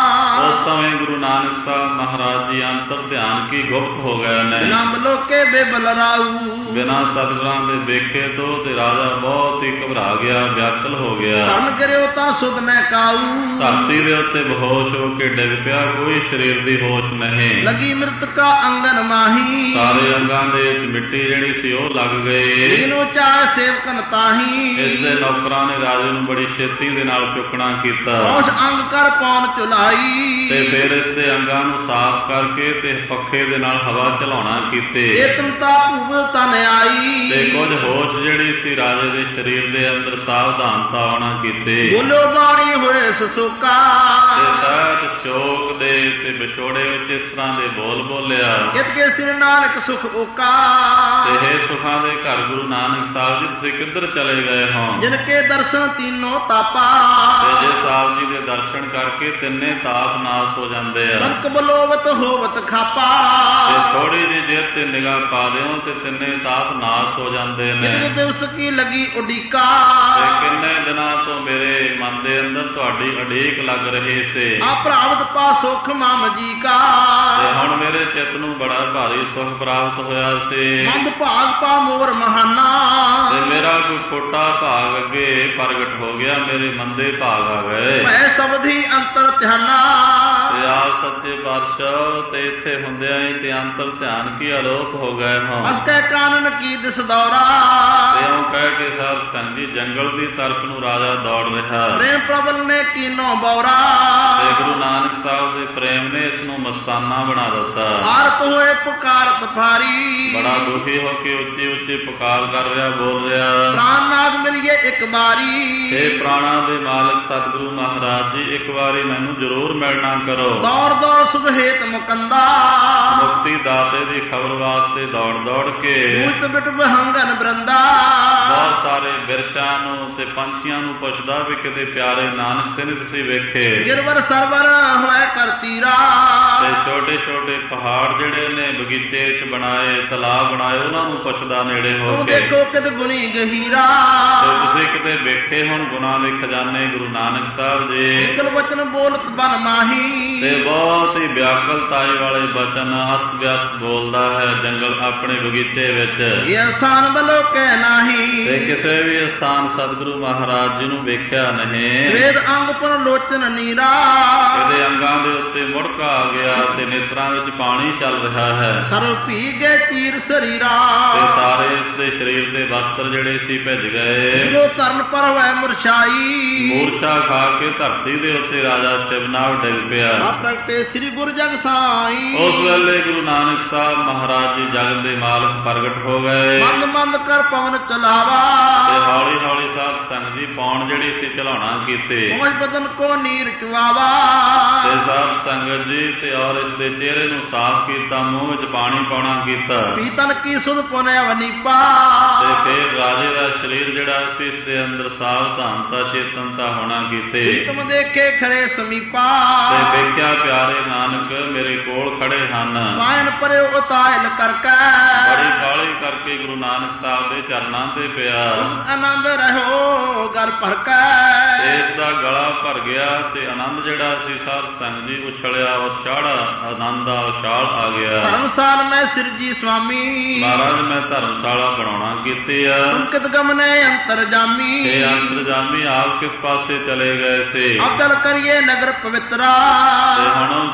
ਉਸ ਸਮੇਂ ਗੁਰੂ ਨਾਨਕ ਸਾਹਿਬ ਮਹਾਰਾਜ ਜੀ ਅੰਤਰ ਧਿਆਨ ਕੀ ਗੁਪਤ ਹੋ ਗਏ ਨੇ। ਬਿਲੰਬ ਲੋਕੇ ਬੇਬਲ ਰਾਊ, ਬਿਨਾਂ ਸਤਿਗੁਰਾਂ ਦੇ ਵੇਖੇ ਤੋਂ ਤੇ ਰਾਜਾ ਬਹੁਤ ਹੀ ਘਬਰਾ ਗਿਆ, ਵਿਆਕਲ ਹੋ ਗਿਆ। ਧਨ ਕਰਿਓ ਤਾਂ ਸੁਧ ਨੈ ਕਾਊ, ਧਰਤੀ ਦੇ ਉੱਤੇ ਬੇਹੋਸ਼ ਹੋ ਕੇ ਡਿੱਗ ਪਿਆ, ਕੋਈ ਸਰੀਰ ਦੀ ਹੋਸ਼ ਨਹੀਂ। ਲਗੀ ਮ੍ਰਿਤਕਾ ਅੰਗਨ ਮਾਹੀ, ਸਾਰੇ ਅੰਗਾਂ ਦੇ ਵਿੱਚ ਮਿੱਟੀ ਜਿਹੜੀ ਸੀ ਉਹ ਲੱਗ ਗਈ। ਇਹਨੂੰ ਚਾਹ ਸੇਵਕਨ ਤਾਹੀ, ਇਸ ਦੇ ਨੌਕਰਾਂ ਨੇ ਰਾਜੇ ਨੂੰ ਬੜੀ ਛੇਤੀ ਦੇ ਨਾਲ ਚੁੱਕਣਾ ਕੀਤਾ ਉਸ ਅੰਗ ਕਰ ਪੌਣ ਚੁਲਾਈ। ਤੇ ਫਿਰ ਇਸ ਦੇ ਅੰਗਾਂ ਨੂੰ ਸਾਫ਼ ਕਰਕੇ ਤੇ ਪੱਖੇ ਦੇ ਨਾਲ ਹਵਾ ਚਲਾਉਣਾ ਕੀਤੇ। ਚੇਤਨਤਾ ਭੂਵ ਤਨ ਆਈ, ਤੇ ਕੁਝ ਹੋਸ਼ ਜਿਹੜੀ ਸੀ ਰਾਜੇ ਦੇ ਸਰੀਰ ਦੇ ਅੰਦਰ ਸਾਵਧਾਨਤਾ ਆਉਣਾ ਕੀਤੇ। ਬੋਲੋ ਬਾਣੀ ਹੋਏ ਸਸੋਕਾ, ਤੇ ਸਹਿਜ ਸ਼ੋਕ ਦੇ ਤੇ ਵਿਛੋੜੇ ਵਿੱਚ ਇਸ ਤਰ੍ਹਾਂ ਦੇ ਬੋਲ ਬੋਲਿਆ। ਕਿਤ ਕੇ ਸਿਰ ਨਾਨਕ ਸੁਖ ਓਕਾ, ਤੇ ਹੇ ਸੁਖਾਂ ਦੇ ਘਰ ਗੁਰੂ ਨਾਨਕ ਸਾਹਿਬ ਜੀ ਤੁਸੀਂ ਕਿੱਧਰ ਚਲੇ ਗਏ ਹੋ। ਜਿਨ ਕੇ ਦਰਸ਼ਨ ਤੀਨੋਂ ਤਾਪਾ, ਤੇ ਜੇ ਸਾਹਿਬ ਜੀ ਦੇ ਦਰਸ਼ਨ ਕਰਕੇ ਤਿੰਨੇ ਤਾਪ ਨਾਸ ਹੋ ਜਾਂਦੇ ਆ। ਨਰਕ ਬਲੋਵਤ ਹੋਵਤ ਖਾਪਾ, ਤੇ ਥੋੜੀ ਜਿਹੀ ਜੇਬ ਤੇ ਨਿਗਾਹ ਪਾ ਦਿਓ ਤੇ ਤਿੰਨੇ ਤਾਪ ਨਾਸ ਹੋ ਜਾਂਦੇ ਨੇ। ਕਿਤ ਦਿਵਸ ਕੀ ਲਗੀ ਉਡੀਕਾ, ਤੇ ਕਿੰਨੇ ਦਿਨਾਂ ਤੋਂ ਮੇਰੇ ਮਨ ਦੇ ਅੰਦਰ ਤੁਹਾਡੀ ਉਡੀਕ ਲੱਗ ਰਹੀ ਸੀ। ਆਪਰਾਵਤ ਪਾ ਸੁਖ ਮਾਮ ਜੀ ਕਾ, ਤੇ ਹੁਣ ਮੇਰੇ ਚਿੱਤ ਨੂੰ ਬੜਾ ਭਾਰੀ ਸੁਖ ਪ੍ਰਾਪਤ ਹੋਇਆ ਸੀ। ਮੰਦ ਭਾਗ ਪਾ ਮੋਰ ਮਹਾਨਾ, ਤੇ ਮੇਰਾ ਕੋਈ ਖੋਟਾ ਭਾਗ ਅੱਗੇ ਪ੍ਰਗਟ ਹੋ ਗਿਆ, ਮੇਰੇ ਮੰਦੇ ਭਾਗ ਆ ਗਏ। ਮੈਂ ਸਬਧੀ ਅੰਤਰ ਧਿਆਨਾ, ਤੇ ਆਪ ਸੱਚੇ ਪਾਤਸ਼ਾਹ ਤੇ ਇੱਥੇ ਹੁੰਦਿਆਂ ਹੀ ਤੇ ਅੰਤਰ ਧਿਆਨ ਕੀ ਅਲੋਪ ਹੋ ਗਏ ਹੋ। ਅਸਕੈ ਕਾਨਨ ਕੀ ਦਿਸ ਦੌਰਾ, ਤੇ ਉਹ ਕਹਿ ਕੇ ਸਾਧ ਸੰਗਤ ਜੀ ਜੰਗਲ ਦੀ ਤਰਫ ਨੂੰ ਰਾਜਾ ਦੌੜ ਰਿਹਾ। ਪ੍ਰੇਮ ਪ੍ਰਬਲ ਨੇ ਕੀਨੋ ਬੌਰਾ, ਤੇ ਗੁਰੂ ਨਾਨਕ ਸਾਹਿਬ ਦੇ ਪ੍ਰੇਮ ਨੇ ਇਸ ਨੂੰ ਮਸਤਾਨਾ ਬਣਾ ਦਿੱਤਾ। ਆਰਤ ਹੋਏ ਪੁਕਾਰਤ ਭਾਰੀ, ਬੜਾ ਦੁਖੀ ਹੋ ਕੇ ਉੱਚੀ ਉੱਚੀ ਪੁਕਾਰ ਕਰ ਰਿਹਾ, ਬੋਲ ਰਿਹਾ। ਪ੍ਰਾਨਨਾਥ ਮਿਲਿਏ ਇੱਕ ਵਾਰੀ, ਤੇ ਪ੍ਰਾਣਾ ਦੇ ਮਾਲਕ ਸਤਿਗੁਰੂ ਮਹਾਰਾਜ ਜੀ ਇੱਕ ਵਾਰੀ ਮੈਨੂੰ ਜ਼ਰੂਰ ਮਿਲਣਾ ਕਰੋ। ਦੌੜ ਦੌੜ ਸੁਧ ਹੇਤ ਮੁਕੰਦਾ, ਮੁਕਤੀ ਦਾਤੇ ਦੀ ਖਬਰ ਵਾਸਤੇ ਦੌੜ ਦੌੜ ਕੇ ਮੂਤ ਬਿਟ ਬਹੰਗਨ ਬ੍ਰੰਦਾ, ਬਹੁਤ ਸਾਰੇ ਬਿਰਛਾਂ ਨੂੰ ਤੇ ਪੰਛੀਆਂ ਨੂੰ ਪੁੱਛਦਾ ਵੀ ਕਿਤੇ ਪਿਆਰੇ ਨਾਨਕ ਤੇ ਨਹੀਂ ਤੁਸੀਂ ਵੇਖੇ। ਗਿਰਵਰ ਸਰਵਰ ਹੋਏ ਕਰ ਤੀਰਾ, ਤੇ ਛੋਟੇ ਛੋਟੇ ਪਹਾੜ ਜਿਹੜੇ ਨੇ ਬਗੀਚੇ 'ਚ ਬਣਾਏ, ਤਲਾਬ ਬਣਾਏ, ਉਹਨਾਂ ਨੂੰ ਪੁੱਛਦਾ ਨੇੜੇ ਹੋ ਤੂੰ ਕੇ ਦੇਖੋ ਕਿਤ ਗੁਣੀ ਗਹੀਰਾ, ਤੇ ਤੁਸੀਂ ਕਿਤੇ ਵੇਖੇ ਹੁਣ ਗੁਨਾਹ ਦੇ ਖਜ਼ਾਨੇ ਗੁਰੂ ਨਾਨਕ ਸਾਹਿਬ ਜੀ। ਇਕਲ ਵਚਨ ਬੋਲਤ ਬਨ ਮਾਹੀ, ਤੇ ਬਹੁਤ ਹੀ ਵਿਆਕਲਤਾਈ ਵਾਲੇ ਬਚਨ ਅਸਤ ਵਿਅਸਤ ਬੋਲਦਾ ਹੈ ਜੰਗਲ ਆਪਣੇ ਬਗੀਚੇ ਵਿੱਚ। ਇਹ ਸਥਾਨ ਬਲੋ ਕਹਿ ਨਾਹੀ, ਤੇ ਕਿਸੇ ਵੀ ਸਥਾਨ ਸਤਿਗੁਰੂ ਮਹਾਰਾਜ ਜੀ ਨੂੰ ਵੇਖਿਆ ਨਹੀਂ। ਵੇਦ ਅੰਗ ਪਰ ਲੋਚਨ ਨੀਰਾ, ਇਹਦੇ ਅੰਗਾਂ ਦੇ ਉੱਤੇ ਮੁੜਕਾ ਆ ਗਿਆ ਤੇ ਨੇਤਰਾਂ ਵਿੱਚ ਪਾਣੀ ਚੱਲ ਰਿਹਾ ਹੈ। ਸਰਵ ਪੀ ਗਏ ਚੀਰ ਸਰੀਰਾ, ਤੇ ਸਾਰੇ ਇਸ ਦੇ ਸਰੀਰ ਦੇ ਵਸਤਰ ਜਿਹੜੇ ਸੀ ਭਿੱਜ ਗਏ। ਜੋ ਤਰਨ ਪਰ ਹੋਏ ਮੁਰਛਾਈ, ਮੂਰਛਾ ਖਾ ਕੇ ਧਰਤੀ ਦੇ ਉੱਤੇ ਰਾਜਾ ਸ਼ਿਵਨਾਥ ਡਿੱਗ ਪਿਆ। ਆਪਣ ਤੇ ਸ੍ਰੀ ਗੁਰੂ ਜਗ ਸਾਈ, ਉਸ ਵੇਲੇ ਗੁਰੂ ਨਾਨਕ ਸਾਹਿਬ ਮਹਾਰਾਜ ਜੀ ਜਗਤ ਦੇ ਮਾਲਕ ਪ੍ਰਗਟ ਹੋ ਗਏ। ਮੰਦ ਮੰਦ ਕਰ ਪਵਨ ਚਲਾਵਾ, ਤੇ ਹੌਲੀ ਹੌਲੀ ਸਾਧ ਸੰਗਤ ਜੀ ਪੌਣ ਜਿਹੜੀ ਸੀ ਚਲਾਉਣਾ ਕੀਤੇ। ਪਹੁੰਚ ਬਦਨ ਕੋ ਨੀਰ ਚੁਆਵਾ, ਤੇ ਸਾਧ ਸੰਗਤ ਜੀ ਤੇ ਔਰ ਇਸ ਦੇ ਚਿਹਰੇ ਨੂੰ ਸਾਫ਼ ਕੀਤਾ, ਮੂੰਹ ਵਿੱਚ ਪਾਣੀ ਪਾਉਣਾ ਕੀਤਾ। ਪੀਤਲ ਕੀ ਸੁਧ ਪੁਨਿਆ ਵਨੀਪਾ, ਤੇ ਫਿਰ ਰਾਜੇ ਦਾ ਸਰੀਰ ਜਿਹੜਾ ਸੀ ਇਸ ਦੇ ਅੰਦਰ ਸਾਵਧਾਨਤਾ ਚੇਤਨਤਾ ਹੋਣਾ ਕੀਤੇ। ਤੁਮ ਦੇਖੇ ਖਰੇ ਸਮੀਪਾ, ਤੇ ਵੇਖਿਆ ਪਿਆਰੇ ਨਾਨਕ ਮੇਰੇ ਕੋਲ ਖੜੇ ਹਨ। ਪਾਇਨ ਪਰਿਓ ਉਤਾਇਲ ਕਰਕੈ, ਬੜੀ ਕਾਹਲੀ ਕਰਕੇ ਗੁਰੂ ਨਾਨਕ ਸਾਹਿਬ ਦੇ ਚਰਨਾਂ ਤੇ ਪਿਆ। ਆਨੰਦ ਰਹੋ ਗਰ ਭਰਕੈ, ਤੇ ਇਸ ਦਾ ਗਲਾ ਭਰ ਗਿਆ ਤੇ ਆਨੰਦ ਜਿਹੜਾ ਸੀ ਸਾਧ ਸੰਗਤ ਜੀ ਉਛਲਿਆ, ਉਛਾੜਾ ਆਨੰਦ ਦਾ ਉਛਾਲ ਆ ਗਿਆ। ਧਰਮਸਾਲ ਮੈਂ ਸਿਰਜੀ ਸੁਆਮੀ, ਮਹਾਰਾਜ ਮੈਂ ਧਰਮਸ਼ਾਲਾ ਬਣਾਉਣਾ ਕੀਤੀ ਆ। ਕਿਤ ਗਮਨੇ ਅੰਤਰ ਜਾਮੀ, ਤੇ ਅੰਤਰਜਾਮੀ ਆਪ ਕਿਸ ਪਾਸੇ ਚਲੇ ਗਏ ਸੀ। ਅਕਲ ਕਰੀਏ ਨਗਰ ਪਵਿੱਤਰਾ, ਤੇ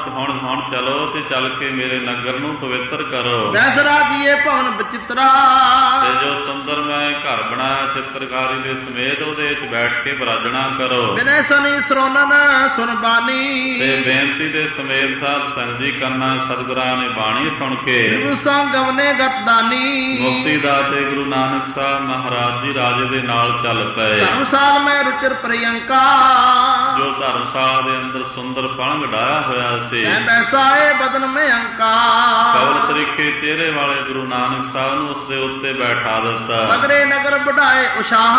ਹੁਣ ਚਲੋ ਤੇ ਚੱਲ ਕੇ ਮੇਰੇ ਨਗਰ ਨੂੰ ਪਵਿੱਤਰ ਕਰੋ। ਦੈਸਰਾ ਦੀਏ ਭਵਨ ਬਚਿਤਰਾ, ਤੇ ਜੋ ਸੁੰਦਰ ਮੈਂ ਘਰ ਬਣਾਇਆ ਚਿੱਤਰਕਾਰੀ ਦੇ ਸਮੇਤ ਉਹਦੇ ਵਿੱਚ ਬੈਠ ਕੇ ਬਰਾਜਣਾ ਕਰੋ। ਬਿਨੈ ਸਨੀ ਸਰੋਨਨ ਸੁਨ ਬਾਣੀ, ਤੇ ਬੇਨਤੀ ਦੇ ਸਮੇਤ ਸਾਧ ਸੰਗਤ ਜੀ ਕਰਨਾ ਸਤਿਗੁਰਾਂ ਨੇ ਬਾਣੀ ਸੁਣ ਕੇ ਗੁਰੂ ਸੰਗ ਗਵਨੇ ਗਤਦਾਨੀ, ਮੁਕਤੀ ਦਾਤੇ ਗੁਰੂ ਨਾਨਕ ਸਾਹਿਬ ਮਹਾਰਾਜ ਜੀ ਰਾਜੇ ਦੇ ਨਾਲ ਚੱਲ ਪਏ। ਧਰਮਸਾਲ ਮੈਂ ਰੁਚਿਰ ਪ੍ਰਿਯੰਕਾ, ਜੋ ਧਰਮਸ਼ਾਲਾ ਦੇ ਅੰਦਰ ਸੁੰਦਰ ਪਲੰਘ ਡਾਇਆ ਹੋਇਆ ਸੀ। ਮੈਂ ਬੈਸਾਏ ਬਦਨ ਮੈਂ ਅੰਕਾ, ਕਵਲ ਸ੍ਰੀ ਵੇਖੇ ਚਿਹਰੇ ਵਾਲੇ ਗੁਰੂ ਨਾਨਕ ਸਾਹਿਬ ਨੂੰ ਉਸ ਦੇ ਉੱਤੇ ਬੈਠਾ ਦਿੱਤਾ। ਸਗਰੇ ਨਗਰ ਵਢਾਏ ਉਸ਼ਾਹ,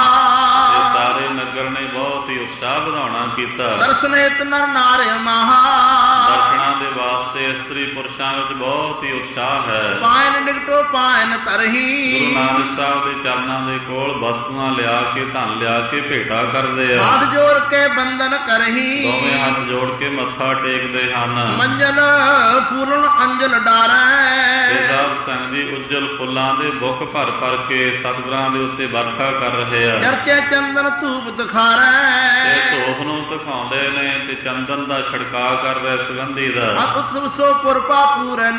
ਸਾਰੇ ਨਗਰ ਨੇ ਬਹੁਤ ਹੀ ਉਤਸ਼ਾਹ ਵਧਾਉਣਾ ਕੀਤਾ। ਦਰਸ਼ਨ ਹਿਤ ਨਰ ਨਾਰ ਮਹਾ, ਦਰਸ਼ਨਾਂ ਦੇ ਵਾਸਤੇ ਇਸਤਰੀ ਪੁਰਸ਼ਾਂ ਵਿੱਚ ਬਹੁਤ ਹੀ ਉਤਸ਼ਾਹ ਹੈ। ਪਾਇਨ ਨਿਕਟੋ ਪਾਇਨ ਤਰਹੀ, ਗੁਰੂ ਨਾਨਕ ਸਾਹਿਬ ਦੇ ਚਰਨਾਂ ਦੇ ਕੋਲ ਵਸਤੂਆਂ ਲਿਆ ਕੇ ਧਨ ਲਿਆ ਕੇ ਭੇਟਾ ਕਰਦੇ ਆ। ਹੱਥ ਜੋੜ ਕੇ ਬੰਦਨ ਕਰਹੀ, ਦੋਵੇਂ ਹੱਥ ਜੋੜ ਕੇ ਮੱਥਾ ਟੇਕਦੇ ਹਨ। ਮੰਜਲ ਪੂਰਨ ਅੰਜਲ ਡਾਰੈ, ਸਾਧ ਸੰਗਤ ਜੀ ਉੱਜਲ ਫੁੱਲਾਂ ਦੇ ਬੁੱਕ ਭਰ ਭਰ ਕੇ ਸਤਿਗੁਰਾਂ ਦੇ ਉੱਤੇ ਵਰਖਾ ਕਰ ਰਹੇ ਆ। ਚਰਚੇ ਚੰਦਨ ਧੂਪ ਦਿਖਾਰੈ, ਧੂਪ ਨੂੰ ਦਿਖਾਉਂਦੇ ਨੇ ਤੇ ਚੰਦਨ ਦਾ ਛਿੜਕਾਅ ਕਰ ਰਹੇ ਸੁਗੰਧੀ ਦਾ। ਉਤਸਵ ਸੋ ਪੁਰਪਾ ਪੂਰਨ,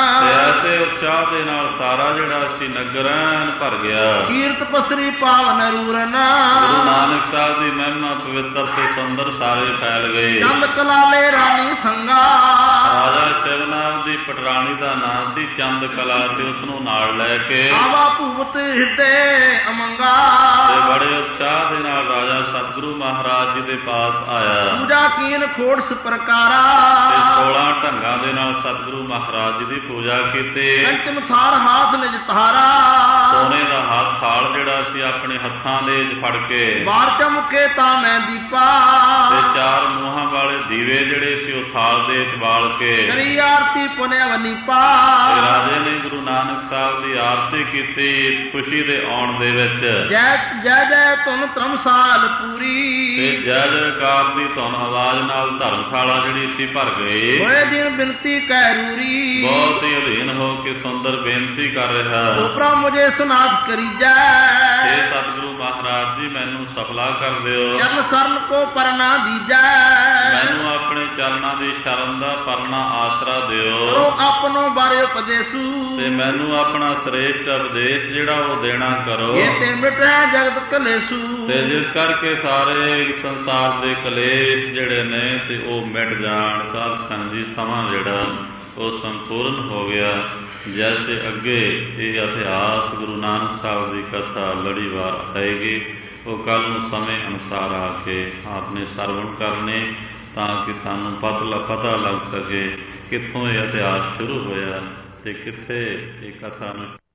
ਐਸੇ ਉਤਸ਼ਾਹ ਦੇ ਨਾਲ ਸਾਰਾ ਜਿਹੜਾ ਸੀ ਨਗਰ ਐਨ ਭਰ ਗਿਆ। ਕੀਰਤ ਪਸਰੀ ਪਾਵਨ ਰੂਰਨ, ਗੁਰੂ ਨਾਨਕ ਸਾਹਿਬ ਦੀ ਮਹਿਮਾ ਪਵਿੱਤਰ ਤੇ ਸੁੰਦਰ ਸਾਰੇ ਫੈਲ ਗਏ। ਚੰਦ ਕਲਾਲੇ ਰਾਣੀ ਸੰਗਾ, ਰਾਜਾ ਸ਼ਿਵਨਾਥ ਦੀ ਪਟਰਾਣੀ ਦਾ ਨਾਂ ਸੀ ਚੰਦ ਕਲਾ, ਤੇ ਉਸ ਨੂੰ ਨਾਲ ਲੈ ਕੇ ਆਵਾ ਭੂਪਤ ਹਿਰਦੇ ਅਮੰਗਾ, ਤੇ ਬੜੇ ਉਤਸ਼ਾਹ ਦੇ ਨਾਲ ਰਾਜਾ ਸਤਿਗੁਰੂ ਮਹਾਰਾਜ ਜੀ ਦੇ ਪਾਸ ਆਇਆ। ਪੂਜਾ ਕੀਨ ਖੋੜਸ ਪ੍ਰਕਾਰਾ, ਤੇ 16 ਢੰਗਾਂ ਦੇ ਨਾਲ ਸਤਿਗੁਰੂ ਮਹਾਰਾਜ ਜੀ ਦੀ ਪੂਜਾ ਕੀਤੀ। ਕੰਚਨ ਥਾਰ ਹਾਥ ਨਿਜ ਤਾਰਾ, ਸੋਨੇ ਦਾ ਹੱਥ ਥਾਲ ਜਿਹੜਾ ਸੀ ਆਪਣੇ ਹੱਥਾਂ ਦੇ ਵਿੱਚ ਫੜ ਕੇ, ਬਾਰ ਚਮਕੇ ਤਾਂ ਮੈਂ ਦੀਪਾ, ਤੇ 4 ਮੂੰਹਾਂ ਵਾਲੇ ਦੀਵੇ ਜਿਹੜੇ ਸੀ ਉਹ ਥਾਲ ਦੇ ਵਿੱਚ ਬਾਲ ਕੇ ਕਰੀ ਆਰਤੀ ਪੁਨਿਆ ਵਨੀਪਾ, ਤੇ ਰਾਜੇ ਨੇ ਗੁਰੂ ਨਾਨਕ ਸਾਹਿਬ ਦੀ ਆਰਤੀ ਕੀਤੀ ਖੁਸ਼ੀ ਦੇ ਆਉਣ ਦੇ ਵਿੱਚ। ਜੈ ਜੈ ਜੈ ਧੁਨ ਧਰਮਸਾਲ ਪੂਰੀ, ਤੇ ਜੈ ਜੈਕਾਰ ਦੀ ਧੁਨ ਆਵਾਜ਼ ਨਾਲ ਧਰਮਸ਼ਾਲਾ ਜਿਹੜੀ ਸੀ ਭਰ ਗਈ। ਹੋਏ ਦਿਨ ਬਿਨਤੀ ਕਹਿ ਰੂਰੀ, ਬਹੁਤ ਹੀ ਅਧੀਨ ਹੋ ਕੇ ਸੁੰਦਰ ਬੇਨਤੀ ਕਰ ਰਿਹਾ। ਉਪਰਾ ਮੁਝੇ ਸੁਨਾਥ ਕਰੀਜੈ, ਇਹ ਸਤਿਗੁਰੂ ਮਹਾਰਾਜ ਜੀ ਮੈਨੂੰ ਸਫਲਾ ਕਰ ਦਿਓ। ਚਰਨ ਸਰਨ ਕੋ ਪਰਨਾ ਦੀਜੈ, ਮੈਨੂੰ ਆਪਣੇ ਚਰਨਾਂ ਦੀ ਸ਼ਰਨ ਦਾ ਪਰਨਾ ਆਸਰਾ ਦਿਓ। ਕਰੋ ਆਪਣੋ ਬਾਰੇ ਉਪਦੇਸੂ, ਤੇ ਮੈਨੂੰ ਆਪਣਾ ਸ੍ਰੇਸ਼ਟ ਉਪਦੇਸ਼ ਜਿਹੜਾ ਉਹ ਦੇਣਾ ਕਰੋ। ਇਹ ਤੇ ਮਿਟੈ ਜਗਤ ਕਲੇਸੂ, ਤੇ ਜਿਸ ਕਰਕੇ ਸਾਰੇ ਸੰਸਾਰ ਦੇ ਕਲੇਸ਼ ਜਿਹੜੇ ਨੇ ਤੇ ਉਹ ਮਿਟ ਜਾਣ। ਸਾਧ ਸੰਗਤ ਜੀ ਸਮਾਂ ਜਿਹੜਾ ਉਹ ਸੰਪੂਰਨ ਹੋ ਗਿਆ। ਜੈਸੇ ਅੱਗੇ ਇਹ ਇਤਿਹਾਸ ਗੁਰੂ ਨਾਨਕ ਸਾਹਿਬ ਦੀ ਕਥਾ ਲੜੀਵਾਰ ਆਏਗੀ, ਉਹ ਕੱਲ੍ਹ ਨੂੰ ਸਮੇਂ ਅਨੁਸਾਰ ਆ ਕੇ ਆਪਨੇ ਸਰਵਣ ਕਰਨੇ, ਤਾਂ ਕਿ ਸਾਨੂੰ ਪਤਾ ਲੱਗ ਸਕੇ ਕਿੱਥੋਂ ਇਹ ਇਤਿਹਾਸ ਸ਼ੁਰੂ ਹੋਇਆ ਤੇ ਕਿੱਥੇ ਇਹ ਕਥਾ ਨੂੰ